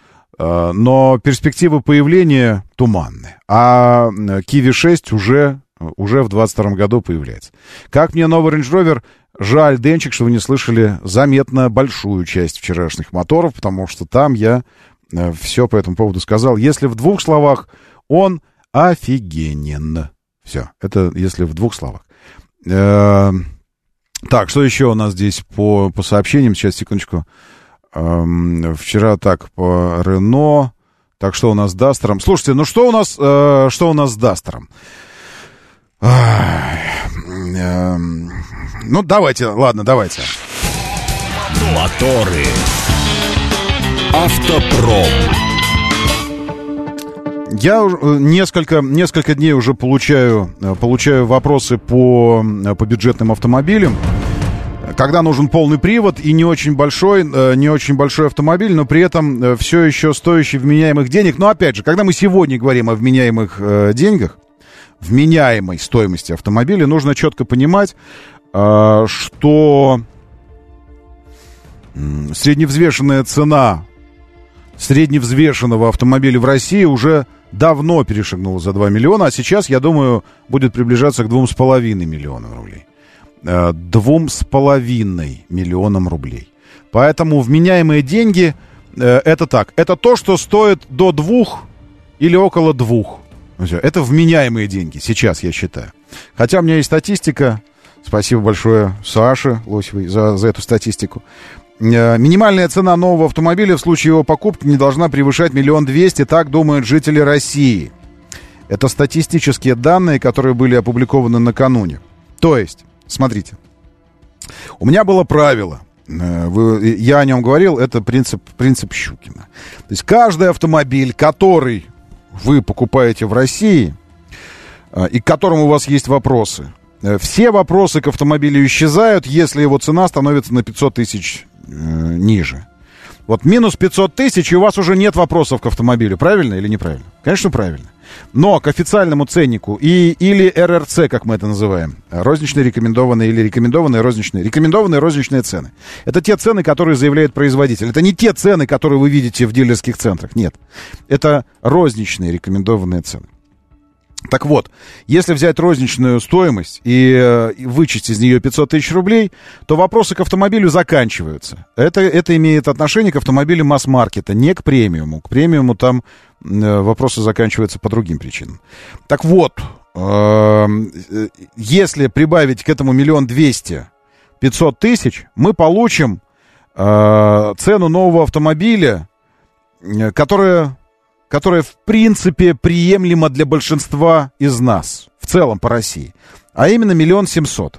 Speaker 2: но перспективы появления туманны. А и ви шесть уже, уже в двадцать втором году появляется. Как мне новый Range Rover... Жаль, Денчик, что вы не слышали заметно большую часть вчерашних моторов, потому что там я э, все по этому поводу сказал. Если в двух словах, он офигенен. Все, это если в двух словах. Э, так, что еще у нас здесь по, по сообщениям? Сейчас, секундочку. Э, вчера так, по Рено. Так, что у нас с Дастером? Слушайте, ну что у нас, э, что у нас с Дастером? Ну, давайте, ладно, давайте.
Speaker 1: Моторы. Автопром.
Speaker 2: Я несколько, несколько дней уже получаю, получаю вопросы по, по бюджетным автомобилям. Когда нужен полный привод и не очень большой, не очень большой автомобиль, но при этом все еще стоящий вменяемых денег. Но опять же, когда мы сегодня говорим о вменяемых деньгах, вменяемой стоимости автомобиля, нужно четко понимать, что средневзвешенная цена средневзвешенного автомобиля в России уже давно перешагнула за два миллиона, а сейчас, я думаю, будет приближаться к двум с половиной миллионам рублей. Двум с половиной миллионам рублей. Поэтому вменяемые деньги, это так, это то, что стоит до двух или около двух. Это вменяемые деньги, сейчас, я считаю. Хотя у меня есть статистика. Спасибо большое Саше Лосевой за, за эту статистику. Минимальная цена нового автомобиля в случае его покупки не должна превышать миллион двести, так думают жители России. Это статистические данные, которые были опубликованы накануне. То есть, смотрите, у меня было правило, вы, я о нем говорил, это принцип, принцип Щукина. То есть каждый автомобиль, который вы покупаете в России, и к которому у вас есть вопросы, все вопросы к автомобилю исчезают, если его цена становится на пятьсот тысяч э, ниже. Вот минус пятьсот тысяч, и у вас уже нет вопросов к автомобилю. Правильно или неправильно? Конечно, правильно. Но к официальному ценнику и, или эр эр цэ, как мы это называем, розничные рекомендованные или рекомендованные розничные, рекомендованные розничные цены. Это те цены, которые заявляет производитель. Это не те цены, которые вы видите в дилерских центрах. Нет. Это розничные рекомендованные цены. Так вот, если взять розничную стоимость и э, вычесть из нее пятьсот тысяч рублей, то вопросы к автомобилю заканчиваются. Это, это имеет отношение к автомобилю масс-маркета, не к премиуму. К премиуму там э, вопросы заканчиваются по другим причинам. Так вот, э, если прибавить к этому миллион двести пятьсот тысяч, мы получим э, цену нового автомобиля, э, которая... которая, в принципе, приемлема для большинства из нас, в целом по России, а именно миллион семьсот.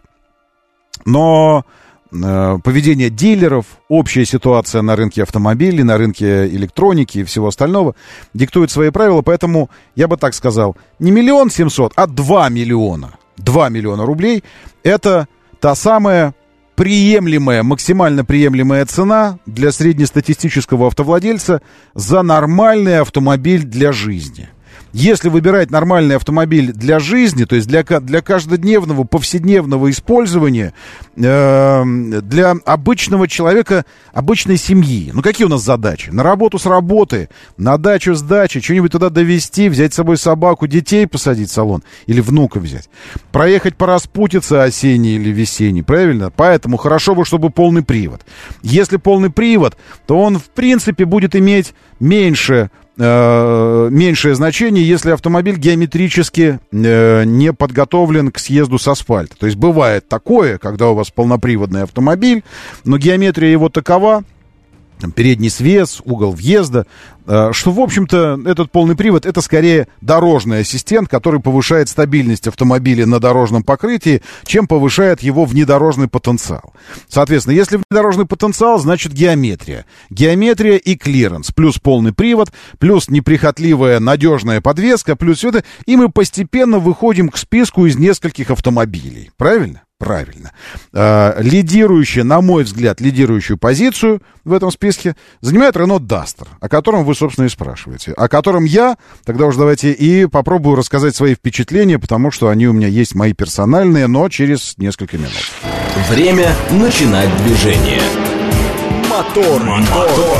Speaker 2: Но э, поведение дилеров, общая ситуация на рынке автомобилей, на рынке электроники и всего остального диктует свои правила, поэтому я бы так сказал, не миллион семьсот, а два миллиона. два миллиона рублей – это та самая приемлемая, максимально приемлемая цена для среднестатистического автовладельца за нормальный автомобиль для жизни. Если выбирать нормальный автомобиль для жизни, то есть для, для каждодневного, повседневного использования, э, для обычного человека, обычной семьи. Ну, какие у нас задачи? На работу с работы, на дачу с дачи, что-нибудь туда довезти, взять с собой собаку, детей посадить в салон или внука взять. Проехать по распутице осенней или весенней, правильно? Поэтому хорошо бы, чтобы полный привод. Если полный привод, то он, в принципе, будет иметь меньше... меньшее значение, если автомобиль геометрически э, не подготовлен к съезду с асфальта. То есть бывает такое, когда у вас полноприводный автомобиль, но геометрия его такова, там, передний свес, угол въезда, э, что, в общем-то, этот полный привод — это скорее дорожный ассистент, который повышает стабильность автомобиля на дорожном покрытии, чем повышает его внедорожный потенциал. Соответственно, если внедорожный потенциал, значит геометрия. Геометрия и клиренс, плюс полный привод, плюс неприхотливая надежная подвеска, плюс все это, и мы постепенно выходим к списку из нескольких автомобилей. Правильно? Правильно. Э, лидирующая, на мой взгляд, лидирующую позицию в этом списке занимает Renault Duster, о котором вы, собственно, и спрашиваете. О котором я, тогда уж давайте и попробую рассказать свои впечатления, потому что они у меня есть мои персональные, но через несколько минут.
Speaker 1: Время начинать движение. Мотор, мотор.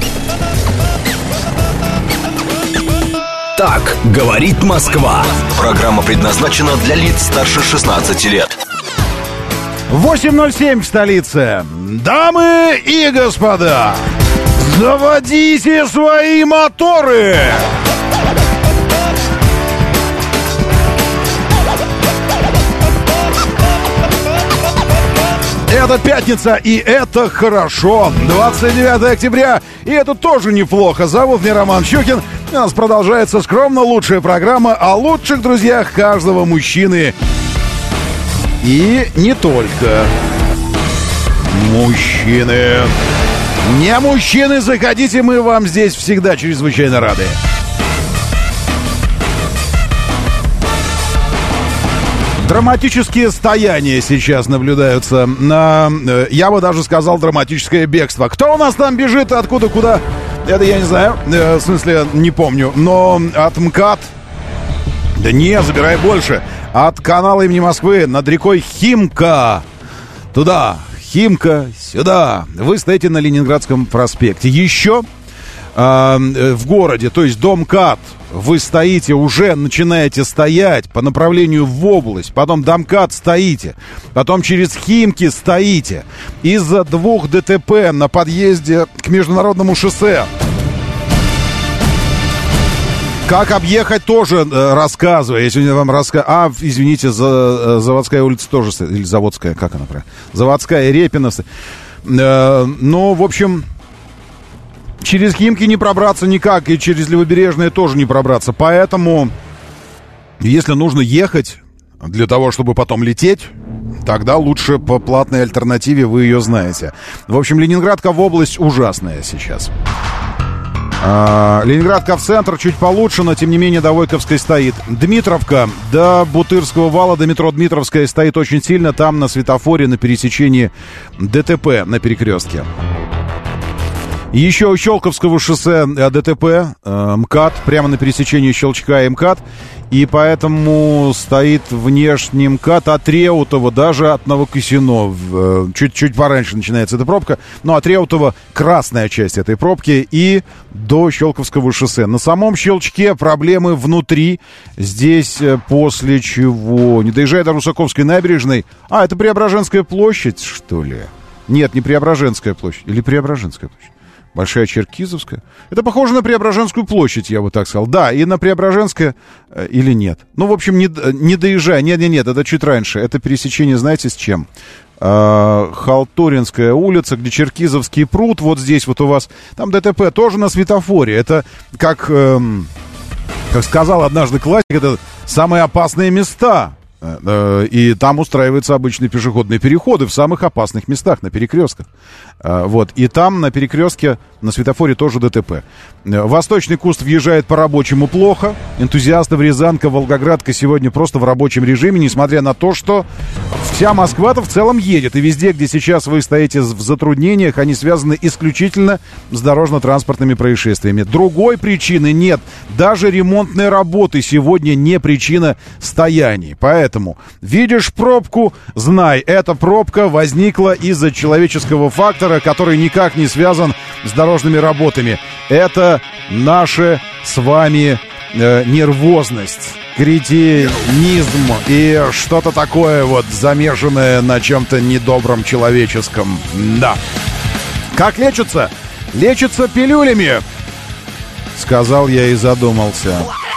Speaker 1: Так говорит Москва. Программа предназначена для лиц старше шестнадцати лет.
Speaker 2: восемь ноль семь в столице. Дамы и господа, заводите свои моторы! Это пятница, и это хорошо. двадцать девятое октября, и это тоже неплохо. Зовут меня Роман Щукин. У нас продолжается скромно лучшая программа о лучших друзьях каждого мужчины. И не только. Мужчины. Не мужчины, заходите, мы вам здесь всегда чрезвычайно рады. Драматические стояния сейчас наблюдаются. На, я бы даже сказал, драматическое бегство. Кто у нас там бежит, откуда, куда? Это я не знаю, в смысле, не помню. Но от МКАД... Да не, забирай больше. От канала имени Москвы над рекой Химка. Туда, Химка, сюда. Вы стоите на Ленинградском проспекте. Еще э, в городе, то есть дом КАД, вы стоите, уже начинаете стоять по направлению в область, потом домкат стоите, потом через Химки стоите. Из-за двух ДТП на подъезде к международному шоссе Как объехать, тоже э, рассказываю. Я сегодня вам рассказываю. А, извините, за, э, Заводская улица тоже, или Заводская, как она правильно? Заводская, Репина. Э, ну, в общем, через Химки не пробраться никак, и через Левобережное тоже не пробраться. Поэтому, если нужно ехать для того, чтобы потом лететь, тогда лучше по платной альтернативе, вы ее знаете. В общем, Ленинградка в область ужасная сейчас. А, Ленинградка в центр чуть получше, но тем не менее до Войковской стоит. Дмитровка до Бутырского вала, до метро Дмитровская стоит очень сильно. Там на светофоре на пересечении ДТП на перекрестке. Еще у Щелковского шоссе ДТП, э, МКАД, прямо на пересечении Щелчка и МКАД. И поэтому стоит внешний МКАД от Реутова, даже от Новокосино. Э, чуть-чуть пораньше начинается эта пробка. Но от Реутова красная часть этой пробки и до Щелковского шоссе. На самом Щелчке проблемы внутри. Здесь э, после чего, не доезжая до Русаковской набережной... А, это Преображенская площадь, что ли? Нет, не Преображенская площадь. Или Преображенская площадь. Большая Черкизовская. Это похоже на Преображенскую площадь, я бы так сказал. Да, и на Преображенское э, или нет. Ну, в общем, не, не доезжая. Нет-нет-нет, это чуть раньше. Это пересечение, знаете, с чем? Э, Халтуринская улица, где Черкизовский пруд. Вот здесь вот у вас. Там ДТП тоже на светофоре. Это, как, э, как сказал однажды классик, это самые опасные места. И там устраиваются обычные пешеходные переходы в самых опасных местах, на перекрестках. Вот. И там на перекрестке, на светофоре тоже ДТП. Восточный Куст въезжает по рабочему плохо. Энтузиастов Рязанка, Волгоградка сегодня просто в рабочем режиме, несмотря на то, что вся Москва-то в целом едет. И везде, где сейчас вы стоите в затруднениях, они связаны исключительно с дорожно-транспортными происшествиями. Другой причины нет. Даже ремонтные работы сегодня не причина стояний. Поэтому Поэтому видишь пробку, знай, эта пробка возникла из-за человеческого фактора, который никак не связан с дорожными работами. Это наша с вами э, нервозность, кретинизм и что-то такое вот замешанное на чем-то недобром человеческом. Да. Как лечится? Лечится пилюлями, сказал я и задумался.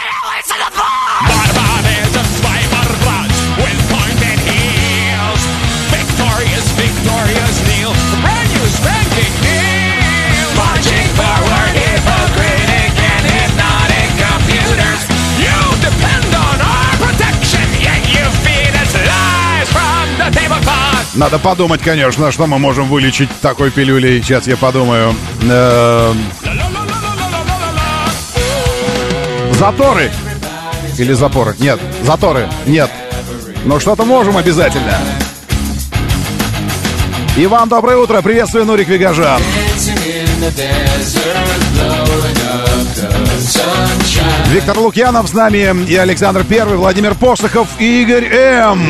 Speaker 2: Надо подумать, конечно, что мы можем вылечить такой пилюлей. Сейчас я подумаю. Заторы. Или запоры. Нет, заторы. Нет. Но что-то можем обязательно. Иван, доброе утро. Приветствую, Нурик Вигажан. Виктор Лукьянов с нами и Александр Первый, Владимир Посохов и Игорь М.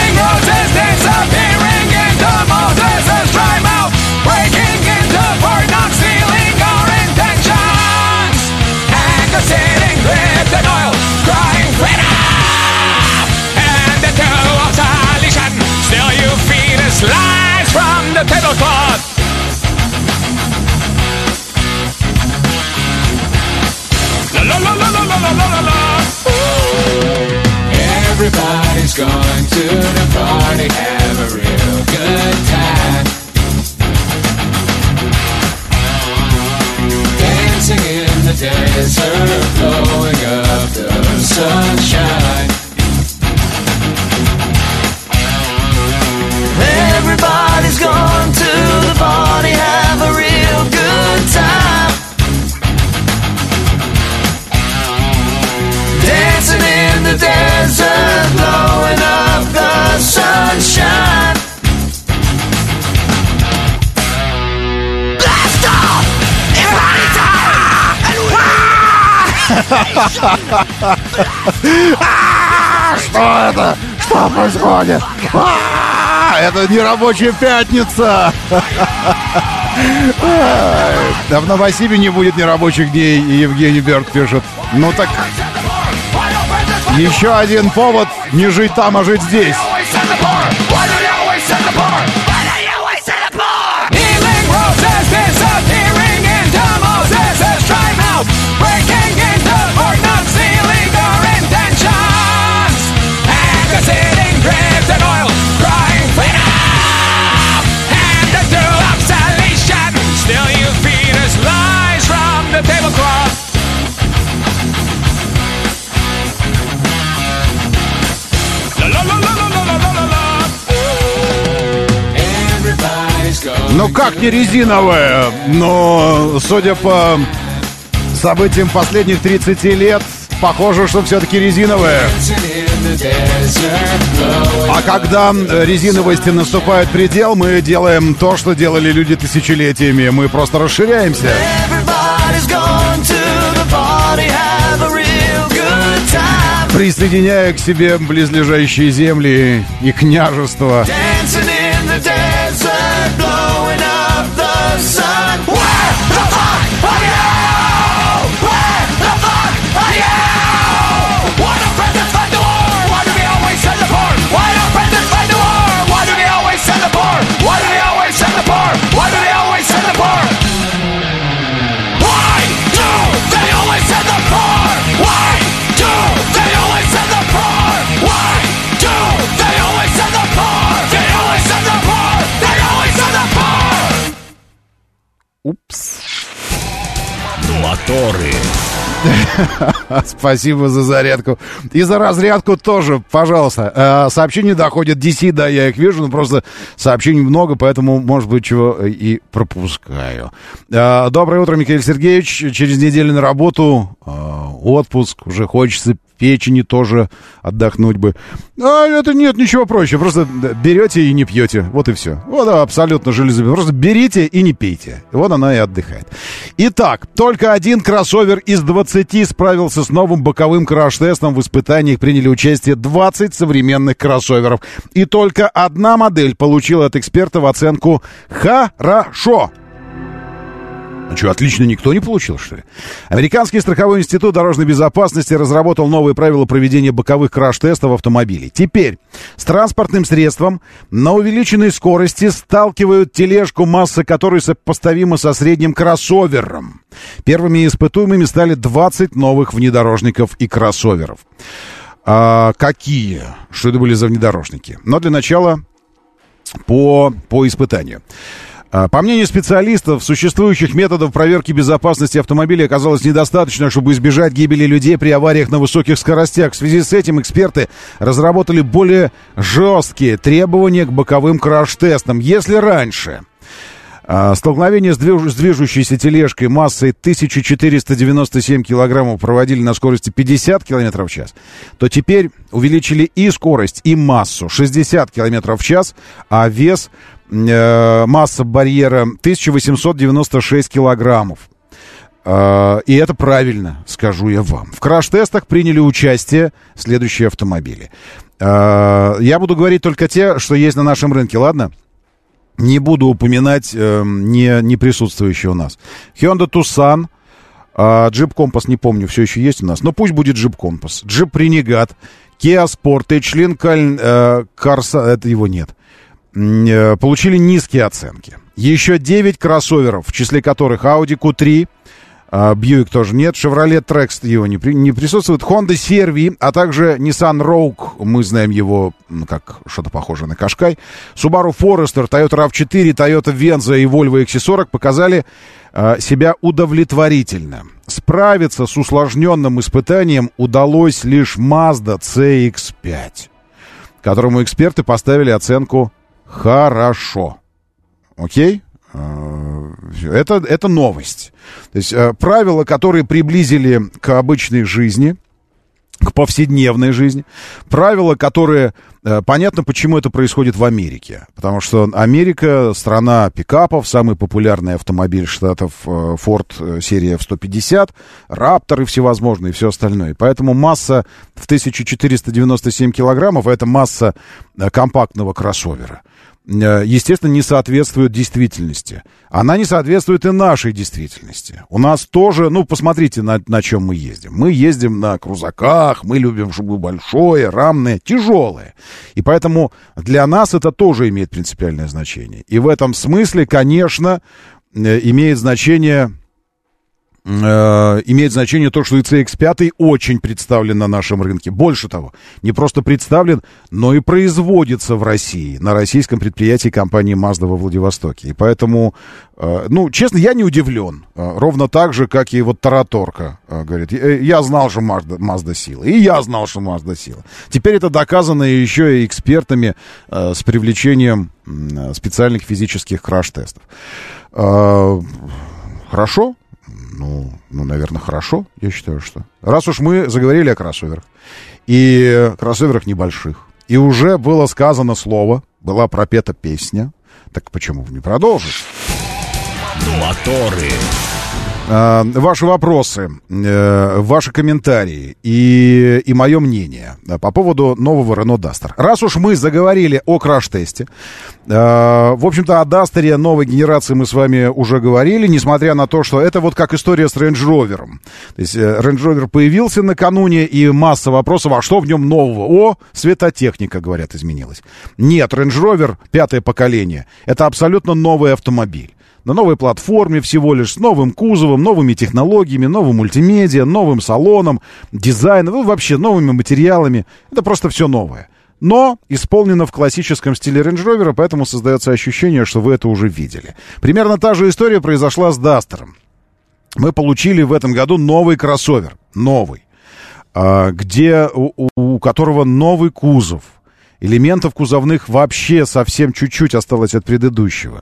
Speaker 19: Everybody's going to the party, have a real good time. Dancing in the desert, blowing up the sunshine. Everybody's going to the party, have a real good time. Dancing in the desert, blowing up the sunshine. Blast off! Everybody die!
Speaker 2: Что это? Что происходит? Это не рабочая пятница. Да в Новосибе не будет нерабочих дней, и Евгений Берг пишет. Ну так... Еще один повод не жить там, а жить здесь. Ну как не резиновая? Но, судя по событиям последних тридцати лет, похоже, что все-таки резиновая. А когда резиновости наступает предел, мы делаем то, что делали люди тысячелетиями. Мы просто расширяемся. Присоединяя к себе близлежащие земли и княжества. Упс.
Speaker 21: Моторы.
Speaker 2: Спасибо за зарядку. И за разрядку тоже, пожалуйста. Сообщения доходят ди си, да, я их вижу, но просто сообщений много, поэтому, может быть, чего и пропускаю. Доброе утро, Михаил Сергеевич. Через неделю на работу, отпуск, уже хочется печени тоже отдохнуть бы. А это нет, ничего проще. Просто берете и не пьете. Вот и все. Вот абсолютно железобетонно. Просто берите и не пейте. Вот она и отдыхает. Итак, только один кроссовер из двадцати справился с новым боковым краш-тестом. В испытаниях приняли участие двадцать современных кроссоверов. И только одна модель получила от экспертов оценку «хорошо». Ну что, отлично никто не получил, что ли? Американский страховой институт дорожной безопасности разработал новые правила проведения боковых краш-тестов автомобилей. Теперь с транспортным средством на увеличенной скорости сталкивают тележку, масса которой сопоставима со средним кроссовером. Первыми испытуемыми стали двадцать новых внедорожников и кроссоверов. А какие? Что это были за внедорожники? Но для начала по, по испытанию. По мнению специалистов, существующих методов проверки безопасности автомобиля оказалось недостаточно, чтобы избежать гибели людей при авариях на высоких скоростях. В связи с этим эксперты разработали более жесткие требования к боковым краш-тестам. Если раньше столкновение с движущейся тележкой массой тысяча четыреста девяносто семь килограммов проводили на скорости пятьдесят километров в час, то теперь увеличили и скорость, и массу шестьдесят километров в час, а вес, э, масса барьера тысяча восемьсот девяносто шесть килограммов. Э, и это правильно, скажу я вам. В краш-тестах приняли участие следующие автомобили. Э, я буду говорить только те, что есть на нашем рынке, ладно? Не буду упоминать э, не, не присутствующие у нас. Hyundai Tucson, э, Jeep Compass, не помню, все еще есть у нас, но пусть будет Jeep Compass. Jeep Renegade, Kia Sportage, Lincoln э, Corsa, это его нет, э, получили низкие оценки. Еще девять кроссоверов, в числе которых Audi кью три, Бьюик тоже нет, Chevrolet Trax его не, при, не присутствует, Honda си ар ви, а также Nissan Rogue, мы знаем его ну, как что-то похожее на Qashqai, Subaru Forester, Toyota рав четыре, Toyota Venza и Volvo икс си сорок показали э, себя удовлетворительно. Справиться с усложненным испытанием удалось лишь Mazda си икс пять, которому эксперты поставили оценку «хорошо». Окей? Это, это новость. То есть э, правила, которые приблизили к обычной жизни, к повседневной жизни. Правила, которые... Э, понятно, почему это происходит в Америке. Потому что Америка — страна пикапов, самый популярный автомобиль штатов э, Ford серия эф сто пятьдесят, Raptor и всевозможные, и все остальное. Поэтому масса в тысяча четыреста девяносто семь килограммов — это масса э, компактного кроссовера. Естественно, не соответствует действительности. Она не соответствует и нашей действительности. У нас тоже, ну, посмотрите, на, на чем мы ездим. Мы ездим на крузаках, мы любим, чтобы большое, рамное, тяжелое. И поэтому для нас это тоже имеет принципиальное значение. И в этом смысле, конечно, имеет значение э, имеет значение то, что и си икс пять очень представлен на нашем рынке. Больше того, не просто представлен, но и производится в России, на российском предприятии компании Mazda во Владивостоке. И поэтому, э, ну, честно, я не удивлен. Э, ровно так же, как и вот Тараторка э, говорит. Я знал, что Mazda, Mazda сила. И я знал, что Mazda сила. Теперь это доказано еще и экспертами э, с привлечением э, специальных физических краш-тестов. Э, хорошо? Ну, ну, наверное, хорошо, я считаю, что. Раз уж мы заговорили о кроссоверах, и кроссоверах небольших, и уже было сказано слово, была пропета песня, так почему бы не продолжить?
Speaker 1: Моторы.
Speaker 2: А, ваши вопросы, э, ваши комментарии и, и мое мнение по поводу нового Renault Duster. Раз уж мы заговорили о краш-тесте, э, в общем-то, о Дастере новой генерации мы с вами уже говорили, несмотря на то, что это вот как история с Range Rover. То есть э, Range Rover появился накануне, и масса вопросов, а что в нем нового? О, светотехника, говорят, изменилась. Нет, Range Rover, пятое поколение, это абсолютно новый автомобиль. На новой платформе всего лишь, с новым кузовом, новыми технологиями, новым мультимедиа, новым салоном, дизайном, ну, вообще новыми материалами. Это просто все новое. Но исполнено в классическом стиле Range Rover, поэтому создается ощущение, что вы это уже видели. Примерно та же история произошла с Дастером. Мы получили в этом году новый кроссовер, новый, где, у, у которого новый кузов. Элементов кузовных вообще совсем чуть-чуть осталось от предыдущего.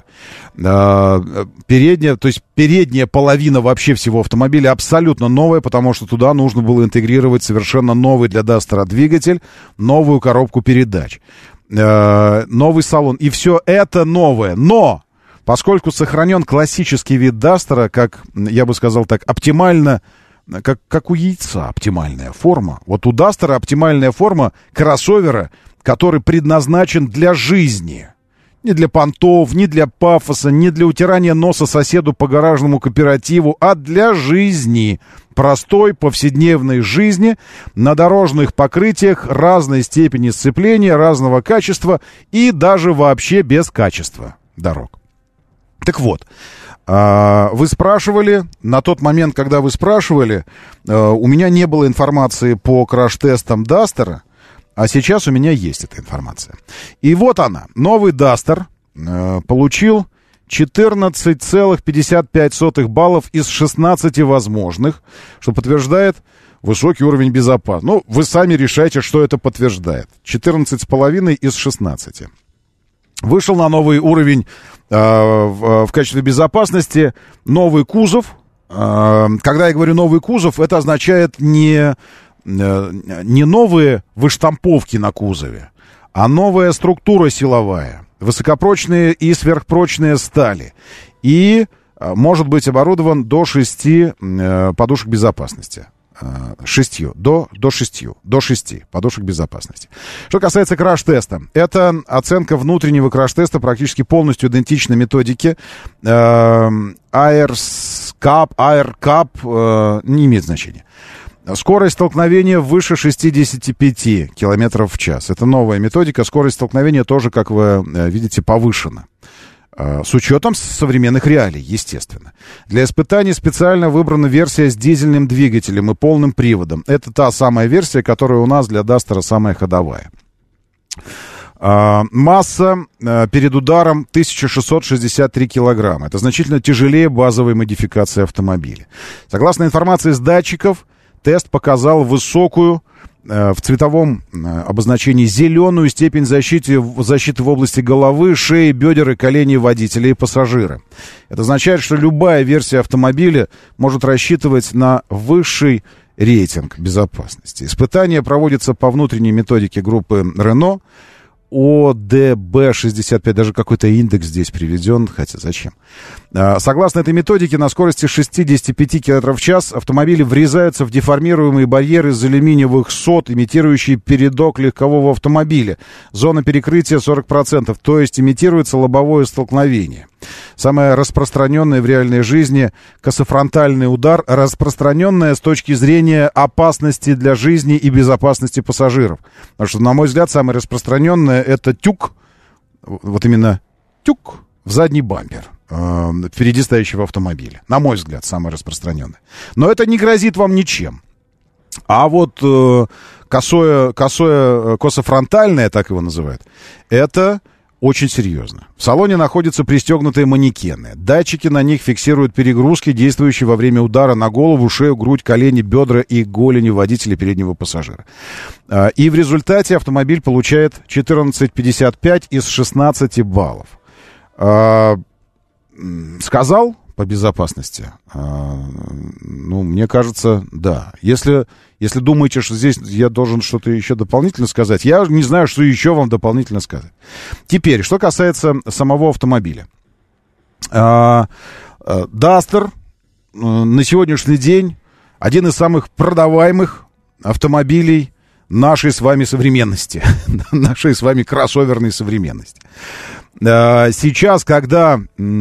Speaker 2: Передняя, то есть передняя половина вообще всего автомобиля абсолютно новая, потому что туда нужно было интегрировать совершенно новый для Дастера двигатель, новую коробку передач, новый салон. И все это новое. Но поскольку сохранен классический вид Дастера, как, я бы сказал так, оптимально, как, как у яйца оптимальная форма. Вот у Дастера оптимальная форма кроссовера, который предназначен для жизни. Не для понтов, не для пафоса, не для утирания носа соседу по гаражному кооперативу, а для жизни. Простой повседневной жизни на дорожных покрытиях разной степени сцепления, разного качества и даже вообще без качества дорог. Так вот, вы спрашивали, на тот момент, когда вы спрашивали, у меня не было информации по краш-тестам Дастера, а сейчас у меня есть эта информация. И вот она. Новый Duster э, получил четырнадцать целых пятьдесят пять сотых баллов из шестнадцати возможных, что подтверждает высокий уровень безопасности. Ну, вы сами решайте, что это подтверждает. четырнадцать с половиной из шестнадцати. Вышел на новый уровень э, в, в качестве безопасности новый кузов. Э, когда я говорю новый кузов, это означает не... не новые выштамповки на кузове, а новая структура силовая, высокопрочные и сверхпрочные стали. И может быть оборудован до шести подушек безопасности. Шестью, до, до шестью, до шести подушек безопасности. Что касается краш-теста, это оценка внутреннего краш-теста, практически полностью идентична методике AirCap, AirCap, не имеет значения. Скорость столкновения выше шестидесяти пяти километров в час. Это новая методика. Скорость столкновения тоже, как вы видите, повышена. С учетом современных реалий, естественно. Для испытаний специально выбрана версия с дизельным двигателем и полным приводом. Это та самая версия, которая у нас для Дастера самая ходовая. Масса перед ударом тысяча шестьсот шестьдесят три килограмма. Это значительно тяжелее базовой модификации автомобиля. Согласно информации с датчиков, тест показал высокую, э, в цветовом э, обозначении зеленую степень защиты, защиты в области головы, шеи, бедер и коленей водителя и пассажира. Это означает, что любая версия автомобиля может рассчитывать на высший рейтинг безопасности. Испытания проводятся по внутренней методике группы Renault. о дэ бэ шестьдесят пять, даже какой-то индекс здесь приведен, хотя зачем? Согласно этой методике, на скорости шестидесяти пяти километров в час автомобили врезаются в деформируемые барьеры из алюминиевых сот, имитирующие передок легкового автомобиля. Зона перекрытия сорок процентов, то есть имитируется лобовое столкновение. Самое распространенное в реальной жизни кософронтальный удар, распространенное с точки зрения опасности для жизни и безопасности пассажиров. Потому что, на мой взгляд, самое распространенное — это тюк, вот именно тюк в задний бампер. э, впереди стоящего автомобиля. На мой взгляд, самое распространенное. Но это не грозит вам ничем. А вот э, косое, косое, кософронтальное, так его называют, это очень серьезно. В салоне находятся пристегнутые манекены. Датчики на них фиксируют перегрузки, действующие во время удара на голову, шею, грудь, колени, бедра и голени водителя переднего пассажира. Э, и в результате автомобиль получает четырнадцать пятьдесят пять из шестнадцати баллов. Э, сказал... По безопасности. А, ну, мне кажется, да. Если, если думаете, что здесь я должен что-то еще дополнительно сказать, я не знаю, что еще вам дополнительно сказать. Теперь, что касается самого автомобиля. А, а, Duster а, на сегодняшний день один из самых продаваемых автомобилей нашей с вами современности. Нашей с вами кроссоверной современности. Сейчас, когда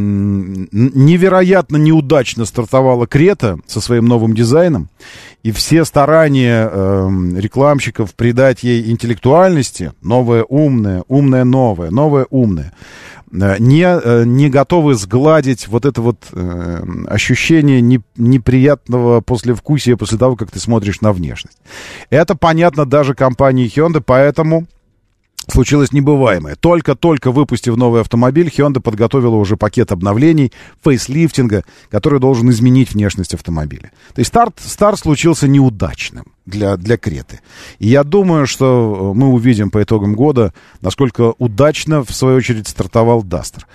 Speaker 2: невероятно неудачно стартовала Крета со своим новым дизайном, и все старания э, рекламщиков придать ей интеллектуальности, новое умное, умное новое, новое умное, э, не, э, не готовы сгладить вот это вот э, ощущение не, неприятного послевкусия после того, как ты смотришь на внешность. Это понятно даже компании Hyundai, поэтому... Случилось небываемое. Только-только выпустив новый автомобиль, Hyundai подготовила уже пакет обновлений, фейслифтинга, который должен изменить внешность автомобиля. То есть старт, старт случился неудачным для, для Креты. И я думаю, что мы увидим по итогам года, насколько удачно, в свою очередь, стартовал Duster.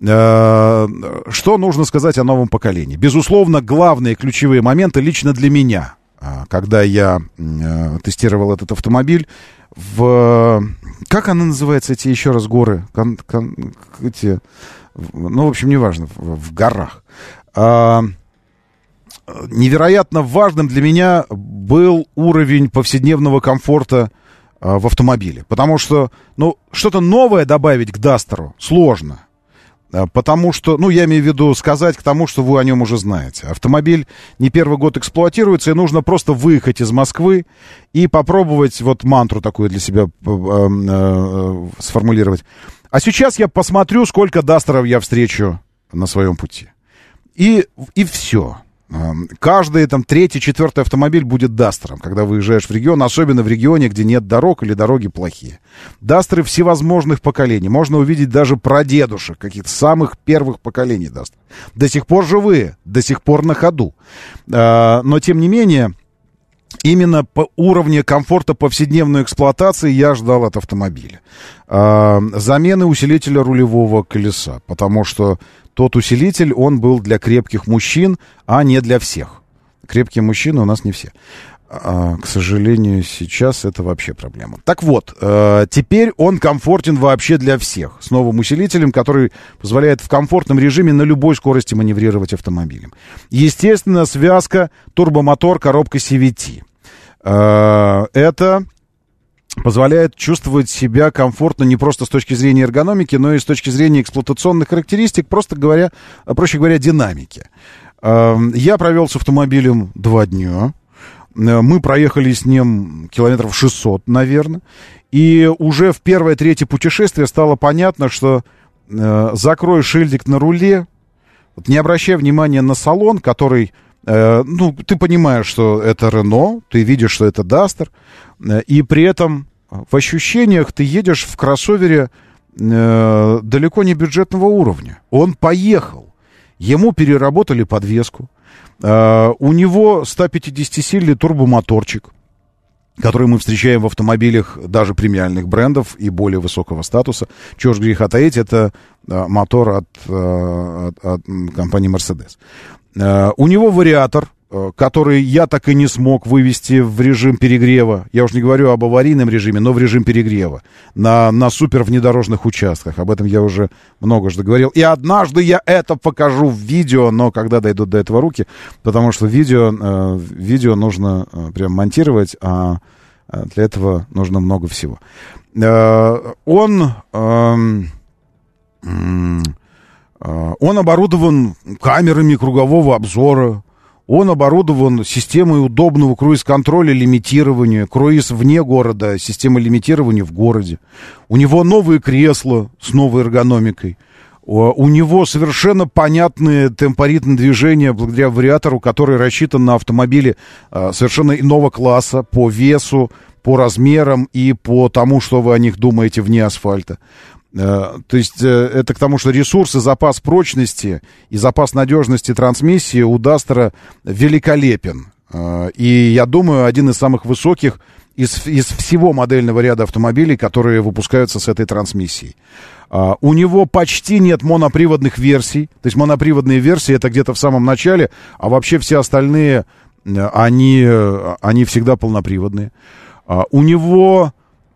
Speaker 2: Что нужно сказать о новом поколении? Безусловно, главные ключевые моменты лично для меня, когда я тестировал этот автомобиль, в... Как она называется, эти еще раз горы? Кон, кон, эти... Ну, в общем, неважно, в, в горах. А, невероятно важным для меня был уровень повседневного комфорта а, в автомобиле. Потому что, ну, что-то новое добавить к Дастеру сложно. Потому что, ну, я имею в виду сказать к тому, что вы о нем уже знаете. Автомобиль не первый год эксплуатируется, и нужно просто выехать из Москвы и попробовать вот мантру такую для себя э, э, сформулировать. А сейчас я посмотрю, сколько Дастеров я встречу на своем пути. И, и все. Каждый там третий, четвертый автомобиль будет Дастером, когда выезжаешь в регион, особенно в регионе, где нет дорог или дороги плохие. Дастеры всевозможных поколений. Можно увидеть даже прадедушек, каких-то самых первых поколений Дастер. До сих пор живые, до сих пор на ходу. Но, тем не менее, именно по уровню комфорта повседневной эксплуатации я ждал от автомобиля. Замены усилителя рулевого колеса, потому что тот усилитель, он был для крепких мужчин, а не для всех. Крепкие мужчины у нас не все. А, к сожалению, сейчас это вообще проблема. Так вот, э, теперь он комфортен вообще для всех. С новым усилителем, который позволяет в комфортном режиме на любой скорости маневрировать автомобилем. Естественно, связка турбомотор, коробка си ви ти. Э, это... позволяет чувствовать себя комфортно не просто с точки зрения эргономики, но и с точки зрения эксплуатационных характеристик, просто говоря, проще говоря, динамики. Я провел с автомобилем два дня. Мы проехали с ним километров шестьсот, наверное. И уже в первое-третье путешествие стало понятно, что закрой шильдик на руле, вот не обращай внимания на салон, который... Ну, ты понимаешь, что это Renault, ты видишь, что это Duster, и при этом в ощущениях ты едешь в кроссовере э, далеко не бюджетного уровня. Он поехал, ему переработали подвеску, э, у него сто пятидесятисильный турбомоторчик, который мы встречаем в автомобилях даже премиальных брендов и более высокого статуса. Чего ж греха таить, это э, мотор от, э, от, от компании Mercedes. Uh, у него вариатор, uh, который я так и не смог вывести в режим перегрева. Я уж не говорю об аварийном режиме, но в режим перегрева. На, на супер внедорожных участках. Об этом я уже многожды говорил. И однажды я это покажу в видео, но когда дойдут до этого руки, потому что видео, uh, видео нужно uh, прям монтировать, а uh, для этого нужно много всего. Uh, он... Uh, um, Он оборудован камерами кругового обзора, он оборудован системой удобного круиз-контроля, лимитирования, круиз вне города, система лимитирования в городе. У него новые кресла с новой эргономикой. У него совершенно понятные темпоритм движения благодаря вариатору, который рассчитан на автомобили совершенно иного класса по весу, по размерам и по тому, что вы о них думаете вне асфальта. То есть это к тому, что ресурс и запас прочности и запас надежности трансмиссии у Дастера великолепен. И, я думаю, один из самых высоких из, из всего модельного ряда автомобилей, которые выпускаются с этой трансмиссией. У него почти нет моноприводных версий. То есть моноприводные версии это где-то в самом начале, а вообще все остальные, они, они всегда полноприводные. У него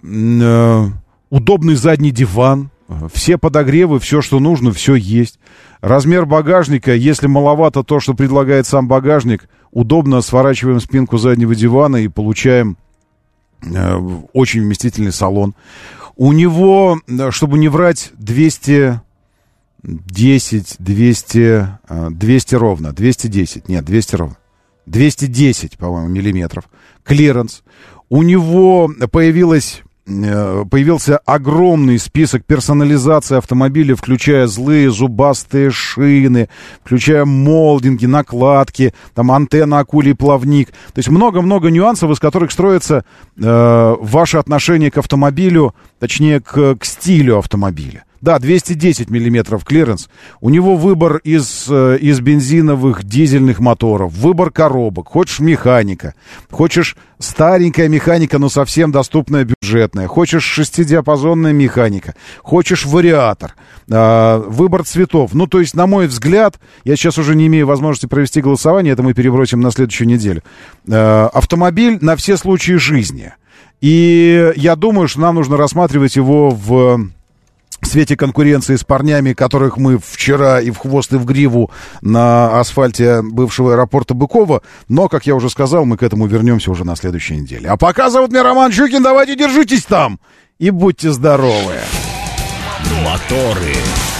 Speaker 2: удобный задний диван. Все подогревы, все, что нужно, все есть. Размер багажника, если маловато то, что предлагает сам багажник, удобно сворачиваем спинку заднего дивана и получаем э, очень вместительный салон. У него, чтобы не врать, двести десять, двести, двести ровно, двести десять, нет, двести ровно, двести десять, по-моему, миллиметров. Клиренс. У него появилась... появился огромный список персонализации автомобиля, включая злые зубастые шины, включая молдинги, накладки, там антенна, акулий плавник. То есть много-много нюансов, из которых строится э, ваше отношение к автомобилю, точнее к, к стилю автомобиля. Да, двести десять миллиметров клиренс. У него выбор из, из бензиновых, дизельных моторов, выбор коробок. Хочешь механика, хочешь старенькая механика, но совсем доступная, бюджетная. Хочешь шестидиапазонная механика, хочешь вариатор, э, выбор цветов. Ну, то есть, на мой взгляд, я сейчас уже не имею возможности провести голосование, это мы перебросим на следующую неделю. Э, автомобиль на все случаи жизни. И я думаю, что нам нужно рассматривать его в... в свете конкуренции с парнями, которых мы вчера и в хвост, и в гриву на асфальте бывшего аэропорта Быкова. Но, как я уже сказал, мы к этому вернемся уже на следующей неделе. А пока зовут меня Роман Щукин. Давайте держитесь там и будьте здоровы.
Speaker 1: Моторы.